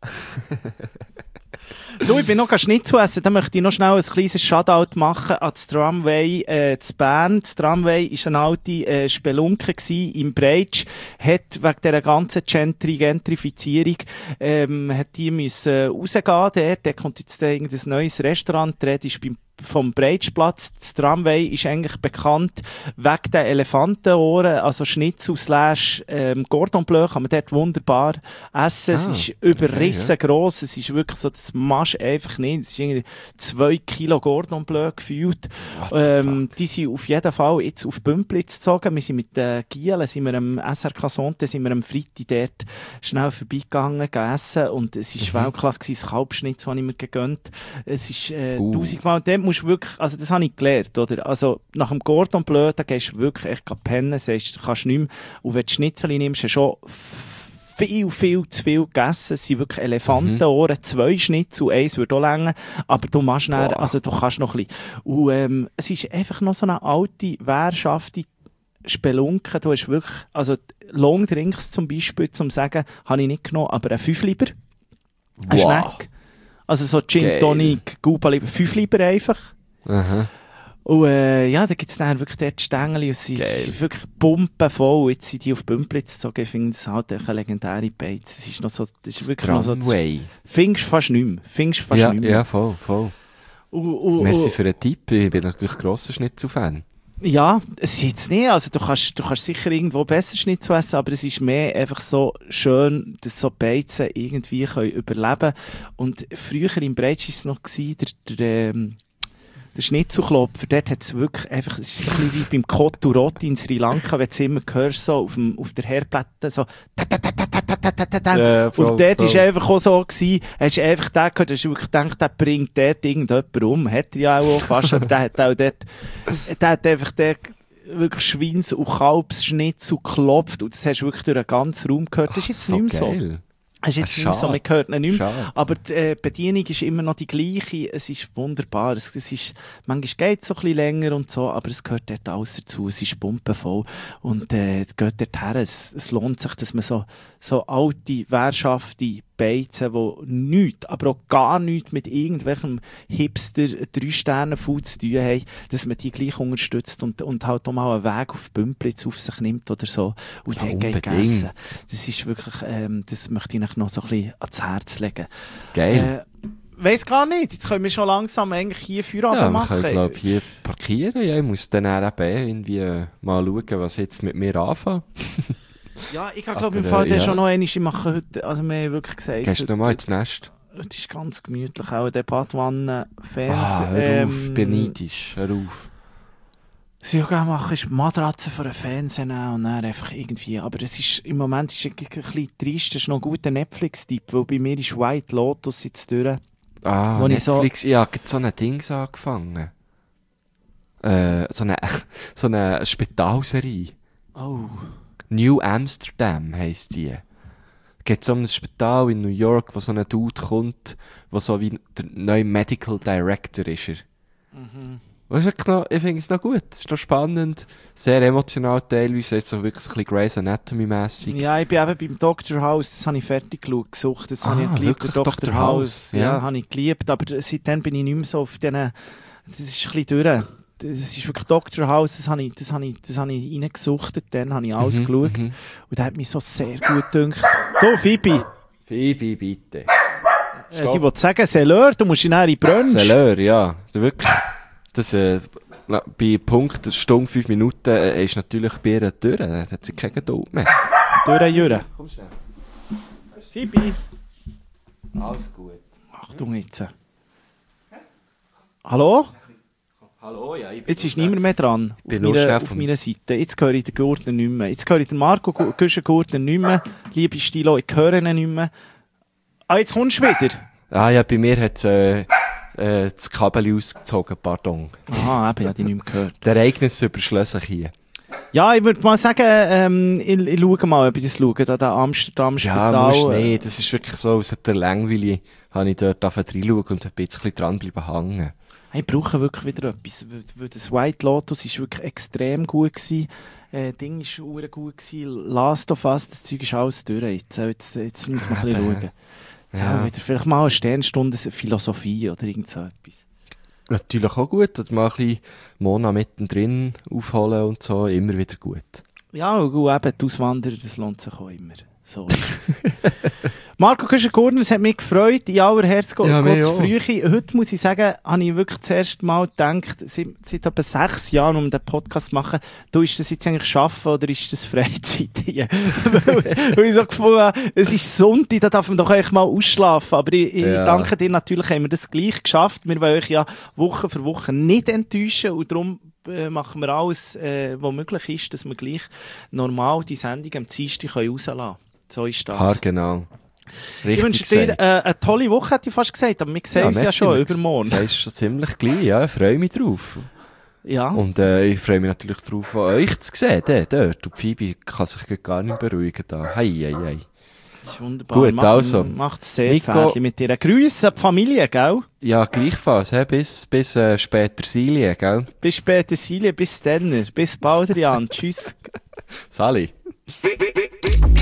[SPEAKER 2] Du, ich bin noch Schnitzel essen, da möchte ich noch schnell ein kleines Shoutout machen an das Tramway äh, zu Bern. Das Tramway war eine alte äh, Spelunke gsi im Breitsch, hat wegen dieser ganzen Gentry Gentrifizierung ähm, hat die müssen rausgehen dort, da kommt jetzt irgendein neues Restaurant, der ist beim vom Breitschplatz. Das Tramway ist eigentlich bekannt wegen den Elefantenohren, also Schnitzel slash ähm, Cordon Bleu kann man dort wunderbar essen.
[SPEAKER 3] Ah,
[SPEAKER 2] es ist überrissen
[SPEAKER 3] okay,
[SPEAKER 2] gross, es ist wirklich so, das machst du einfach nicht. Es ist irgendwie zwei Kilo Cordon Bleu gefühlt. Ähm, die sind auf jeden Fall jetzt auf Bümplitz gezogen. Wir sind mit den Gielen, sind wir am S R K Sonte, sind wir am Freitag dort schnell vorbeigegangen, essen und es ist
[SPEAKER 3] Mhm.
[SPEAKER 2] Weltklasse gewesen, das Kalbschnitzel habe ich mir gegönnt. Es ist äh,
[SPEAKER 3] Uh.
[SPEAKER 2] tausendmal, dem musst du wirklich, also das habe ich gelernt, oder? Also nach dem Cordon Bleu, da gehst du wirklich echt pennen, sagst, du kannst nicht mehr, und wenn du Schnitzel nimmst, hast du schon viel, viel zu viel gegessen. Es sind wirklich Elefantenohren, zwei Schnitzel, eins würde auch länger, aber du machst dann, also du kannst noch ein bisschen. Und ähm, es ist einfach noch so eine alte, wehrschafte Spelunke, du hast wirklich, also Longdrinks zum Beispiel, zum sagen, habe ich nicht genommen, aber ein fünf Lieber, ein
[SPEAKER 3] Wow.
[SPEAKER 2] Snack. Also so Gin
[SPEAKER 3] Geil.
[SPEAKER 2] Tonic, Cuba Libre, fünf Lieber einfach.
[SPEAKER 3] Aha.
[SPEAKER 2] Und äh, ja, da gibt es dann wirklich dort Stängel und es ist,
[SPEAKER 3] Geil.
[SPEAKER 2] es ist wirklich pumpenvoll. Jetzt sind die auf Bümplitz gezogen. Ich finde das halt echt eine legendäre Beiz. Es ist noch so, das ist wirklich noch so, das
[SPEAKER 3] Tramway.
[SPEAKER 2] findest du fast nicht mehr. Findest du fast
[SPEAKER 3] Ja,
[SPEAKER 2] nicht mehr.
[SPEAKER 3] ja, voll, voll.
[SPEAKER 2] Und, und,
[SPEAKER 3] Merci
[SPEAKER 2] und,
[SPEAKER 3] für den Tipp. Ich bin natürlich grosser Schnitzel-Fan.
[SPEAKER 2] ja, es ist jetzt nicht, also du kannst, du kannst sicher irgendwo besser Schnitzel essen, aber es ist mehr einfach so schön, dass so Beizen irgendwie können überleben. Und früher im Breitsch war es noch gewesen, der, der, ähm, der Schnitzelklopfer, dort hat es wirklich einfach, es ist so ein bisschen wie beim Koturoti in Sri Lanka, wenn du es immer hörst, so auf, dem, auf der Herdplatte, so ta ta ta ta ta ta ta ta ta ta.
[SPEAKER 3] Ja, voll,
[SPEAKER 2] Und dort
[SPEAKER 3] voll.
[SPEAKER 2] war einfach auch so gewesen, hast du einfach den gehört, hast du wirklich gedacht, der bringt dort irgendjemand um. Hat er ja auch fast, aber der hat auch dort, der hat einfach dort wirklich Schweins- und Kalbsschnitzel geklopft und das hast du wirklich durch den ganzen Raum gehört. Das ist jetzt nicht mehr so.
[SPEAKER 3] Geil.
[SPEAKER 2] Das ist jetzt
[SPEAKER 3] Ah,
[SPEAKER 2] nicht mehr so, man
[SPEAKER 3] schade.
[SPEAKER 2] hört ihn nicht mehr.
[SPEAKER 3] Schade.
[SPEAKER 2] Aber die äh, Bedienung ist immer noch die gleiche. Es ist wunderbar. Es, es ist, manchmal geht es so ein bisschen länger und so, aber es gehört dort alles dazu. Es ist pumpenvoll. Und äh, geht dort her. Es, es lohnt sich, dass man so, so alte, wehrschafte Beizen, die nichts, aber auch gar nichts mit irgendwelchem Hipster drei Sterne Food zu tun haben, dass man die gleich unterstützt und, und halt auch mal einen Weg auf Bümplitz auf sich nimmt oder so. Und
[SPEAKER 3] Ja,
[SPEAKER 2] dort geht
[SPEAKER 3] unbedingt.
[SPEAKER 2] essen. Das ist wirklich, ähm, das möchte ich euch noch so ein bisschen ans Herz legen.
[SPEAKER 3] Geil.
[SPEAKER 2] Äh, weiss gar nicht, jetzt können wir schon langsam eigentlich hier Feierabend
[SPEAKER 3] Ja, wir
[SPEAKER 2] machen.
[SPEAKER 3] können, glaube ich, hier parkieren. Ja, ich muss dann auch eben irgendwie äh, mal schauen, was jetzt mit mir anfängt.
[SPEAKER 2] Ja, ich glaube im
[SPEAKER 3] Aber,
[SPEAKER 2] Fall,
[SPEAKER 3] äh,
[SPEAKER 2] der
[SPEAKER 3] ja.
[SPEAKER 2] schon noch einmal, ich mache heute, also wir haben wirklich gesagt,
[SPEAKER 3] Gehst du
[SPEAKER 2] heute,
[SPEAKER 3] nochmal ins Nest?
[SPEAKER 2] heute ist ganz gemütlich, auch der Badwanne Fernsehen.
[SPEAKER 3] Ah, hör auf,
[SPEAKER 2] ähm,
[SPEAKER 3] bin neidisch, hör auf.
[SPEAKER 2] Was ich auch gerne mache, ist Matratze von einem Fernsehen nehmen und dann einfach irgendwie, aber es ist, im Moment ist es ein bisschen trist, das ist noch ein guter Netflix-Tipp, weil bei mir ist White Lotus jetzt durch.
[SPEAKER 3] Ah,
[SPEAKER 2] Wo ich so-
[SPEAKER 3] Netflix, ich habe gerade so ein Dings angefangen. Äh, so eine, so eine Spitalserie.
[SPEAKER 2] Oh.
[SPEAKER 3] New Amsterdam heisst die. Geht so um ein Spital in New York, wo so ein Dude kommt, wo so wie der neue Medical Director ist er.
[SPEAKER 2] Mhm.
[SPEAKER 3] Weißt du, wirklich noch, ich finde es noch gut, es ist noch spannend, sehr emotional teilweise, ist so wirklich ein bisschen Grey's Anatomy-mässig.
[SPEAKER 2] Ja, ich bin eben beim Doctor House, das habe ich fertig geschaut, gesucht, das
[SPEAKER 3] Ah,
[SPEAKER 2] habe ich geliebt,
[SPEAKER 3] wirklich?
[SPEAKER 2] der Doctor
[SPEAKER 3] Doctor
[SPEAKER 2] House.
[SPEAKER 3] House,
[SPEAKER 2] Ja,
[SPEAKER 3] ja.
[SPEAKER 2] habe ich geliebt, aber seitdem bin ich nicht mehr so auf diesen, das ist ein bisschen durch. Das ist wirklich Doctor House, das habe ich, das habe ich, das habe ich reingesuchtet, dann habe ich alles
[SPEAKER 3] Mhm,
[SPEAKER 2] geschaut
[SPEAKER 3] mhm.
[SPEAKER 2] und der hat mich so sehr gut gedacht. Du, Phoebe!
[SPEAKER 3] Phoebe, bitte.
[SPEAKER 2] Äh, die wollte sagen, Seleur, du musst in eine Brunch.
[SPEAKER 3] Seleur, ja. Also wirklich. Das, äh, na, bei Punkt, eine Stunde, fünf Minuten, äh, ist natürlich Bier durch. Da hat sie keine Geduld mehr.
[SPEAKER 2] Durch, Jure. Komm schnell. Phoebe.
[SPEAKER 3] Alles gut.
[SPEAKER 2] Achtung jetzt. Hallo?
[SPEAKER 3] Hallo, ja, ich bin
[SPEAKER 2] Jetzt ist niemand mehr dran. Auf,
[SPEAKER 3] bin nur
[SPEAKER 2] meiner,
[SPEAKER 3] schnell
[SPEAKER 2] auf
[SPEAKER 3] vom-
[SPEAKER 2] meiner Seite. Jetzt höre ich den Gurtner nicht mehr. Jetzt höre ich den Marco Güschen-Gurtner nicht mehr. Liebe Stilo, ich höre ihn nicht mehr. Ah, jetzt kommst du wieder.
[SPEAKER 3] Ah ja, bei mir hat es äh, äh, das Kabel ausgezogen, pardon.
[SPEAKER 2] Aha, eben, ich habe dich nicht mehr gehört.
[SPEAKER 3] Der Ereignis überschließt sich hier.
[SPEAKER 2] Ja, ich würde mal sagen, ähm, ich, ich schaue mal, ob ich das schaue, da der Amsterdam-Spital.
[SPEAKER 3] Ja, musst nicht. Das ist wirklich so, aus der Langweile habe ich dort reinschauen und bin jetzt ein bisschen dranbleiben hängen.
[SPEAKER 2] Ich brauche wirklich wieder etwas, weil, weil das White Lotus ist wirklich extrem gut gewesen. Äh, Ding ist auch gut gewesen. Last of Us, das Zeug ist alles durch. Jetzt, jetzt, jetzt müssen wir ein bisschen schauen. Jetzt
[SPEAKER 3] Ja.
[SPEAKER 2] haben wir wieder vielleicht mal eine Sternstunde Philosophie oder irgend so etwas.
[SPEAKER 3] Natürlich auch gut, dass mal ein bisschen Mona mittendrin aufholen und so, immer wieder gut.
[SPEAKER 2] Ja, und gut, eben, die Auswanderer, das lohnt sich auch immer. So ist es. Marco Güschen-Gurtner, es hat mich gefreut, in aller Herz
[SPEAKER 3] Ja, mich
[SPEAKER 2] Gottes
[SPEAKER 3] auch.
[SPEAKER 2] Frühe. Heute muss ich sagen, habe ich wirklich das erste Mal gedacht, seit, seit etwa sechs Jahren, um den Podcast zu machen, du, ist das jetzt eigentlich Arbeiten oder ist das Freizeit hier? weil, weil ich so gefunden habe, es ist Sonntag, da darf man doch eigentlich mal ausschlafen. Aber ich, ich
[SPEAKER 3] Ja.
[SPEAKER 2] danke dir, natürlich haben wir das gleich geschafft. Wir wollen euch ja Woche für Woche nicht enttäuschen und darum äh, machen wir alles, äh, was möglich ist, dass wir gleich normal die Sendung am Dienstag rauslassen können. So ist das.
[SPEAKER 3] Ha, genau.
[SPEAKER 2] Ich
[SPEAKER 3] Richtig
[SPEAKER 2] wünsche dir
[SPEAKER 3] gesagt.
[SPEAKER 2] äh, eine tolle Woche, hätte ich fast gesagt, aber wir sehen uns ja
[SPEAKER 3] merci,
[SPEAKER 2] schon
[SPEAKER 3] Max.
[SPEAKER 2] übermorgen.
[SPEAKER 3] Das ist schon ziemlich gleich, ja, ich freue mich drauf.
[SPEAKER 2] Ja.
[SPEAKER 3] Und äh, ich freue mich natürlich darauf, euch zu sehen, dort, dort. Und Phoebe kann sich gar nicht beruhigen da. Hei, hei, hei.
[SPEAKER 2] Das ist wunderbar.
[SPEAKER 3] Gut,
[SPEAKER 2] Mach,
[SPEAKER 3] also.
[SPEAKER 2] Macht es
[SPEAKER 3] Nico-
[SPEAKER 2] sehr mit dir. Grüße an die Familie, gell?
[SPEAKER 3] Ja, gleichfalls, he, bis, bis äh, später Silje, gell?
[SPEAKER 2] Bis später, Silje, bis dann. Bis bald, Jan. Tschüss.
[SPEAKER 3] Sali.
[SPEAKER 1] Wie, wie, wie,